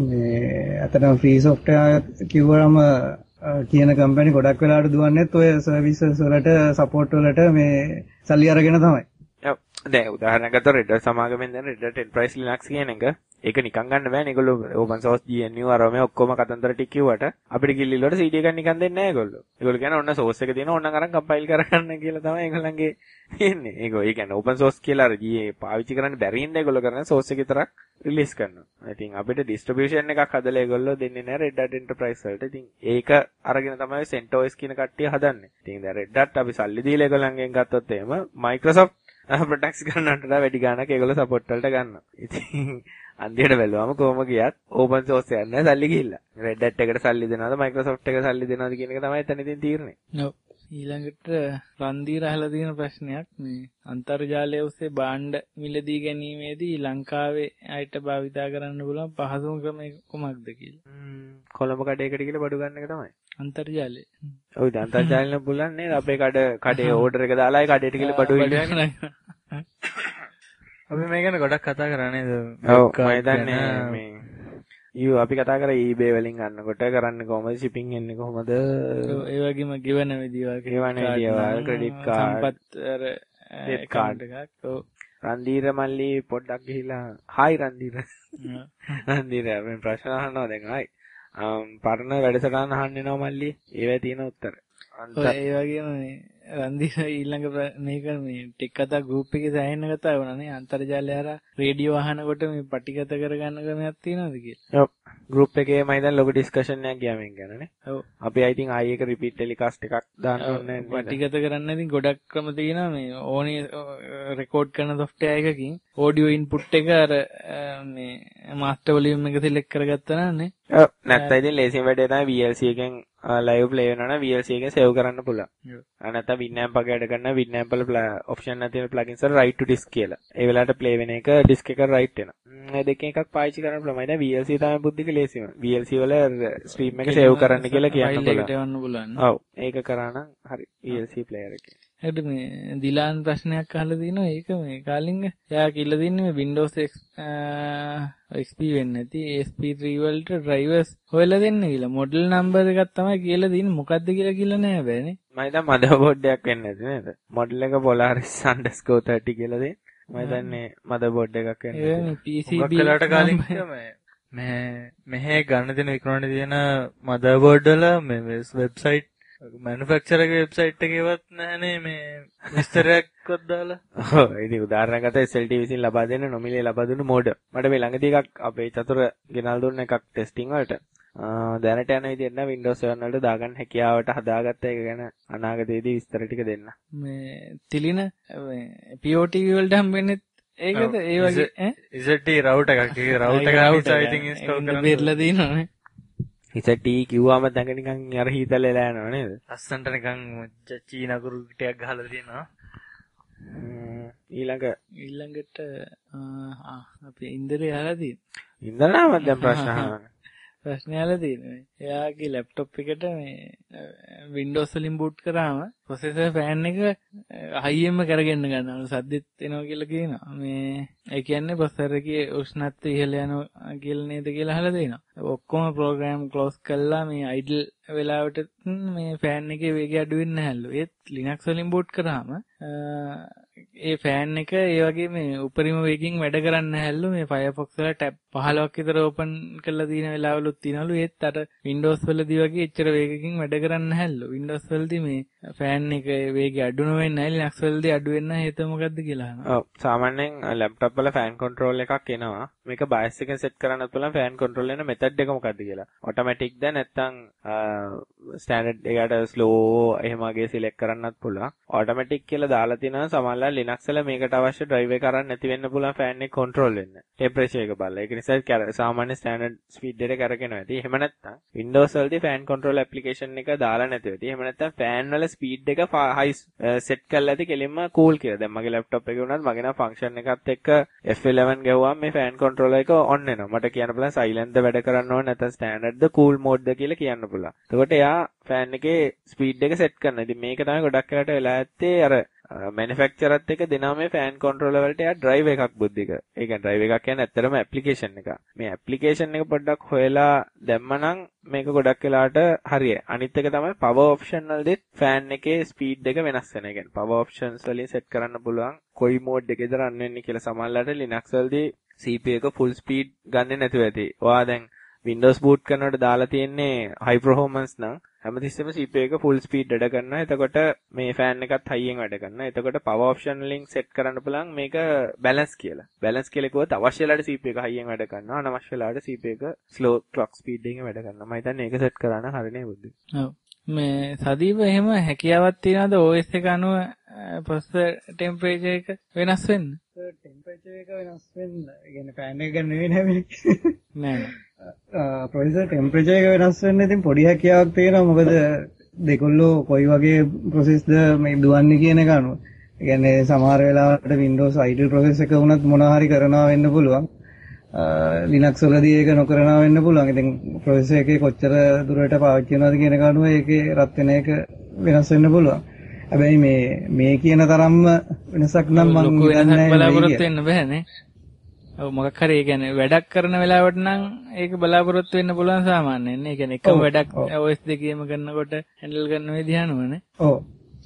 මේ අතන ෆ්‍රී සොෆ්ට්වෙයාර් කිව්වම කියන කම්පැනි ගොඩක් වෙලාවට දුවන්නේත් ඔය සර්විසස් වලට සපෝට් වලට මේ සල්ලි අරගෙන තමයි. ඔව්. දැන් උදාහරණයක් ගත්තොත් Red Hat සමාගමෙන් දැන් Red Hat Enterprise Linux කියන එක ඒක නිකන් ගන්න බෑනේ. ඒගොල්ලෝ open source GNU අර මේ ඔක්කොම කතන්දර ටික කිව්වට අපිට කිල්ලි වලට CD එකක් නිකන් දෙන්නේ නැහැ ඒගොල්ලෝ. ඒගොල්ලෝ කියන්නේ ඔන්න source එක තියෙනවා ඕනනම් අරන් compile කරගන්න කියලා තමයි ඒගොල්ලන්ගේ තියෙන්නේ. ඒ කියන්නේ open source කියලා අර GA පාවිච්චි කරන්න බැරි හින්දා ඒගොල්ලෝ කරන්නේ source එක විතරක් රිලීස් කරනවා. ඉතින් අපිට distribution එකක් හදලා ඒගොල්ලෝ දෙන්නේ නැහැ Red Hat Enterprise වලට. ඉතින් ඒක අරගෙන තමයි CentOS කියන කට්ටිය හදන්නේ. ඉතින් දැන් Red Hat අපි සල්ලි දීලා ඒගොල්ලන්ගෙන් ගත්තොත් එහෙම Microsoft ප්‍රොඩක්ට්ස් ගන්නට වැඩි ගාණක් ඒගොල්ලෝ සපෝට් වලට ගන්නවා. ඉතින් අන්තිමට බැලුවම කොහොම ගියත් ඕපන් සෝස් එකක් නෑ සල්ලි ගිහිල්ලා. Red Hat එකට සල්ලි දෙනවද Microsoft එකට සල්ලි දෙනවද කියන එක තමයි එතන ඉතින් තීරණය. ඔව්. ඊළඟට රන්දීර අහලා තියෙන ප්‍රශ්නයක් මේ අන්තර්ජාලය ඔස්සේ භාණ්ඩ මිලදී ගැනීමේදී ලංකාවේ අයට භාවිතා කරන්න පුළුවන් පහසුම ක්‍රමය කොහොමද කියලා. කොළඹ කඩේකට ගිහලා බඩු ගන්න එක තමයි. අන්තර්ජාලය. ඔව් ඉතින් අන්තර්ජාලයෙන් පුළුවන් නේද අපේ කඩේ ඕඩර් එක දාලා ඒ කඩේට ගිහලා බඩු ඉල්ලන්නේ. අපි මේ ගැන ගොඩක් කතා කරා නේද? ඔව් මම දන්නේ මේ අපි කතා කරා eBay වලින් ගන්නකොට කරන්නේ කොහොමද shipping එන්නේ කොහොමද? ඒ වගේම ගෙවන විදිය ක්‍රෙඩිට් කාඩ් සම්පත් අර ඩෙබිට් කාඩ් එකක්. ඔව් රන්දීර මල්ලි පොඩ්ඩක් ගිහිලා හායි රන්දීර. රන්දීර මම ප්‍රශ්න අහනවා දැන් හායි. පරණ වැඩසටහන අහන්න එනවා මල්ලි. ඒවැ තියෙන උත්තර. ඒ වගේම මේ රන්දීර ඊළඟ මේක මේ ටෙක් කතා ගෲප් එකේ සෑහෙන කතා වුණා නේ අන්තර්ජාලය හරහා රේඩියෝ අහනකොට මේ පටිගත කරගන්න ක්‍රමයක් තියෙනවද කියලා. ඔව් ගෲප් එකේ මම දැන් ලොකු ඩිස්කෂන් එකක් ගියා මේක ගැන නේ. ඔව් අපි I think ආයේ එක රිපීට් ටෙලිකාස්ට් එකක් දාන්න ඕනේ නේද? පටිගත කරන්න ඉතින් ගොඩක් ක්‍රම තියෙනවා මේ ඕනේ රෙකෝඩ් කරන software එකකින් audio input එක අර මේ master volume එක select කරගත්තා නම් නේ. ඔව් නැත්නම් ඉතින් ලේසියෙන් වැඩේ තමයි VLC එකෙන් live play වෙනවා නම් VLC එකෙන් save කරන්න පුළුවන්. නැත්නම් Winamp එක ඇඩ් කරන Winamp වල option එක තියෙන plugins වල write to disk කියලා. ඒ වෙලාවට play වෙන එක disk එක write වෙනවා. මේ දෙකෙන් එකක් පාවිච්චි කරන්න පුළුවන්. දැන් VLC තමයි බුද්ධික ලේසියම. VLC වල stream එක save කරන්න කියලා කියන්න පුළුවන්. ඔව් ඒක කරා නම් හරි VLC player එකේ. හරි මේ දිලාන් ප්‍රශ්නයක් අහලා තිනවා ඒක මේ කාලින්ග එයා කියලා තින්නේ මේ Windows XP වෙන්නේ නැති SP3 වලට drivers හොයලා දෙන්න කියලා මොඩල් නම්බර් එකක් තමයි කියලා දින්නේ මොකද්ද කියලා නෑ බෑනේ මම හිතා මදර්බෝඩ් එකක් වෙන්නේ නැති නේද මොඩල් එක Polaris_30 කියලා දෙන්න මම හිතන්නේ මදර්බෝඩ් එකක් වෙන්නේ ඒ PCB කලට කාලින්ග මෙහෙ ගන්න දෙන විකුණන තියෙන මදර්බෝඩ් වල මේ වෙබ්සයිට් මැනුෆැක්චරර් එකේ වෙබ්සයිට් එකේවත් නැහනේ මේ විස්තරයක්වත් දාලා. ඔව් ඉතින් උදාහරණයක් ගත්තා SLT විසින් ලබා දෙන නොමිලේ ලබා දුන්නු මෝඩම්. මට මේ ළඟදී එකක් අපේ චතුර ගෙනල් දුන්න එකක් ටෙස්ටිං වලට. දැනට යන විදිහට නම් Windows 7 වලට දාගන්න හැකියාවට හදාගත්ත එක ගැන අනාගතයේදී විස්තර ටික දෙන්න. මේ තිලින මේ POTV වලට හම්බෙන්නේ ඒකද ඒ වගේ ZT router එකක්. ඒ router එක නිසා ඉතින් install කරන්න බෙරලා දිනවනේ. ZT කිව්වම දැන් නිකන් අර හීතල එලා යනවා නේද? ලස්සන්ට නිකන් චීන කුරු ටිකක් ගහලා තියෙනවා. ඊළඟට අපි ඉන්දරේ අහලා තියෙනවා. ඉන්දරාම දැන් ප්‍රශ්න අහනවා. ප්‍රශ්නයල තියෙනවා. එයාගේ ලැප්ටොප් එකට මේ Windows වලින් boot කරාම processor fan එක high-එන්ම කරගෙන ගන්නවා. සද්දෙත් එනවා කියලා කියනවා. මේ ඒ කියන්නේ processor එකේ උෂ්ණත්වය ඉහළ යනවා කියලා නේද කියලා අහලා තියෙනවා. ඔක්කොම program close කළා මේ idle වෙලාවට මේ fan එකේ වේගය අඩු වෙන්නේ නැහැලු. ඒත් Linux වලින් boot කරාම ඒ fan එක ඒ වගේ මේ උපරිම වේගකින් වැඩ කරන්නේ නැහැලු. මේ Firefox වල tab 15ක් විතර open කරලා තියෙන වෙලාවලුත් තියෙනවලු. ඒත් අර Windows වලදී වගේ එච්චර වේගකින් වැඩ කරන්නේ නැහැලු. Windows වලදී මේ fan එක වේගය අඩු නොවෙන්නේ නැහැ. Linux වලදී අඩු වෙන්න හේතුව මොකද්ද කියලා අහනවා. ඔව් සාමාන්‍යයෙන් laptop වල fan control එකක් එනවා. මේක BIOS එකෙන් set කරන්නත් පුළුවන් fan control වෙන method එක මොකද්ද කියලා. automatic ද නැත්නම් standard එකට slow එහෙම වගේ select කරන්නත් පුළුවන්. automatic කියලා දාලා තිනවා සමහරවල් Linux වල මේකට අවශ්‍ය drive එක අරන් නැති වෙන්න පුළුවන් fan එක control වෙන්න. temperature එක බලලා. ඒක නිසා සාමාන්‍ය standard speed එකට කරගෙනවා ඇති. එහෙම නැත්නම් Windows වලදී fan control application එක දාලා නැති වෙති. එහෙම නැත්නම් fan වල speed එක high set කරලා ඇති කෙලින්ම cool කියලා. දැන් මගේ laptop එකේ වුණත් මගේ නම් function එකත් එක්ක F11 ගවුවාම මේ fan controller එක on වෙනවා. මට කියන්න පුළුවන් silent ද වැඩ කරන්න ඕන නැත්නම් standard ද cool mode ද කියලා කියන්න පුළුවන්. එතකොට එයා fan එකේ speed එක set කරනවා. ඉතින් මේක තමයි ගොඩක් වෙලාට වෙලා ඇත්තේ අර manufacturerත් එක්ක දෙනවා මේ fan controller වලට එයා drive එකක් බුද්ධික. ඒ කියන්නේ drive එකක් කියන්නේ ඇත්තටම application එකක්. මේ application එක පොඩ්ඩක් හොයලා දැම්මනම් මේක ගොඩක් වෙලාට හරියයි. අනිත් එක තමයි power option වලදී fan එකේ speed එක වෙනස් වෙනවා. ඒ කියන්නේ power options වලින් set කරන්න පුළුවන් කොයි mode එකේද run වෙන්නේ කියලා. සමහරවිට Linux වලදී CPU එක full speed ගන්නෙ නැතුව ඇති. ඔයා දැන් Windows boot කරනකොට දාලා තියෙන්නේ high performance නම් හැමතිස්සෙම CPU එක full speed වැඩ කරනවා. එතකොට මේ fan එකත් high එකෙන් වැඩ කරනවා. එතකොට power option වලින් set කරන්න පුළුවන් මේක balance කියලා. balance කියලා කිව්වොත් අවශ්‍ය වෙලාවට CPU එක high එකෙන් වැඩ කරනවා. අනවශ්‍ය වෙලාවට CPU එක slow clock speed එකෙන් වැඩ කරනවා. මම හිතන්නේ ඒක set කරා නම් හරිනේ බුද්ධ. ඔව්. මේ සදීප එහෙම හැකියාවක් තියනවාද OS එක අනුව processor temperature එක වෙනස් වෙන්න? temperature එක වෙනස් වෙන්න. ඒ කියන්නේ fan එක ගන්න නෙවෙයි හැබැයි. නෑ. processor temperature එක වෙනස් වෙන්න ඉතින් පොඩි හැකියාවක් තියෙනවා. මොකද දෙකොල්ලෝ කොයි වගේ process ද මේ දුවන්නේ කියන එක අනුව. ඒ කියන්නේ සමහර වෙලාවට Windows idle process එක වුණත් මොනවා හරි කරනවා වෙන්න පුළුවන්. Linux වලදී ඒක නොකරනවා වෙන්න පුළුවන්. ඉතින් processor එකේ කොච්චර දුරට පාවිච්චි කරනවද කියන එක අනුව ඒකේ රත් වෙන එක වෙනස් වෙන්න පුළුවන්. හැබැයි මේ කියන තරම්ම වෙනසක් නම් මම හිතන්නේ බලාපොරොත්තු වෙන්න බෑනේ. ඔව් මොකක් හරි ඒ කියන්නේ වැඩක් කරන වෙලාවට නම් ඒක බලාපොරොත්තු වෙන්න පුළුවන් සාමාන්‍යයෙන්. ඒ කියන්නේ එකම වැඩක් OS දෙකේම කරනකොට handle කරන විදිහ අනුවනේ. ඔව්.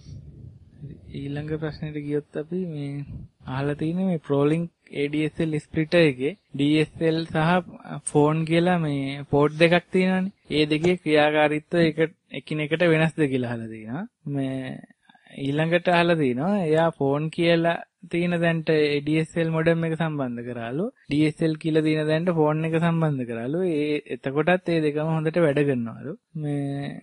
ඊළඟ ප්‍රශ්නෙට ගියොත් අපි මේ අහලා තියෙන මේ ProLink ADSL splitter එකේ DSL සහ phone කියලා මේ port දෙකක් තියෙනවානේ. ඒ දෙකේ ක්‍රියාකාරීත්වය එකිනෙකට වෙනස්ද කියලා අහලා තියෙනවා. මේ ඊළඟට අහලා තියෙනවා එයා phone කියලා තියෙන දැන්ට ADSL modem එක සම්බන්ධ කරාලු. DSL කියලා තියෙන දැන්ට phone එක සම්බන්ධ කරාලු. එතකොටත් මේ දෙකම හොඳට වැඩ කරනවලු. මේ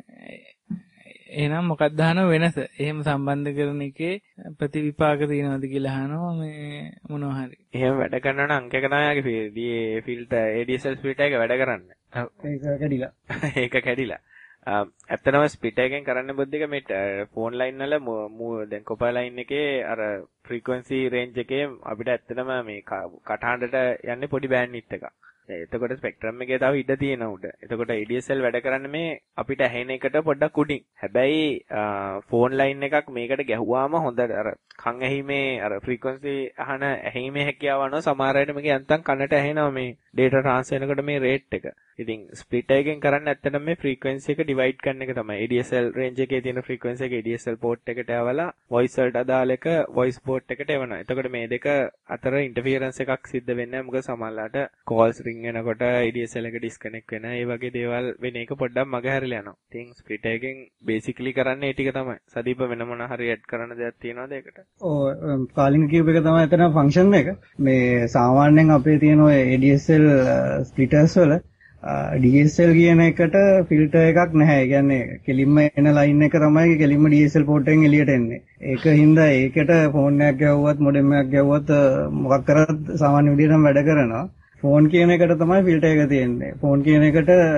එහෙනම් මොකක්ද අහන වෙනස? එහෙම සම්බන්ධ කරන එකේ ප්‍රතිවිපාක තියෙනවද කියලා අහනවා මේ මොනවා හරි. එහෙම වැඩ කරනවා නම් අංක එක තමයි යාගේ ෆිල්ටර් ADSL ස්ප්ලිටර් එක වැඩ කරන්නේ. ඒක කැඩිලා. ඒක කැඩිලා. ඇත්තටම ස්ප්ලිටර් එකෙන් කරන්න බුද්ධික මේ ෆෝන් ලයින් වල දැන් කොපර් ලයින් එකේ අර ෆ්‍රීකවන්සි රේන්ජ් එකේ අපිට ඇත්තටම මේ කටහඬට යන්නේ පොඩි බෑන්ඩ් විඩ්ත් එකක්. එතකොට ස්පෙක්ට්‍රම් එකේ තව ඉඩ තියෙනවා උඩ. එතකොට ADSL වැඩ කරන්නේ මේ අපිට ඇහෙන එකට පොඩ්ඩක් උඩින්. හැබැයි ෆෝන් ලයින් එකක් මේකට ගැහුවාම හොඳට අර කන් ඇහිමේ අර ෆ්‍රීකවන්සි අහන ඇහිමේ හැකියාව අනුව සමහර අයට මේක යන්තම් කනට ඇහෙනවා මේ data transfer වෙනකොට මේ rate එක. ඉතින් ස්ප්ලිටර් එකෙන් කරන්නේ ඇත්තටම මේ ෆ්‍රීකවන්සි එක ඩිවයිඩ් කරන එක තමයි. ADSL රේන්ජ් එකේ තියෙන ෆ්‍රීකවන්සි එක ADSL port එකට ඇවලා voice වලට අදාළ එක voice port එකට එවනවා. එතකොට මේ දෙක අතර ඉන්ටර්ෆියරන්ස් එකක් සිද්ධ වෙන්නේ නැහැ. මොකද සමහරලාට calls ring වෙනකොට ADSL එක disconnect වෙන ඒ වගේ දේවල් වෙන එක පොඩ්ඩක් මගහැරලා යනවා. ඉතින් ස්ප්ලිටර් එකෙන් basically කරන්නේ ඒ ටික තමයි. සදීප වෙන මොන හරි ඇඩ් කරන්න දෙයක් තියෙනවද ඒකට? ඔව් calling cube එක තමයි එතන function එක. මේ සාමාන්‍යයෙන් අපේ තියෙන ඔය ADSL splitters වල DSL කියන එකට ෆිල්ටර් එකක් නැහැ. ඒ කියන්නේ කෙලින්ම එන ලයින් එක තමයි කෙලින්ම DSL port එකෙන් එළියට එන්නේ. ඒක හින්දා ඒකට ෆෝන් එකක් ගැහුවත් මොඩෙම් එකක් ගැහුවත් මොකක් කරත් සාමාන්‍ය විදිහටම වැඩ කරනවා. ෆෝන් කියන එකට තමයි ෆිල්ටර් එක තියෙන්නේ. ෆෝන් කියන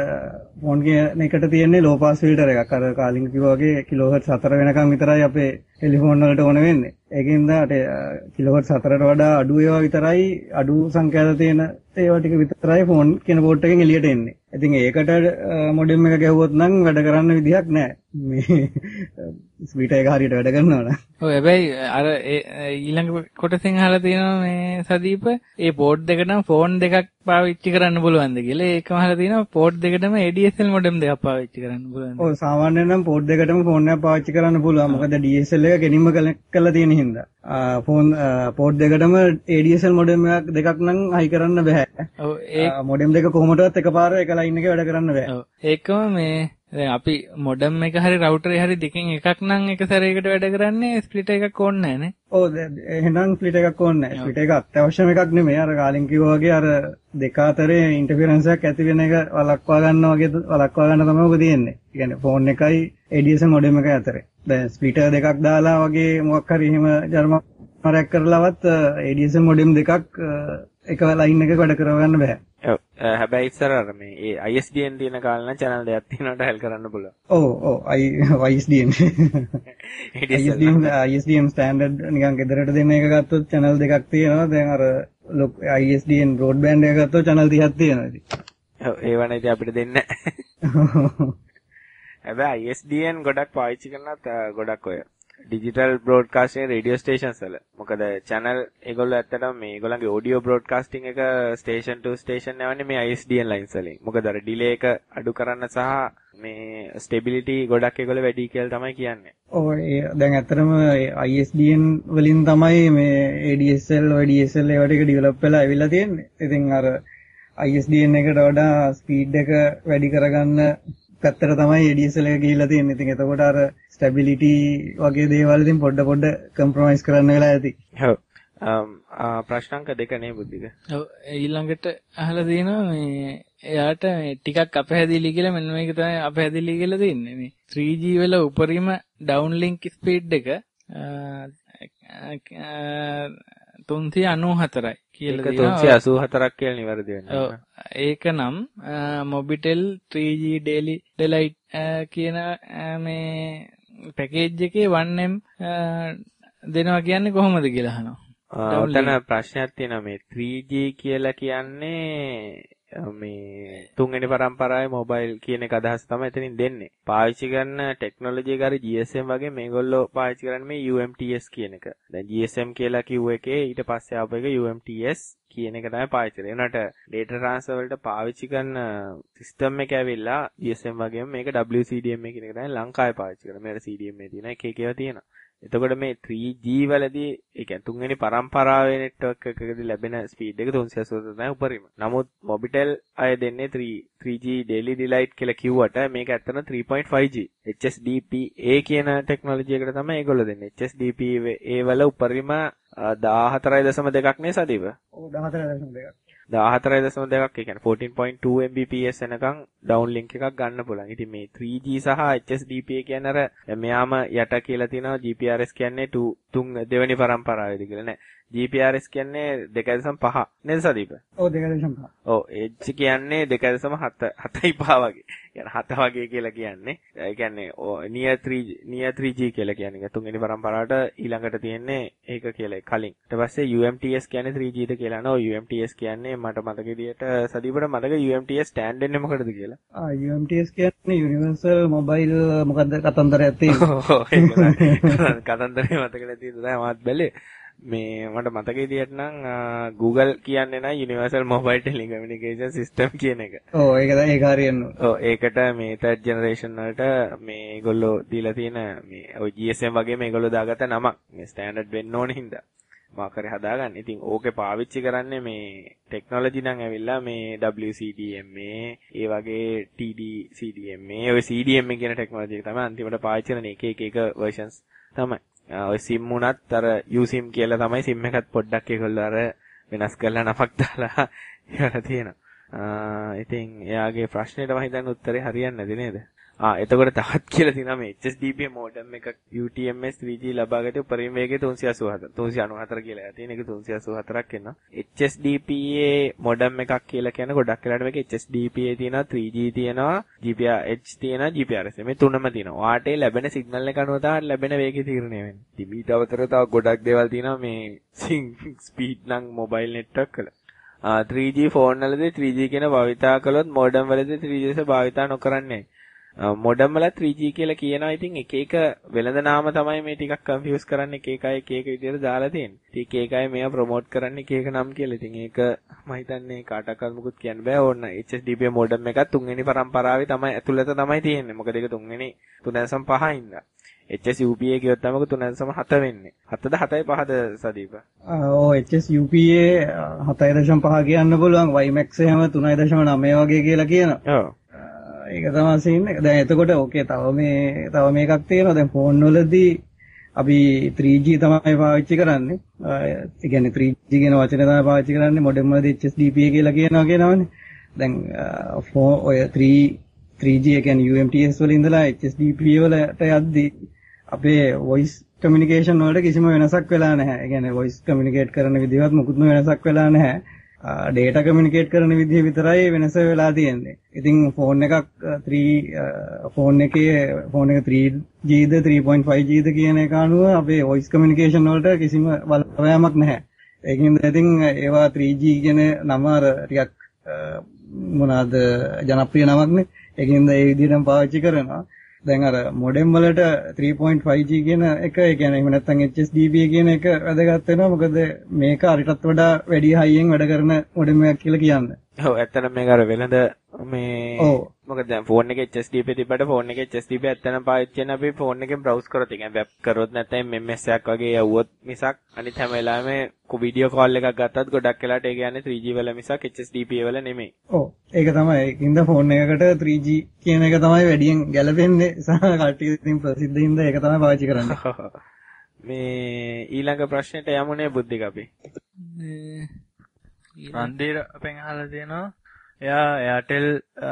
එකට තියෙන්නේ ලෝ පාස් ෆිල්ටර් එකක්. අර කාලින් කිව්වා වගේ කිලෝහර්ට්ස් 4 වෙනකන් විතරයි අපේ ටෙලිෆෝන් වලට ඕන වෙන්නේ. ඒකින්ද කිලෝවට් 4ට වඩා අඩු ඒවා විතරයි අඩු සංඛ්‍යාත තියෙන ඒවා ටික විතරයි ෆෝන් කියන පෝට් එකෙන් එළියට එන්නේ. ඉතින් ඒකට මොඩෙම් එක ගැහුවොත් නම් වැඩ කරන්න විදිහක් නැහැ. මේ ස්පීඩ් එක හරියට වැඩ කරනවා නම්. ඔව් හැබැයි අර ඊළඟ කොටසෙන් අහලා තියෙනවා මේ සදීප ඒ පෝට් දෙකටම ෆෝන් දෙකක් පාවිච්චි කරන්න පුළුවන්ද කියලා. ඒකම අහලා තියෙනවා පෝට් දෙකටම ADSL මොඩෙම් දෙකක් පාවිච්චි කරන්න පුළුවන්ද? ඔව් සාමාන්‍යයෙන් නම් පෝට් දෙකටම ෆෝන් එකක් පාවිච්චි කරන්න පුළුවන්. මොකද DSL එක ගෙනින්ම කනෙක්ට් කරලා තියෙන හින්දා. ෆෝන් පෝට් දෙකටම ADSL මොඩෙම් එකක් දෙකක් නම් හයි කරන්න බෑ. ඔව් ඒ මොඩෙම් දෙක කොහොමදවත් එකපාර එක ලයින් එකේ වැඩ කරන්න බෑ. ඔව් ඒකම මේ දැන් අපි මොඩම් එක හරි රවුටරේ හරි දෙකෙන් එකක් නම් එක සැරයකට වැඩ කරන්නේ ස්ප්ලිට් එකක් ඕනේ නැහැ නේ. ඔව් එහෙනම් ස්ප්ලිට් එකක් ඕනේ නැහැ. ස්ප්ලිට් එක අත්‍යවශ්‍යම එකක් නෙමෙයි. අර කාලින් කිව්වා වගේ අර දෙක අතරේ ඉන්ටර්ෆියරන්ස් එකක් ඇති වෙන එක වළක්වා ගන්න වගේ වළක්වා ගන්න තමයි ඔබ තියෙන්නේ. ඒ කියන්නේ ෆෝන් එකයි ADSL මොඩෙම් එකයි අතරේ. දැන් ස්ප්ලිටර් දෙකක් දාලා වගේ මොකක් හරි එහෙම ජර්මරයක් කරලවත් ADSL මොඩෙම් දෙකක් එක ලයින් එකක වැඩ කරව ගන්න බෑ. ඔව් හැබැයි ඉස්සර අර මේ ඒ ISDN තියෙන කාලේ නම් channel දෙකක් තියෙනවට help කරන්න පුළුවන්. ඔව් ISDN ISDN ස්ටෑන්ඩඩ් නිකන් ගෙදරට දෙන එක ගත්තොත් channel දෙකක් තියෙනවා. දැන් අර ISDN broadband එක ගත්තොත් channel 30ක් තියෙනවා ඉතින්. ඔව් ඒව නැති අපිට දෙන්නේ හැබැයි ISDN ගොඩක් පාවිච්චි කරනත් ගොඩක් ඔය ඩිජිටල් බ්‍රෝඩ්කාස්ටිං රේඩියෝ ස්ටේෂන්ස් වල. මොකද channel ඒගොල්ලෝ ඇත්තටම මේ ඒගොල්ලන්ගේ ඔඩියෝ බ්‍රෝඩ්කාස්ටිං එක ස්ටේෂන් ටු ස්ටේෂන් යවන්නේ මේ ISDN ලයින්ස් වලින්. මොකද අර ඩිලේ එක අඩු කරන්න සහ මේ ස්ටෙබිලිටි ගොඩක් ඒගොල්ලෝ වැඩි කියලා තමයි කියන්නේ. ඔව් දැන් ඇත්තටම ISDN වලින් තමයි මේ ADSL ඔය DSL ඒවා ටික ඩෙවලොප් වෙලා ඇවිල්ලා තියෙන්නේ. ඉතින් අර ISDN එකට වඩා ස්පීඩ් එක වැඩි කරගන්න පැත්තට තමයි ADSL එක ගිහිල්ලා තියෙන්නේ. ඉතින් එතකොට අර ස්ටැබිලිටි වගේ දේවල් ඉතින් පොඩ කම්ප්‍රොමයිස් කරන්න වෙලා ඇති. ඔව්. ප්‍රශ්නාංක 2 නේ බුද්ධික. ඔව් ඊළඟට අහලා තියෙනවා මේ එයාට මේ ටිකක් අපහැදිලි කියලා මෙන්න මේක තමයි අපහැදිලි කියලා තියෙන්නේ. මේ 3G වල උපරිම ඩවුන්ලින්ක් ස්පීඩ් එක 394යි කියලා තියෙනවා. 384ක් කියලා නිවැරදි වෙනවා. ඔව් ඒක නම් මොබිටෙල් 3G daily delight කියන මේ පැකේජ් එකේ 1M දෙනවා කියන්නේ කොහොමද කියලා අහනවා. ඔතන ප්‍රශ්නයක් තියෙනවා මේ 3G කියලා කියන්නේ මේ තුන්වෙනි පරම්පරාවේ මොබයිල් කියන එක අදහස් තමයි එතනින් දෙන්නේ. පාවිච්චි කරන ටෙක්නොලොජි එක හරි GSM වගේ මේගොල්ලෝ පාවිච්චි කරන්නේ මේ UMTS කියන එක. දැන් GSM කියලා කිව්ව එකේ ඊට පස්සේ ආපු එක UMTS කියන එක තමයි පාවිච්චි කරන්නේ. ඒනට data transfer වලට පාවිච්චි කරන සිස්ටම් එක ඇවිල්ලා GSM වගේම මේක WCDMA කියන එක තමයි ලංකාවේ පාවිච්චි කරන්නේ. මේකට CDMA තියෙනවා එක එක ඒවා තියෙනවා. එතකොට මේ 3G වලදී ඒ කියන්නේ තුන්වෙනි පරම්පරාවේ නෙට්වර්ක් එකකදී ලැබෙන ස්පීඩ් එක 380 තමයි උපරිම. නමුත් මොබිටෙල් අය දෙන්නේ 3G daily delight කියලා කිව්වට මේක ඇත්තටම 3.5G HSDPA කියන ටෙක්නොලොජි එකට තමයි ඒගොල්ලෝ දෙන්නේ. HSDPA වල උපරිම 14.2ක් නේ සදීව. ඔව් 14.2ක්. 14.2ක් ඒ කියන්නේ 14.2 Mbps එනකන් ඩවුන්ලින්ක් එකක් ගන්න පුළුවන්. ඉතින් මේ 3G සහ HSDPA කියන්නේ අර මෙයාම යට කියලා තියෙනවා GPRS කියන්නේ දෙවෙනි පරම්පරාවේදී කියලා නෑ. GPRS කියන්නේ 2.5 නේද සදීප? ඔව් 2.5. ඔව් H කියන්නේ 2.7 වගේ. يعني 7 වගේ කියලා කියන්නේ. ඒ කියන්නේ near 3G කියලා කියන්නේ. තුන්වෙනි පරම්පරාවට ඊළඟට තියෙන්නේ ඒක කියලා කලින්. ඊට පස්සේ UMTS කියන්නේ 3Gද කියලා නෝ UMTS කියන්නේ මට මතක විදියට සදීපට මතක UMTS ස්ටෑන්ඩ් වෙන්නේ මොකටද කියලා? UMTS කියන්නේ Universal Mobile මොකද්ද කතන්දරයක් තියෙනවා. ඔව් ඒක කතන්දරේ මතක නැති නිසා මාත් බැලේ. මේ මට මතක විදියට නම් Google කියන්නේ නම් Universal Mobile Telecommunication System කියන එක. ඔව් ඒක තමයි ඒක හරියන්නේ. ඔව් ඒකට මේ third generation වලට මේ ඒගොල්ලෝ දීලා තියෙන මේ ඔය GSM වගේ මේගොල්ලෝ දාගත්ත නමක්. මේ ස්ටෑන්ඩඩ් වෙන්න ඕන හින්දා. මාකරේ හදාගන්න. ඉතින් ඕකේ පාවිච්චි කරන්නේ මේ ටෙක්නොලොජි නම් ඇවිල්ලා මේ WCDMA ඒ වගේ TD-CDMA ඔය CDMA කියන ටෙක්නොලොජි එක තමයි අන්තිමට පාවිච්චි කරන එක versions තමයි. ඔය SIM උනත් අර USIM කියලා තමයි SIM එකත් පොඩ්ඩක් ඒගොල්ලෝ අර වෙනස් කරලා නමක් දාලා ඉවර තියෙනවා. ඉතින් එයාගේ ප්‍රශ්නෙට මම හිතන්නේ උත්තරේ හරියන්නේ නැති නේද? එතකොට තවත් කියලා තියෙනවා මේ HSDPA modem එකක් UTMS 3G ලබාගත උපරිම වේගය 394 කියලා. තියෙන එක 384ක් එනවා. HSDPA modem එකක් කියලා කියන්නේ ගොඩක් වෙලාවට මේක HSDPA තියෙනවා, 3G තියෙනවා, GPRS තියෙනවා, GPRS. මේ තුනම තියෙනවා. ඔයාට ලැබෙන සිග්නල් එක අනුව තමයි ලැබෙන වේගය තීරණය වෙන්නේ. ඉතින් ඊට අමතරව තව ගොඩක් දේවල් තියෙනවා මේ ස්පීඩ් නම් මොබයිල් නෙට්වර්ක් වල. 3G ෆෝන් වලදී 3G කියන භාවිතා කළොත් modem වලදී 3G එක භාවිතා නොකරන්නේ. මොඩම් වල 3G කියලා කියනවා. ඉතින් එක එක වෙළඳ නාම තමයි මේ ටිකක් කන්ෆියුස් කරන්නේ. එක එක විදිහට දාලා තියෙන්නේ. ඉතින් එක එකයි මේවා ප්‍රොමෝට් කරන්නේ එක එක නම් කියලා. ඉතින් ඒක මම හිතන්නේ කාටවත් මුකුත් කියන්න බෑ. ඕන්න HSDPA මොඩම් එකක් තුන්වෙනි පරම්පරාවේ තමයි ඇතුළත තමයි තියෙන්නේ. මොකද ඒක තුන්වෙනි 3.5 ඉඳලා. HSUPA කියොත් තමයි 3.7 වෙන්නේ. 7ද 7.5ද සදීප? HSUPA 7.5 කියන්න පුළුවන්. WiMAX එහෙම 3.9 වගේ කියලා කියනවා. ඔව්. ඒක තමයි සීන් එක. දැන් එතකොට ඕකේ තව මේකක් තියෙනවා. දැන් ෆෝන් වලදී අපි 3G තමයි පාවිච්චි කරන්නේ. ඒ කියන්නේ 3G කියන වචනේ තමයි පාවිච්චි කරන්නේ. මොඩම් වලදී HSDPA කියලා කියනවනේ. දැන් ඔය 3G ඒ කියන්නේ UMTS වල ඉඳලා HSDPA වලට යද්දී අපේ voice communication වලට කිසිම වෙනසක් වෙලා නැහැ. ඒ කියන්නේ voice communicate කරන විදිහවත් මොකුත්ම වෙනසක් වෙලා නැහැ. data communicate කරන විදිහ විතරයි වෙනස වෙලා තියෙන්නේ. ඉතින් ෆෝන් එකක් ෆෝන් එක 3Gද 3.5Gද කියන එක අනුව අපේ voice communication වලට කිසිම බලපෑමක් නැහැ. ඒකින්ද ඉතින් ඒවා 3G කියන නම අර ටිකක් මොනවාද ජනප්‍රිය නමක්නේ. ඒකින්ද ඒ විදිහටම පාවිච්චි කරනවා. දැන් අර මොඩම් වලට 3.5G කියන එක ඒ කියන්නේ එහෙම නැත්නම් HSDPA කියන එක වැදගත් වෙනවා. මොකද මේක අරිටත් වඩා වැඩි හයියෙන් වැඩ කරන මොඩම් එකක් කියලා කියන්නේ. ඔව් ඇත්තටම මේක අර වෙළඳ මේ මොකද දැන් ෆෝන් එකේ HSDPA තිබ්බට ෆෝන් එකේ HSDPA ඇත්තටම පාවිච්චි කරන අපි ෆෝන් එකෙන් browse කරොත් ඒ කියන්නේ වෙබ් කරොත් නැත්නම් MMS එකක් වගේ යවුවොත් මිසක් අනිත් හැම වෙලාවෙම වීඩියෝ කෝල් එකක් ගත්තත් ගොඩක් වෙලාට ඒ කියන්නේ 3G වල මිසක් HSDPA වල නෙමෙයි. ඔව් ඒක තමයි. ඒකින්ද ෆෝන් එකකට 3G කියන එක තමයි වැඩියෙන් ගැලපෙන්නේ. සහ කට්ටිය ඉතින් ප්‍රසිද්ධ හින්දා ඒක තමයි පාවිච්චි කරන්නේ. මේ ඊළඟ ප්‍රශ්නෙට යමුනේ බුද්ධික අපි. රන්දීර අපෙන් අහලා තියෙනවා එයා Airtel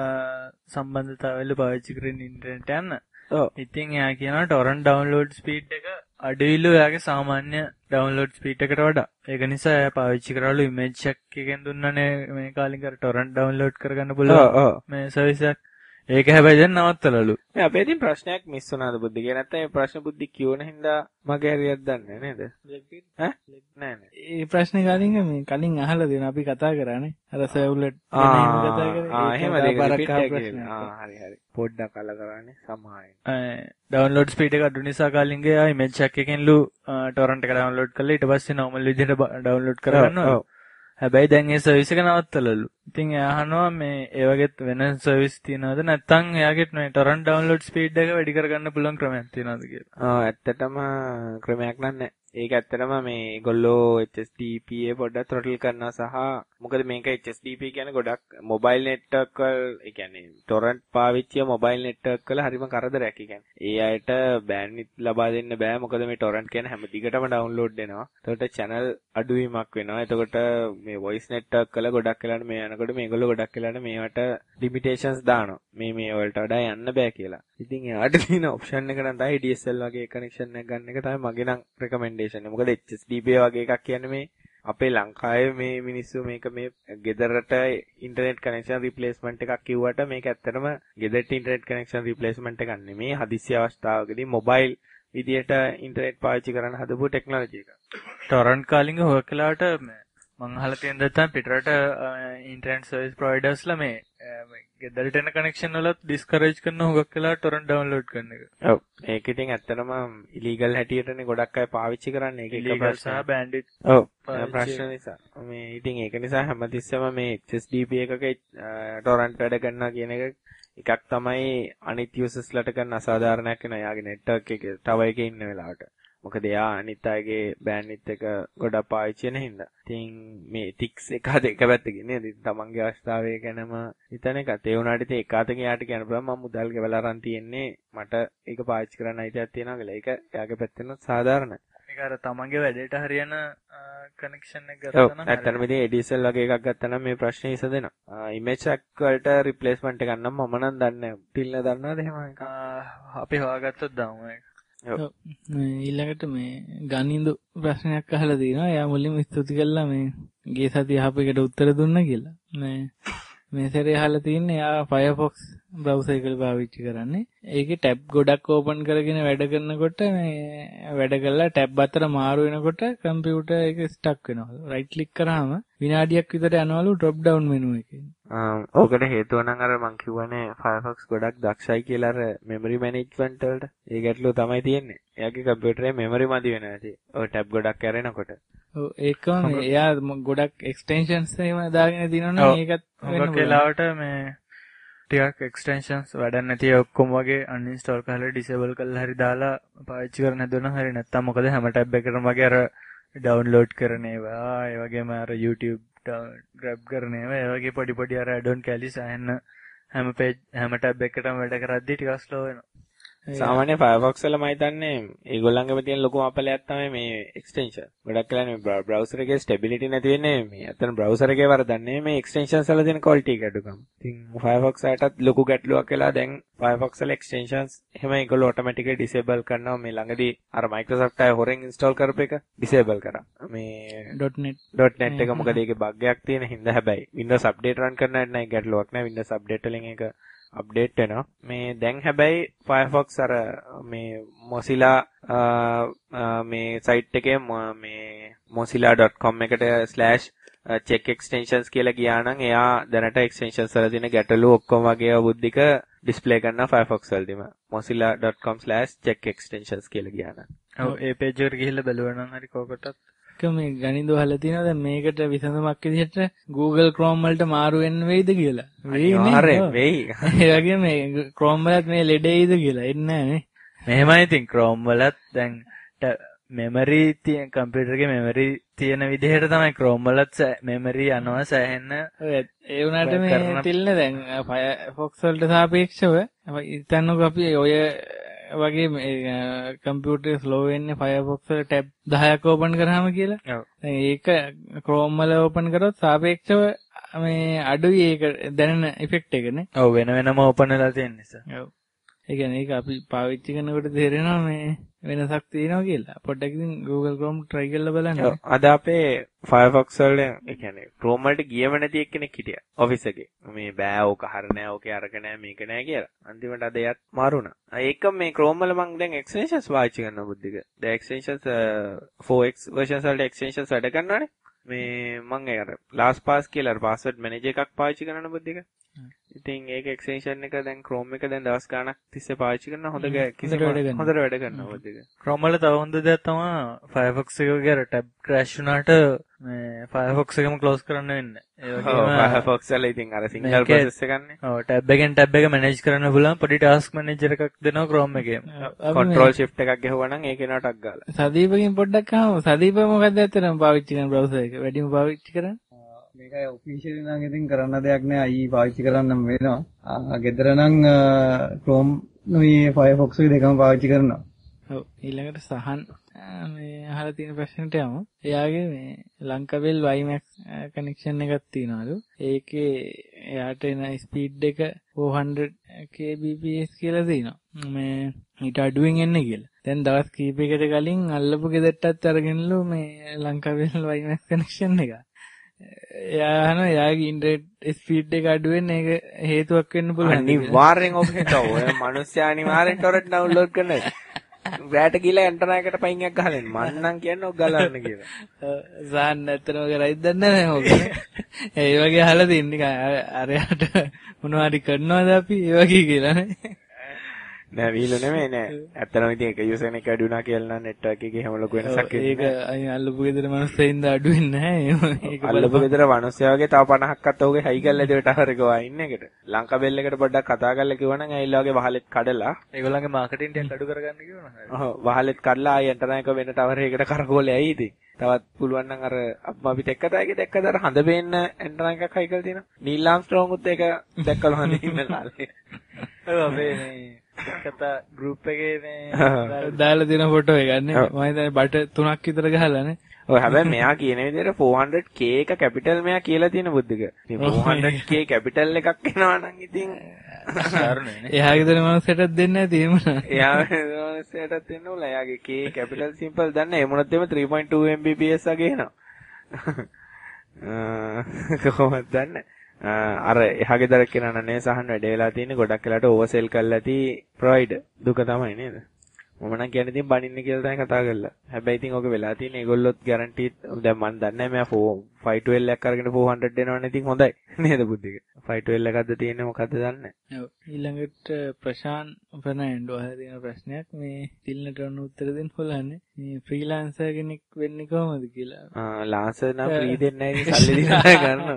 සම්බන්ධතාවවල පාවිච්චි කරන ඉන්ටර්නෙට් යන්න. ඔව්. ඉතින් එයා කියනවා torrent download speed එක අඩුයිලු එයාගේ සාමාන්‍ය download speed එකට වඩා. ඒක නිසා එයා පාවිච්චි කරවලු image එකෙන් දුන්නනේ මේ කාලින් කර torrent download කරගන්න පුළුවන් මේ සර්විස් එක. ඒක හැබැයි දැන් නවත්තලලු. මේ අපේ ඉතින් ප්‍රශ්නයක් මිස් වුණාද බුද්ධික? නැත්නම් මේ ප්‍රශ්න බුද්ධි කියවන හින්දා මගේ හරියට දන්නේ නේද? ඈ? නෑ. ඒ ප්‍රශ්නේ කලින් අහලා දෙනවා අපි කතා කරානේ. අර සර්ව්ලට් ගැන කතා කරේ. එහෙම දෙයක්. හරි. පොඩ්ඩක් අල්ල කරන්නේ සමායයි. download speed එක අඩු නිසා කාලින්ගේ ආ image එකකින්ලු torrent එක download කරලා ඊට පස්සේ normal විදිහට download කරගන්නවා. හැබැයි දැන් ඒ සර්විස් එක නවත්තලලු. ඉතින් එයා අහනවා මේ ඒ වගේත් වෙන සර්විස් තියනවද නැත්නම් එයාගෙත් මේ torrent download speed එක වැඩි කරගන්න පුළුවන් ක්‍රමයක් තියනවද කියලා. ඇත්තටම ක්‍රමයක් නැහැ. ඒක ඇත්තටම මේ ඒගොල්ලෝ HSDPA පොඩ්ඩක් throttle කරනවා සහ මොකද මේක HSDPA කියන්නේ ගොඩක් මොබයිල් නෙට්වර්ක් වල ඒ කියන්නේ torrent පාවිච්චිය මොබයිල් නෙට්වර්ක් වල හරිම කරදරයක්. ඒ කියන්නේ ඒ අයට බෑන්ඩ්විඩ්ත් ලබා දෙන්න බෑ. මොකද මේ torrent කියන්නේ හැම දිගටම ඩවුන්ලෝඩ් වෙනවා. ඒකට channel අඩුවීමක් වෙනවා. එතකොට මේ voice network වල ගොඩක් වෙලාට මේ යනකොට මේගොල්ලෝ ගොඩක් වෙලාට මේවට limitations දානවා. මේ වලට වඩා යන්න බෑ කියලා. ඉතින් එයාට තියෙන option එක නම් තමයි DSL වගේ connection එකක් ගන්න එක තමයි මගේ නම් recommendation එක. මොකද HSDPA වගේ එකක් කියන්නේ මේ අපේ ලංකාවේ මේ මිනිස්සු මේක මේ ගෙදරට ඉන්ටර්නෙට් කනෙක්ෂන් රිප්ලේස්මන්ට් එකක් කිව්වට මේක ඇත්තටම ගෙදරට ඉන්ටර්නෙට් කනෙක්ෂන් රිප්ලේස්මන්ට් එකක් නෙමෙයි. හදිසි අවස්ථාවකදී මොබයිල් විදියට ඉන්ටර්නෙට් පාවිච්චි කරන්න හදපු ටෙක්නොලොජි එකක්. torrent calling හොයක් කලාවට මං අහලා තියෙන දේ තමයි පිටරට ඉන්ටර්නෙට් සර්විස් ප්‍රොවයිඩර්ස්ලා මේ ගෙදරට එන කනෙක්ෂන් වලත් ඩිස්කරේජ් කරන හොයක් කලාවට torrent download කරන එක. ඔව්. ඒක ඉතින් ඇත්තටම ඉලීගල් හැටියටනේ ගොඩක් අය පාවිච්චි කරන්නේ. ඒක එක ප්‍රශ්න සහ bandwidth. ඔව්. ප්‍රශ්න නිසා. මේ ඉතින් ඒක නිසා හැමතිස්සෙම මේ HSDPA එකක torrent වැඩ කරනවා කියන එකක් තමයි අනිත් users-ලට කරන අසාධාරණයක් වෙනවා. යාගේ network එකේ tower එකේ ඉන්න වෙලාවට. මොකද එයා අනිත් අයගේ බෑන්ඩ්විඩ්ත් එක ගොඩක් පාවිච්චි වෙන හින්දා. ඉතින් මේ ethics එක දෙක පැත්තකින් නේද? ඉතින් තමන්ගේ අවස්ථාවේ ගැනම හිතන එක. ඒ වුණාට ඉතින් එක අතකින් යාට කියන්න පුළුවන් මම මුදල් ගෙවලා අරන් තියෙන්නේ මට ඒක පාවිච්චි කරන්න අයිතියක් තියෙනවා කියලා. ඒක එයාගේ පැත්තෙන් සාධාරණයි. ඒක අර තමන්ගේ වැඩේට හරියන කනෙක්ෂන් එක ඔව් ගත්තා නම් ඇත්තටම ඉතින් ADSL වගේ එකක් ගත්තා නම් මේ ප්‍රශ්නේ ඉසදෙනවා. ඉමේජ් එකක් වලට රිප්ලේස්මන්ට් එකක් නම් මම නම් දන්නේ නැහැ. ටිල්ල දන්නවද එහෙම එකක්? අපි හොයාගත්තොත් දාමු ඒක. ඊළඟට මේ ගනින්දු ප්‍රශ්නයක් අහලා තියෙනවා. එයා මුලින්ම ස්තුති කළා මේ ගිය සතිය අහපු එකට උත්තර දුන්නා කියලා. මේ සැරේ අහලා තින්නේ එයා Firefox browser එක පාවිච්චි කරන්නේ. ඒකේ ටැබ් ගොඩක් ඕපන් කරගෙන වැඩ කරනකොට මේ වැඩ කළා ටැබ් අතර මාරු වෙනකොට කම්පියුටර් එක ස්ටක් වෙනවා. රයිට් ක්ලික් කරාම විනාඩියක් විතර යනවලු drop down menu එකේ. ඕකට හේතුව නම් අර මං කිව්වනේ Firefox ගොඩක් දක්ෂයි කියලා අර memory management වලට. ඒ ගැටලුව තමයි තියෙන්නේ. එයාගේ කම්පියුටරේ memory මදි වෙනවා ඇති. ඔය ටැබ් ගොඩක් ඇරෙනකොට. ඔව් ඒකම එයා ගොඩක් extensions එහෙම දාගෙන දිනවනේ ඒකත් වෙන වෙලාවට මේ ටිකක් extensions වැඩක් නැති ඔක්කොම වගේ uninstall කරලා disable කරලා හරි දාලා පාවිච්චි කරන්න හදුවනම් හරි නැත්තම් මොකද හැම ටැබ් එකකටම වගේ අර download කරන ඒවා ඒ වගේම අර YouTube grab කරන ඒවා ඒ වගේ පොඩි පොඩි අර add-on කැලිස් අහන්න හැම ටැබ් එකකටම වැඩ කරද්දී ටිකක් slow වෙනවා. සාමාන්‍ය Firefox වල මම හිතන්නේ ඒගොල්ලන්ගේම තියෙන ලොකුම අපලයක් තමයි මේ extension. ගොඩක් වෙලාවට මේ browser එකේ stability නැති වෙන්නේ මේ අතන browser එකේ වරදක් නෙමෙයි මේ extensions වල තියෙන quality එක අඩුකම. ඉතින් Firefox එකටත් ලොකු ගැටලුවක් වෙලා දැන් Firefox වල extensions එහෙම ඒගොල්ලෝ automatically disable කරනවා මේ ළඟදී අර Microsoft අය හොරෙන් install කරපු එක disable කරා. මේ .net එක මොකද ඒකේ bug එකක් තියෙන හින්දා හැබැයි Windows update run කරන්න නෑ ගැටලුවක් නෑ Windows update වලින් ඒක අප්ඩේට් වෙනවා. මේ දැන් හැබැයි Firefox අර මේ Mozilla මේ සයිට් එකේ මේ mozilla.com එකට /check extensions කියලා ගියා නම් එයා දැනට extensions වල තියෙන ගැටලු ඔක්කොම වගේ බුද්ධික ඩිස්ප්ලේ කරනවා Firefox වලදීම. mozilla.com/check extensions කියලා ගියා නම්. ඔව් ඒ page එකට ගිහිල්ලා බලුවා නම් හරි කොකටත් මේ ගණින්දු අහලා තියෙනවා දැන් මේකට විසඳුමක් විදිහට Google Chrome වලට මාරු වෙන්න වෙයිද කියලා. වෙයි. ඒ වගේම මේ Chrome වලත් මේ ලෙඩේයිද කියලා එන්නේ නැහැ නේ. මෙහෙමයි ඉතින් Chrome වලත් දැන් memory තියෙන කම්පියුටර් එකේ memory තියෙන විදිහට තමයි Chrome වලත් memory යනවා සෑහෙන්න. ඒ වුණාට මේ තිල්නේ දැන් Firefox වලට සාපේක්ෂව හිතන්නකෝ අපි ඔය වගේ කම්පියුටර් ස්ලෝ වෙන්නේ Firefox වල ටැබ් 10ක් ඕපන් කරාම කියලා. දැන් ඒක Chrome වල ඕපන් කරොත් සාපේක්ෂව මේ අඩුයි ඒක දැනෙන ඉෆෙක්ට් එකනේ. ඔව් වෙන වෙනම ඕපන් වෙලා තියෙන නිසා. ඔව්. ඒ කියන්නේ ඒක අපි පාවිච්චි කරනකොට තේරෙනවා මේ වෙනසක් තියෙනවා කියලා. පොඩ්ඩක් ඉතින් Google Chrome try කරලා බලන්න. අද අපේ Firefox වල ඒ කියන්නේ Chrome වලට ගියම නැති එක්කෙනෙක් හිටියා ඔෆිස් එකේ. මේ බෑ ඕක හර නෑ ඕකේ අරක නෑ මේක නෑ කියලා. අන්තිමට අද එයත් මාරුණා. ඒක මේ Chrome වල මම දැන් extensions පාවිච්චි කරනවා බුද්ධික. දැන් extensions 4x versions වලට extensions වැඩ කරනවානේ. මේ මම ඒ අර LastPass කියලා password manager එකක් පාවිච්චි කරනවා බුද්ධික. ඉතින් ඒක extension එක දැන් Chrome එක දැන් දවස් ගාණක් තිස්සේ පාවිච්චි කරනවා හොඳට වැඩ කරනවා බුද්ධික. Chrome වල තව හොඳ දෙයක් තමයි Firefox එකේ අර tab crash වුණාට මේ Firefox එකම close කරන්න වෙන්නේ. ඒ වගේම Firefox වල ඉතින් අර single process එකන්නේ. ඔව් tab එකෙන් tab එක manage කරන්න පුළුවන් පොඩි task manager එකක් දෙනවා Chrome එකේ. control shift එකක් ගහුවා නම් ඒකේ නටක් ගාලා. සදීපකින් පොඩ්ඩක් අහමු. සදීප මොකක්ද ඇත්තටම පාවිච්චි කරන browser එක? වැඩිම පාවිච්චි කරන්නේ? මේකයි ඔෆිෂියලි නම් ඉතින් කරන්න දෙයක් නෑ. අයි පාවිච්චි කරන්න වෙනවා. ගෙදර නම් Chrome නුයි Firefox දෙකම පාවිච්චි කරනවා. ඔව් ඊළඟට සහන් මේ අහලා තියෙන ප්‍රශ්නෙට යමු. එයාගේ මේ ලංකාවෙල් WiMAX කනෙක්ෂන් එකක් තියනවලු. ඒකේ එයාට එන ස්පීඩ් එක 400 kbps කියලා තියෙනවා. මේ ඊට අඩුවෙන් එන්නේ කියලා. දැන් දවස් කීපයකට කලින් අල්ලපු ගෙදරටත් අරගෙනලු මේ ලංකාවෙල් WiMAX කනෙක්ෂන් එක. එයා එයාගේ ඉන්ටර්නෙට් ස්පීඩ් එක අඩු වෙන එක හේතුවක් වෙන්න පුළුවන්. අනිවාර්යෙන් ඔබ හිතව ඔය මිනිස්සයා අනිවාර්යෙන් ටොරන්ට් ඩවුන්ලෝඩ් කරනවා. රැට ගිහලා ඇන්ටනා එකට පයින් එකක් ගහලා එන්න. මං නම් කියන්නේ ඔක් ගලන්න කියලා. සාන්න ඇත්තටම කරයිද දන්නේ නැහැ ඔක. ඒ වගේ අහලා තින්නේ අරයට මොනවද කරනවද අපි ඒ වගේ කියලා නේ. නෑ වීලු නෙමෙයි නෑ. ඇත්තටම ඉතින් එක යූසර් එක අඩු වුණා කියලා නම් නෙට්වර්ක් එකේ හැම ලොකු වෙනසක් වෙන්නේ. ඒක අල්ලපු ගෙදර මිනිස්සුන්ද අඩු වෙන්නේ නැහැ. ඒක අල්ලපු ගෙදර මිනිස්සයා වගේ තව 50ක්වත් ඔහුගේ හයි කරලා දෙවට ටවර් එක වයින් එකට. ලංකාබෙල් එකට පොඩ්ඩක් කතා කරලා කිව්වනම් ඇයිලා වගේ වහලෙත් කඩලා ඒගොල්ලන්ගේ මාකටිං ටික අඩු කරගන්න කිව්වනම් ඔව් වහලෙත් කඩලා ආයෙ ඇන්ටනා එක වෙන ටවර් එකකට කරකෝලේ ඇයි ඉතින්. තවත් පුළුවන් නම් අර අපි දැක්කද අර හඳ බේන්න ඇන්ටනා එකක් හයි කරලා තියෙනවා. නීල් ආම්ස්ට්‍රෝං උත් ඒක දැක්කලු හඳ ඉන්න කාලේ. ඔව් මේ කතා ගෲප් එකේ මේ දාලා දෙන ෆොටෝ එක නේ මම හිතන්නේ බට 3ක් විතර ගහලානේ. ඔය හැබැයි මෙයා කියන විදිහට 400k එක කැපිටල් මෙයා කියලා තියෙන බුද්ධික. ඉතින් 400k කැපිටල් එකක් එනවා නම් ඉතින් දරුණනේ. එයා ගෙදර මනුස්සයටත් දෙන්නේ නැති එහෙම නා. එයා මනුස්සයටත් දෙන්න ඕන. එයාගේ k කැපිටල් සිම්පල් දන්නේ. ඒ මොනොත් එම 3.2 Mbps වගේ එනවා. කොහොමද දන්නේ? අර එහා ගෙදර කෙනා නේ සහන් වැඩ වෙලා තියෙන්නේ ගොඩක් වෙලාට ඕවර්සෙල් කරලා ඇති ප්‍රොවයිඩර් දුක තමයි නේද? මම නම් කියන්නේ ඉතින් බණින්න කියලා තමයි කතා කරලා. හැබැයි ඉතින් ඕක වෙලා තියෙන්නේ ඒගොල්ලොත් ගැරන්ටි දැන් මම දන්නේ නැහැ මම 512 එකක් අරගෙන 400 දෙනවනේ ඉතින් හොඳයි නේද බුද්ධික? 512 එකක්ද තියෙන්නේ මොකද්ද දන්නේ? ඔව් ඊළඟට ප්‍රශාන් ෆර්නෑන්ඩෝ අහලා ප්‍රශ්නයක් මේ තිල්නට ඔන්න උත්තර දෙන්න හොලන්නේ. මේ ෆ්‍රීලාන්සර් කෙනෙක් වෙන්නේ කොහොමද කියලා. ලාන්සර් නම් ෆ්‍රී දෙන්නේ නැහැ ඉතින් සල්ලි දීලා ගන්නවා.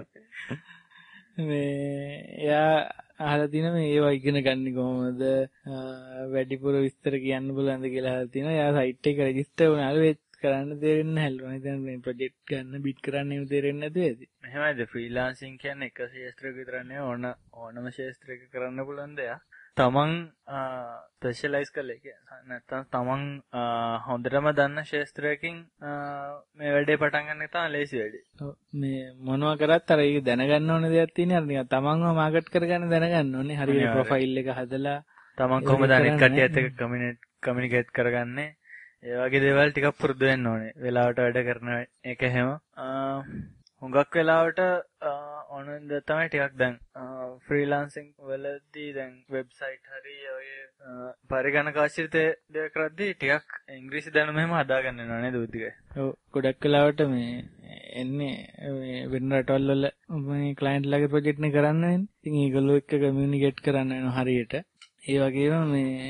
මේ එයා අහලා තින මේ ඒවා ඉගෙන ගන්න කොහොමද වැඩිපුර විස්තර කියන්න බලන්ද කියලා අහලා තිනවා. එයා සයිට් එක රෙජිස්ටර් වුණාලු ඒක කරන්න දෙන්නේ නැහැලු. මම හිතන්නේ මේ ප්‍රොජෙක්ට් ගන්න බිට් කරන්න එහෙම දෙන්නේ නැතුව ඇති. එහෙමයිද ෆ්‍රීලාන්සින් කියන්නේ එක ශාස්ත්‍රයක විතර නෙවෙයි ඕනම ශාස්ත්‍රයක කරන්න පුළුවන් දෙයක්. තමන් ස්පෙෂලායිස් කරලා කියන්නේ නැත්නම් තමන් හොඳටම දන්න ශාස්ත්‍රයකින් මේ වැඩේ පටන් ගන්න එක තමයි ලේසි වැඩේ. ඔව් මේ මොනවා කරත් අර ඒක දැනගන්න ඕන දෙයක් තියෙනවා. අර නිකන් තමන්ව මාකට් කරගන්න දැනගන්න ඕනේ. හරියට ප්‍රොෆයිල් එක හදලා තමන් කොහොමද අනිත් කට්ටියත් එක්ක කමියුනිකේට් කරගන්නේ. ඒ වගේ දේවල් ටිකක් පුරුදු වෙන්න ඕනේ. වෙලාවට වැඩ කරන එක හැම හුඟක් වෙලාවට ඕනෙන්ද තමයි ටිකක් දැන් ෆ්‍රීලාන්සින් වලදී දැන් වෙබ්සයිට් හරි ඔය පරිගණක ආශ්‍රිත දේවල් කරද්දී ටිකක් ඉංග්‍රීසි දැනුම එහෙම හදාගන්න වෙනවා නේද උද්දිකයි. ඔව් ගොඩක් වෙලාවට මේ එන්නේ මේ වෙන රටවල් වල මේ ක්ලයන්ට් ලාගේ ප්‍රොජෙක්ට් නේ කරන්න වෙන්නේ. ඉතින් ඒගොල්ලෝ එක්ක කමියුනිකේට් කරන්න වෙනවා හරියට. ඒ වගේම මේ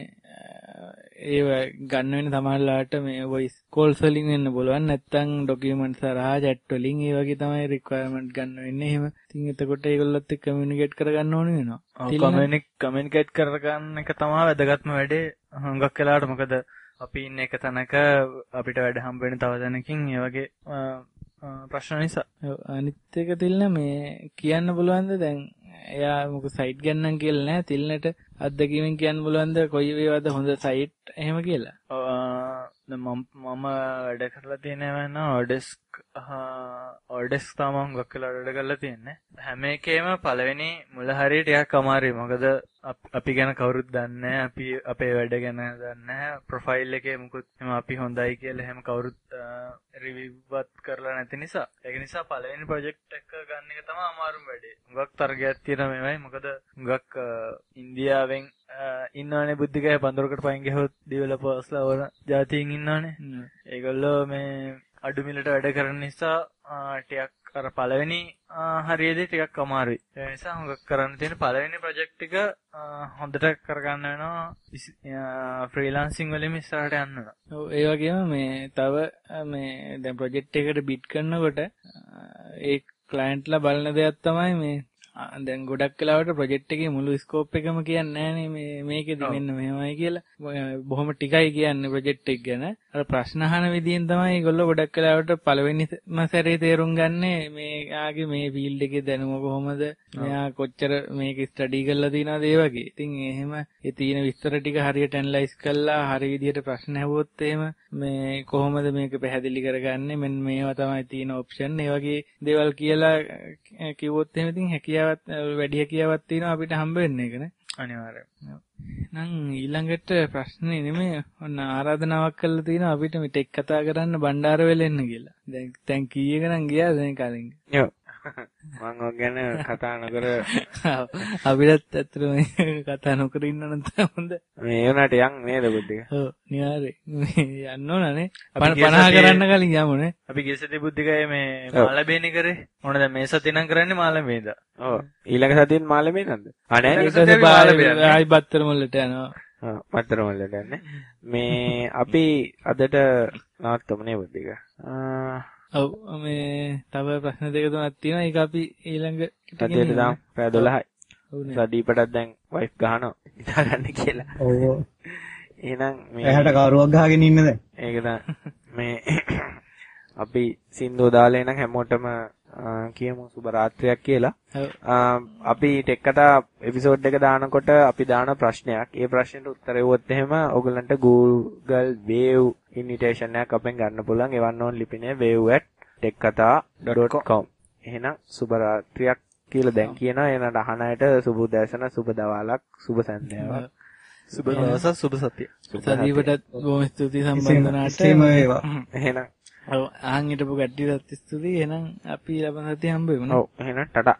ඒව ගන්න වෙන සමහරලාට මේ වොයිස් කෝල්ස් වලින් වෙන්න බලවන් නැත්නම් ડોකියුමන්ට්ස් හරහා chat වලින් ඒ වගේ තමයි රික්වයර්මන්ට් ගන්න වෙන්නේ. එහෙම ඉතින් එතකොට ඒගොල්ලොත් එක්ක කමියුනිකේට් කරගන්න ඕන වෙනවා. කමියුනිකේට් කරගන්න එක තමයි වැදගත්ම වැඩේ. හුඟක් වෙලාවට මොකද අපි ඉන්නේ එක තැනක අපිට වැඩ හම්බ වෙන තව තැනකින් ඒ වගේ ප්‍රශ්න නිසා. අනිත් එක තිල්න මේ කියන්න බලවන්ද දැන් එයා මොකද සයිට් ගන්නම් කියලා නෑ තිල්නට අත්දැකීමෙන් කියන්න බලවන්ද කොයි වේවද හොඳ සයිට් එහෙම කියලා. මම වැඩ කරලා තියෙනවා නේද ඔඩෙස්ක් තමයි හුඟක් වෙලා වැඩ කරලා තියෙන්නේ. හැම එකේම පළවෙනි මුල හරිය ටිකක් අමාරුයි. මොකද අපි ගැන කවුරුත් දන්නේ නැහැ. අපි අපේ වැඩ ගැන දන්නේ නැහැ. ප්‍රොෆයිල් එකේ මුකුත් එහෙම අපි හොඳයි කියලා එහෙම කවුරුත් රිවිව්වත් කරලා නැති නිසා. ඒක නිසා පළවෙනි ප්‍රොජෙක්ට් එක ගන්න එක තමයි අමාරුම වැඩේ. හුඟක් තරගයක් තියෙන මේවයි. මොකද හුඟක් ඉන්දියාවෙන් ඉන්නවනේ බුද්ධිකය පන්දරකට පයින් ගහුවොත් ඩෙවලොපර්ස්ලා ඕන જાතියින් ඉන්නවනේ. ඒගොල්ලෝ මේ අඩු මිලට වැඩ කරන නිසා ටිකක් අර පළවෙනි හරියේදී ටිකක් අමාරුයි. ඒ නිසා හුඟක් කරන්න තියෙන පළවෙනි ප්‍රොජෙක්ට් එක හොඳට කරගන්න වෙනවා. ෆ්‍රීලාන්සින් වලින් ඉස්සරහට යන්න වෙනවා. ඔව් ඒ වගේම මේ තව මේ දැන් ප්‍රොජෙක්ට් එකකට බිඩ් කරනකොට ඒ ක්ලයන්ට්ලා බලන දෙයක් තමයි මේ දැන් ගොඩක් වෙලාවට ප්‍රොජෙක්ට් එකේ මුළු ස්කෝප් එකම කියන්නේ නැහනේ මේ මේකෙදි මෙන්න මෙහෙමයි කියලා. බොහොම ටිකයි කියන්නේ ප්‍රොජෙක්ට් එක ගැන. අර ප්‍රශ්න අහන විදියෙන් තමයි ඒගොල්ලෝ ගොඩක් වෙලාවට පළවෙනිම සැරේ තේරුම් ගන්නේ මේ ආගේ මේ ෆීල්ඩ් එකේ දැනුම කොහොමද? මෙයා කොච්චර මේක ස්ටඩි කරලා තියෙනවද ඒ වගේ. ඉතින් එහෙම ඒ තියෙන විස්තර ටික හරියට ඇනලයිස් කරලා හරි විදියට ප්‍රශ්න අහුවොත් එහෙම මේ කොහොමද මේක පැහැදිලි කරගන්නේ? මෙන්න මේවා තමයි තියෙන ඔප්ෂන්. ඒ වගේ දේවල් කියලා කිව්වොත් එහෙම ඉතින් හැකියාව වැඩි හැකියාවක් තියෙනවා අපිට හම්බ වෙන්න එක නේ. අනිවාර්යයෙන්. නම් ඊළඟට ප්‍රශ්නේ නෙමෙයි ඔන්න ආරාධනාවක් කරලා තියෙනවා අපිට මේ ටෙක් කතා කරන්න බණ්ඩාරවෙල එන්න කියලා. දැන් කීයක නම් ගියාද මේ කලින්? ඔව්. මම ඔය ගැන කතා නොකර අපිටත් ඇත්තටම කතා නොකර ඉන්න නම් හොඳ. මේ උනාට යන් නේද බුද්ධික? ඔව් නිවාරේ. යන්න ඕනනේ. 50 කරන්න කලින් යමුනේ. අපි ගියසති බුද්ධිකයේ මේ මාළඹේනේ කරේ. මොන දැන් මේ සතිය නම් කරන්නේ මාළඹේද? ඔව්. ඊළඟ සතියෙන් මාළඹේ නේද? අනේ ආයි බත්තර මුල්ලට යනවා. ඔව් බත්තර මුල්ලට යන්නේ. මේ අපි අදට නවත්තමු නේ බුද්ධික. ඔව් මේ තව ප්‍රශ්න දෙක තුනක් තියෙනවා. ඒක අපි ඊළඟ සතියේට දාමු. පැය 12යි. සදීපටත් දැන් වයිෆ් ගහනවා. ඉතා ගන්න කියලා. ඔව්. එහෙනම් මේ ඇහැට කරුවක් ගහගෙන ඉන්න දැන්. ඒක තමයි මේ අපි සින්දුව දාලා එනං හැමෝටම කියමු සුබ රාත්‍රියක් කියලා. ඔව්. අපි ටෙක් කතා එපිසෝඩ් එක දානකොට අපි දාන ප්‍රශ්නයක්. ඒ ප්‍රශ්නෙට උත්තර දෙවොත් එහෙම ඔයගලන්ට Google Wave invitation එකක් අපෙන් ගන්න පුළුවන්. එවන්න ඕන ලිපිනේ wave@tekkatha.com. එහෙනම් සුබ රාත්‍රියක් කියලා දැන් කියනවා. එනට අහන අයට සුබ උදෑසන, සුබ දවල්ක්, සුබ සන්ධ්‍යාවක්. සුබ දවසක්, සුබ සතිය. සදීපටත් බොහොම ස්තුතියි සම්බන්ධ වුණාට. වේවා. එහෙනම් ඔව් අහන් හිටපු කට්ටියටත් ස්තුතියි. එහෙනම් අපි ලබන සතියේ හම්බ වෙමු. ඔව් එහෙනම් ටටා.